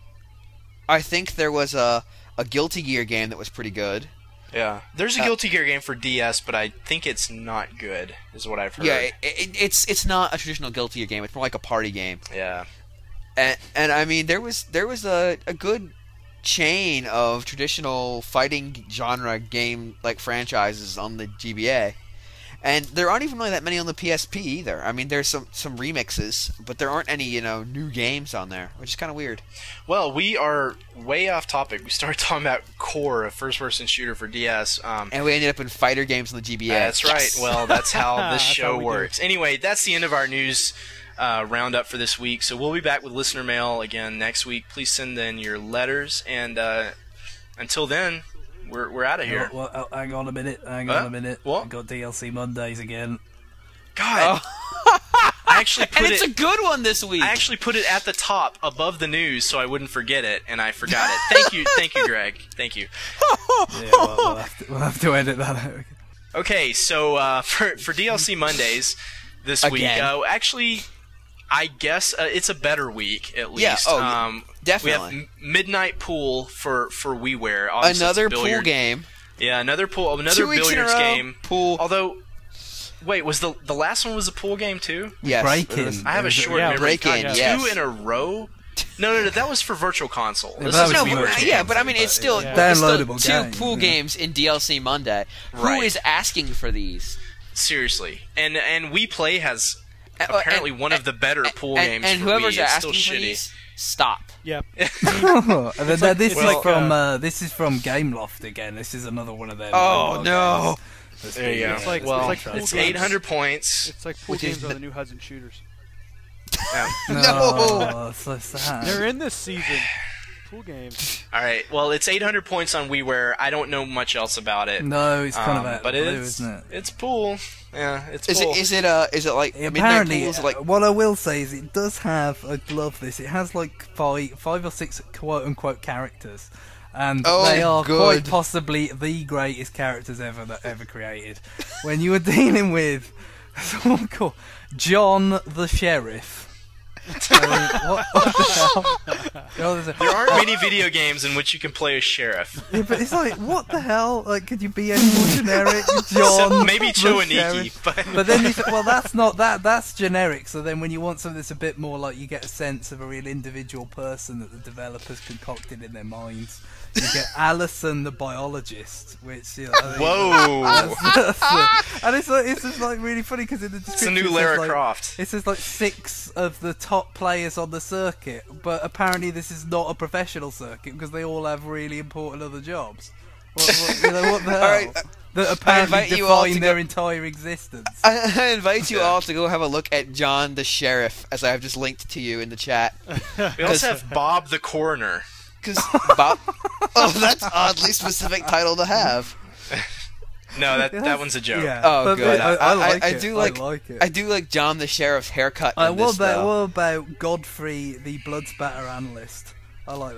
I think there was a a Guilty Gear game that was pretty good. yeah. There's a Uh, Guilty Gear game for D S, but I think it's not good. Is what I've heard. Yeah, it, it, it's it's not a traditional Guilty Gear game. It's more like a party game. yeah. And, and I mean, there was there was a, a good chain of traditional fighting genre game like franchises on the G B A, and there aren't even really that many on the P S P either. I mean, there's some some remixes, but there aren't any you know new games on there, which is kind of weird. Well, we are way off topic. We started talking about Core, a first-person shooter for D S. Um, And we ended up in fighter games on the G B A. That's Yes! right. Well, that's how this That's how show we do. works. Anyway, that's the end of our news uh, roundup for this week. So we'll be back with listener mail again next week. Please send in your letters, and uh, until then, we're we're out of here. Well, well, oh, hang on a minute. Hang Huh? on a minute. What? I've got D L C Mondays again. God, I actually and put it's it. a good one this week. I actually put it at the top above the news so I wouldn't forget it, and I forgot it. Thank you, thank you, Greg. Thank you. Yeah, well, we'll, have to, we'll have to edit that out. Okay, so uh, for for D L C Mondays this week, Again. uh, actually, I guess uh, it's a better week at least. Yeah, oh, yeah, um, definitely. We have M- Midnight Pool for for WiiWare. Obviously, it's Another a pool billiard- game. Yeah, another pool. Another Two weeks in a billiards row, game. pool. Although, wait, was the the last one was a pool game too? Yes. Break-in. I have a There's short yeah, memory. Break-in, God, yes. Two in a row. No, no, no. That was for Virtual Console. Yeah, This that is was No, Wii but, Virtual yeah, but I mean, it's still, Yeah. it's still Downloadable two game, pool yeah. games in D L C Monday. Who Right. is asking for these? Seriously, and and We Play has Uh, apparently and- one of the better and- pool and, games and for whoever's Wii. It's asking still for shitty. these, stop. Yep. Oh, and then, like- this it's is like, from uh, uh, this is from Gameloft again. This is another one of them. Oh, mobile no. games. That's There you been, go. uh, It's like- that's well, been like tried. pool it's games. eight hundred points. It's like pool Which is games are the- the new Hudson shooters. Yeah. No. Oh, it's so sad. They're in this season. Pool games. All right. Well, it's eight hundred points on WiiWare. I don't know much else about it. No, it's kind Um, of out but of the blue, it's isn't it? it's pool. Yeah, it's Is pool. it? Is it? Uh, is it like Midnight Apparently, Pool? Is it like uh, what I will say is it does have. I love this. It has like five, five or six quote unquote characters, and Oh, they are good. quite possibly the greatest characters ever that ever created. When you were dealing with someone called John the Sheriff. I mean, what, what the hell? You know, there's a- There aren't many video games in which you can play a sheriff. Yeah, but it's like, what the hell? Like, could you be any more generic? John, So maybe the Cho and sheriff. Nikki, but But then you say, well, that's not that. That's generic. So then, when you want something that's a bit more like, you get a sense of a real individual person that the developers concocted in their minds. You get Alison the biologist, which you know, I think whoa, that's, that's the- and it's like, it's just like really funny because in the it's a description new it says, Lara like, Croft. it says like six of the top players on the circuit, but apparently this is not a professional circuit because they all have really important other jobs. What, what, you know, what the hell? right, uh, that apparently invite you all define to their go- entire existence. I, I invite you all to go have a look at John the Sheriff, as I have just linked to you in the chat. We also have Bob the Coroner. Because Bob, oh, that's oddly specific title to have. No, that that one's a joke. Yeah, Oh, but good. I, I, I- like I it. do like- I like it. I do like John the Sheriff's haircut. In Uh, what this, about though. what about Godfrey, the blood spatter analyst? I like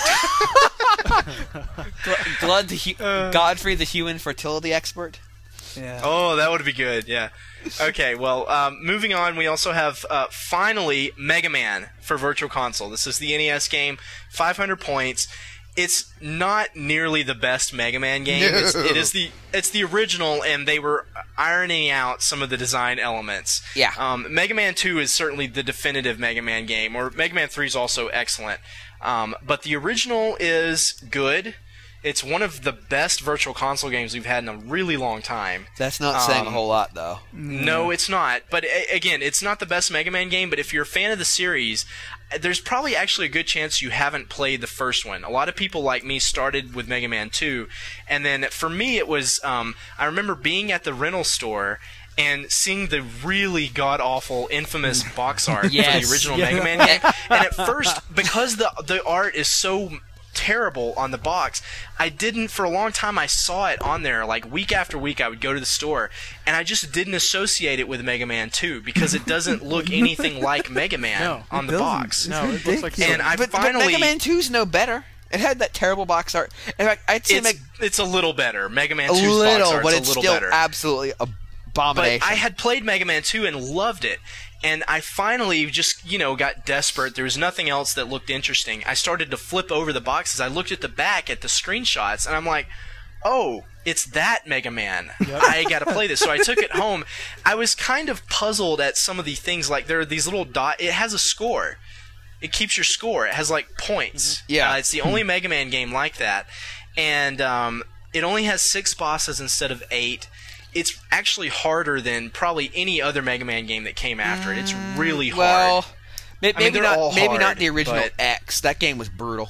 that. Gl- Glud the hu- Godfrey the human fertility expert. Yeah. Oh, that would be good. Yeah. Okay. Well, um, moving on, we also have uh, finally Mega Man for Virtual Console. This is the N E S game, five hundred points. It's not nearly the best Mega Man game. No. It's, it is the it's the original, and they were ironing out some of the design elements. Yeah. Um, Mega Man two is certainly the definitive Mega Man game, or Mega Man three is also excellent. Um, but the original is good. It's one of the best Virtual Console games we've had in a really long time. That's not saying a Um, whole lot, though. No, it's not. But a- again, it's not the best Mega Man game, but if you're a fan of the series, there's probably actually a good chance you haven't played the first one. A lot of people like me started with Mega Man two, and then for me it was, um, I remember being at the rental store and seeing the really god-awful, infamous box art for Yes. the original Yeah. Mega Man game. And at first, because the the art is so terrible on the box, I didn't, for a long time I saw it on there, like week after week I would go to the store, and I just didn't associate it with Mega Man two because it doesn't look anything like Mega Man No, on it the doesn't. box. It's No, it looks like ridiculous. And I but, finally but Mega Man two's no better. It had that terrible box art. In fact, I'd say it's, Meg- it's a little better. Mega Man a two's little, box art's but a it's little still better. absolutely abomination. But I had played Mega Man two and loved it. And I finally just, you know, got desperate. There was nothing else that looked interesting. I started to flip over the boxes. I looked at the back at the screenshots, and I'm like, oh, it's that Mega Man. I got to play this. So I took it home. I was kind of puzzled at some of the things. Like, there are these little dot. It has a score. It keeps your score. It has, like, points. Yeah. Uh, it's the only Mega Man game like that. And um, it only has six bosses instead of eight. It's actually harder than probably any other Mega Man game that came after it. It's really hard. well, may- I maybe mean, they're not. all Maybe hard, not the original but- X. That game was brutal.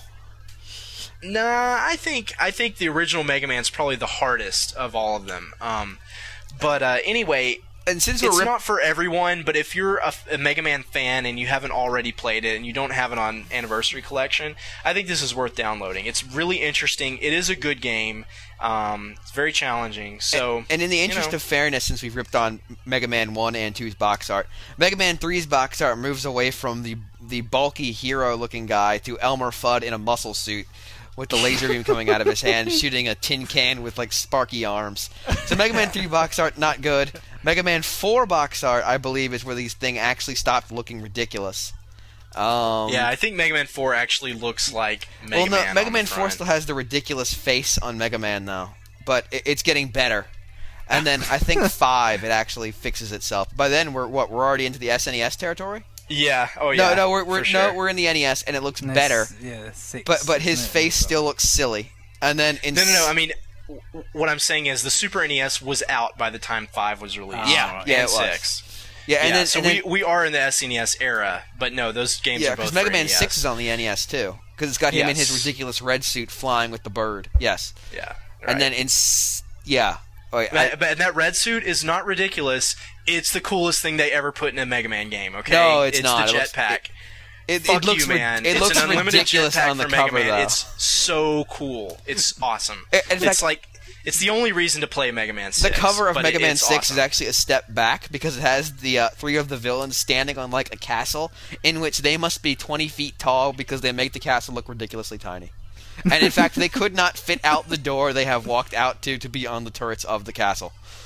Nah, I think I think the original Mega Man's probably the hardest of all of them. Um, but uh, anyway, And since we're it's rip- not for everyone. But if you're a, a Mega Man fan and you haven't already played it and you don't have it on Anniversary Collection, I think this is worth downloading. It's really interesting. It is a good game. Um, it's very challenging. So, and in the interest you know. of fairness, since we've ripped on Mega Man one and two's box art, Mega Man three's box art moves away from the the bulky hero-looking guy to Elmer Fudd in a muscle suit with the laser beam coming out of his hand, shooting a tin can with like sparky arms. So Mega Man three box art, not good. Mega Man four box art, I believe, is where these thing actually stopped looking ridiculous. Um, Yeah, I think Mega Man four actually looks like Mega well, no, Man. Mega on Man the four front. still has the ridiculous face on Mega Man though, but it, it's getting better. And then I think five, it actually fixes itself. By then, we're what? We're already into the S N E S territory. Yeah. Oh yeah. no, no, we're, we're for sure. no, we're in the N E S, and it looks And better. it's- Yeah, six. But but his isn't it? face still looks silly. And then in No, no, no. I mean, w- what I'm saying is the Super N E S was out by the time five was released. Yeah, and yeah, it was. six. yeah, and yeah, then, so and we, then we are in the S N E S era, but no, those games yeah, are both because Mega for Man N E S. six is on the N E S too, because it's got him in his Yes. ridiculous red suit flying with the bird. Yes, Yeah, and right. then in s- yeah, oh, yeah, I- But, but that red suit is not ridiculous. It's the coolest thing they ever put in a Mega Man game. Okay, No, it's it's not. the It looks- jetpack. it, Fuck it looks you, ri- man. it it's looks an unlimited ridiculous jetpack on the for Mega cover Man. though. It's so cool. It's awesome. In it's fact- like it's the only reason to play Mega Man The six. cover of but Mega it- Man it's six awesome. is actually a step back because it has the uh, three of the villains standing on like a castle in which they must be twenty feet tall because they make the castle look ridiculously tiny. And in fact, they could not fit out the door they have walked out to to be on the turrets of the castle.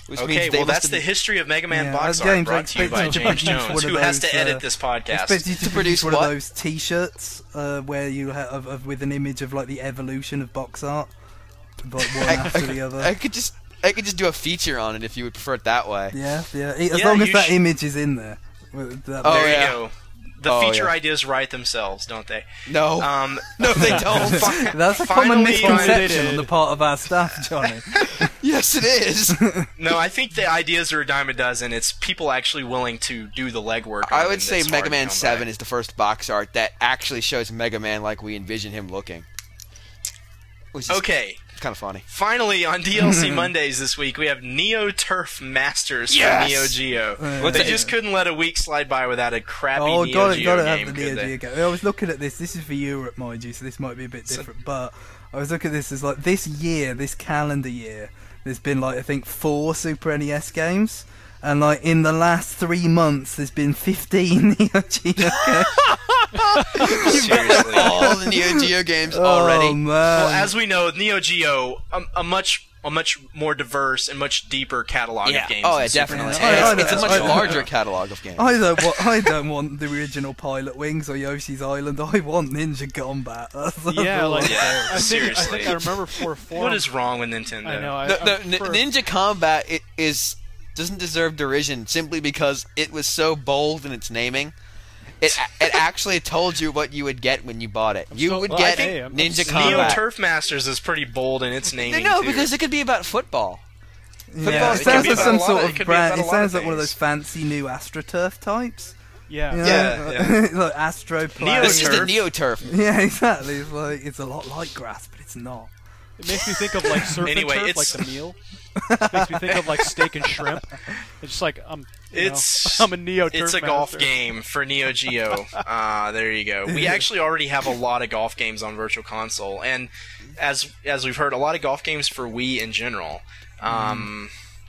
Which Okay, means they well, must that's have the been- history of Mega Man Yeah, Box uh, Art, James, I brought to you expect by you to James produce Jones, one of who has those, to edit uh, this I podcast. expect you to produce produce one what? of those T-shirts uh, where you have of, of, with an image of like the evolution of box art, like one I, after I, the other. I could just I could just do a feature on it if you would prefer it that way. Yeah, yeah. As Yeah, long as you that sh- image is in there. With that- Oh, there yeah. you go. The Oh, feature yeah. ideas write themselves, don't they? No, Um, no, they don't. fi- That's a common finally, misconception I- on the part of our staff, Johnny. Yes, it is. No, I think the ideas are a dime a dozen. It's people actually willing to do the legwork. on I them would say that's hard Mega to Man come by. seven is the first box art that actually shows Mega Man like we envision him looking. Which is Okay, kind of funny. finally on D L C Mondays this week we have Neo Turf Masters Yes! for Neo Geo. Uh, What's They that? just couldn't let a week slide by without a crappy Oh, Neo got it, Geo got to game. have the could Neo they? Geo game. I was looking at this. This is for Europe, mind you, so this might be a bit different. But I was looking at this as like this year, this calendar year, there's been like I think four Super N E S games, and like in the last three months, there's been fifteen Neo Geo games. Seriously. All the Neo Geo games already. Oh man! Well, as we know, Neo Geo, a, a much a much more diverse and much deeper catalog Yeah. of games. Oh, than yeah, Super definitely. Nintendo. I- I it's, it's a know, much I know. larger catalog of games. I don't want. I don't want the original Pilot Wings or Yoshi's Island. I want Ninja Combat. That's, that's Yeah, all like Yeah, I think I seriously. think I remember for four. What is wrong with Nintendo? I know. I, the, the I- N- for- Ninja Combat i- is doesn't deserve derision simply because it was so bold in its naming. It it actually told you what you would get when you bought it. You so- would well, get hey, I'm- Ninja I'm- Neo Combat. Turf Masters is pretty bold in its naming. No, too. because it could be about football. Yeah, Football- it it sounds could be like about some a lot sort of- of it could be brand. about a It lot of sounds like one of things. those fancy new AstroTurf types. yeah. You know? Yeah, like Astro Play. Neo This is the Turf. Neo Turf. Yeah, exactly. It's like it's a lot like grass, but it's not. It makes me think of like surf Anyway, and turf, like it's- the meal. It makes me think of like steak and shrimp. It's just like I'm. You It's know, I'm a Neo Turf It's a golf master. game for Neo Geo. Ah, there you go. We actually already have a lot of golf games on Virtual Console, and as as we've heard, a lot of golf games for Wii in general. Um,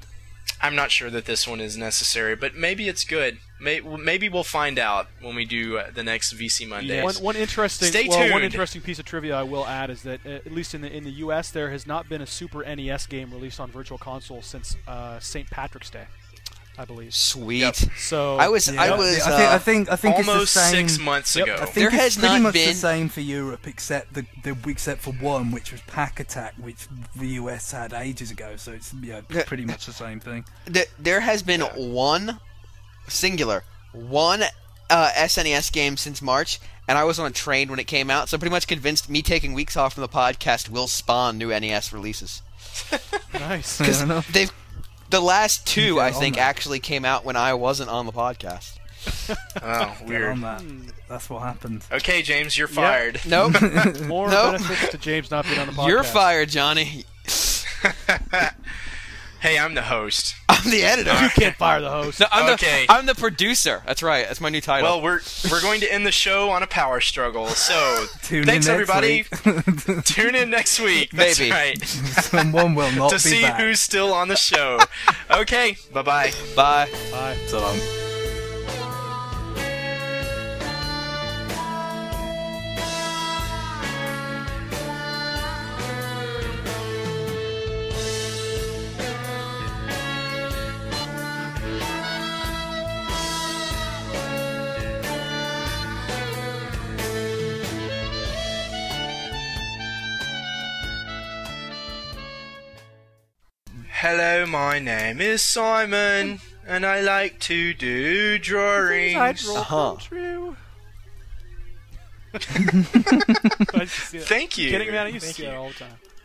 I'm not sure that this one is necessary, but maybe it's good. May, maybe we'll find out when we do uh, the next V C Mondays. One, one interesting, Stay well, one tuned. interesting piece of trivia I will add is that uh, at least in the in the U S there has not been a Super N E S game released on Virtual Console since uh, Saint Patrick's Day, I believe. Sweet. Yep. So I was. I Yeah, was. I think. uh, I think. I think Almost it's the same. six months Yep. ago. I think There it's has pretty not much been- the same for Europe, except the, the except for one, which was Pack Attack, which the U S had ages ago. So it's yeah, Yeah. pretty much the same thing. th- there has been one singular one uh, S N E S game since March, and I was on a train when it came out, so I'm pretty much convinced me taking weeks off from the podcast will spawn new N E S releases. nice. Fair enough. They've the last two, Get I on think, that. actually came out when I wasn't on the podcast. Oh, Get weird. on that. That's what happened. Okay, James, you're fired. Nope, More Nope. benefits to James not being on the podcast. you're fired, Johnny. Hey, I'm the host. I'm the editor. You can't fire the host. No, I'm Okay. the I'm the producer. That's right. That's my new title. Well, we're we're going to end the show on a power struggle. So Tune thanks in next everybody. week. Tune in next week. That's Maybe. right. Someone will not to be see back. who's still on the show. Okay, bye bye. Bye. Bye. So long. Hello, my name is Simon, and I like to do drawings. Uh-huh. True. I used to see that. Thank you. Kidding, man? I used to Thank see you. that all the time.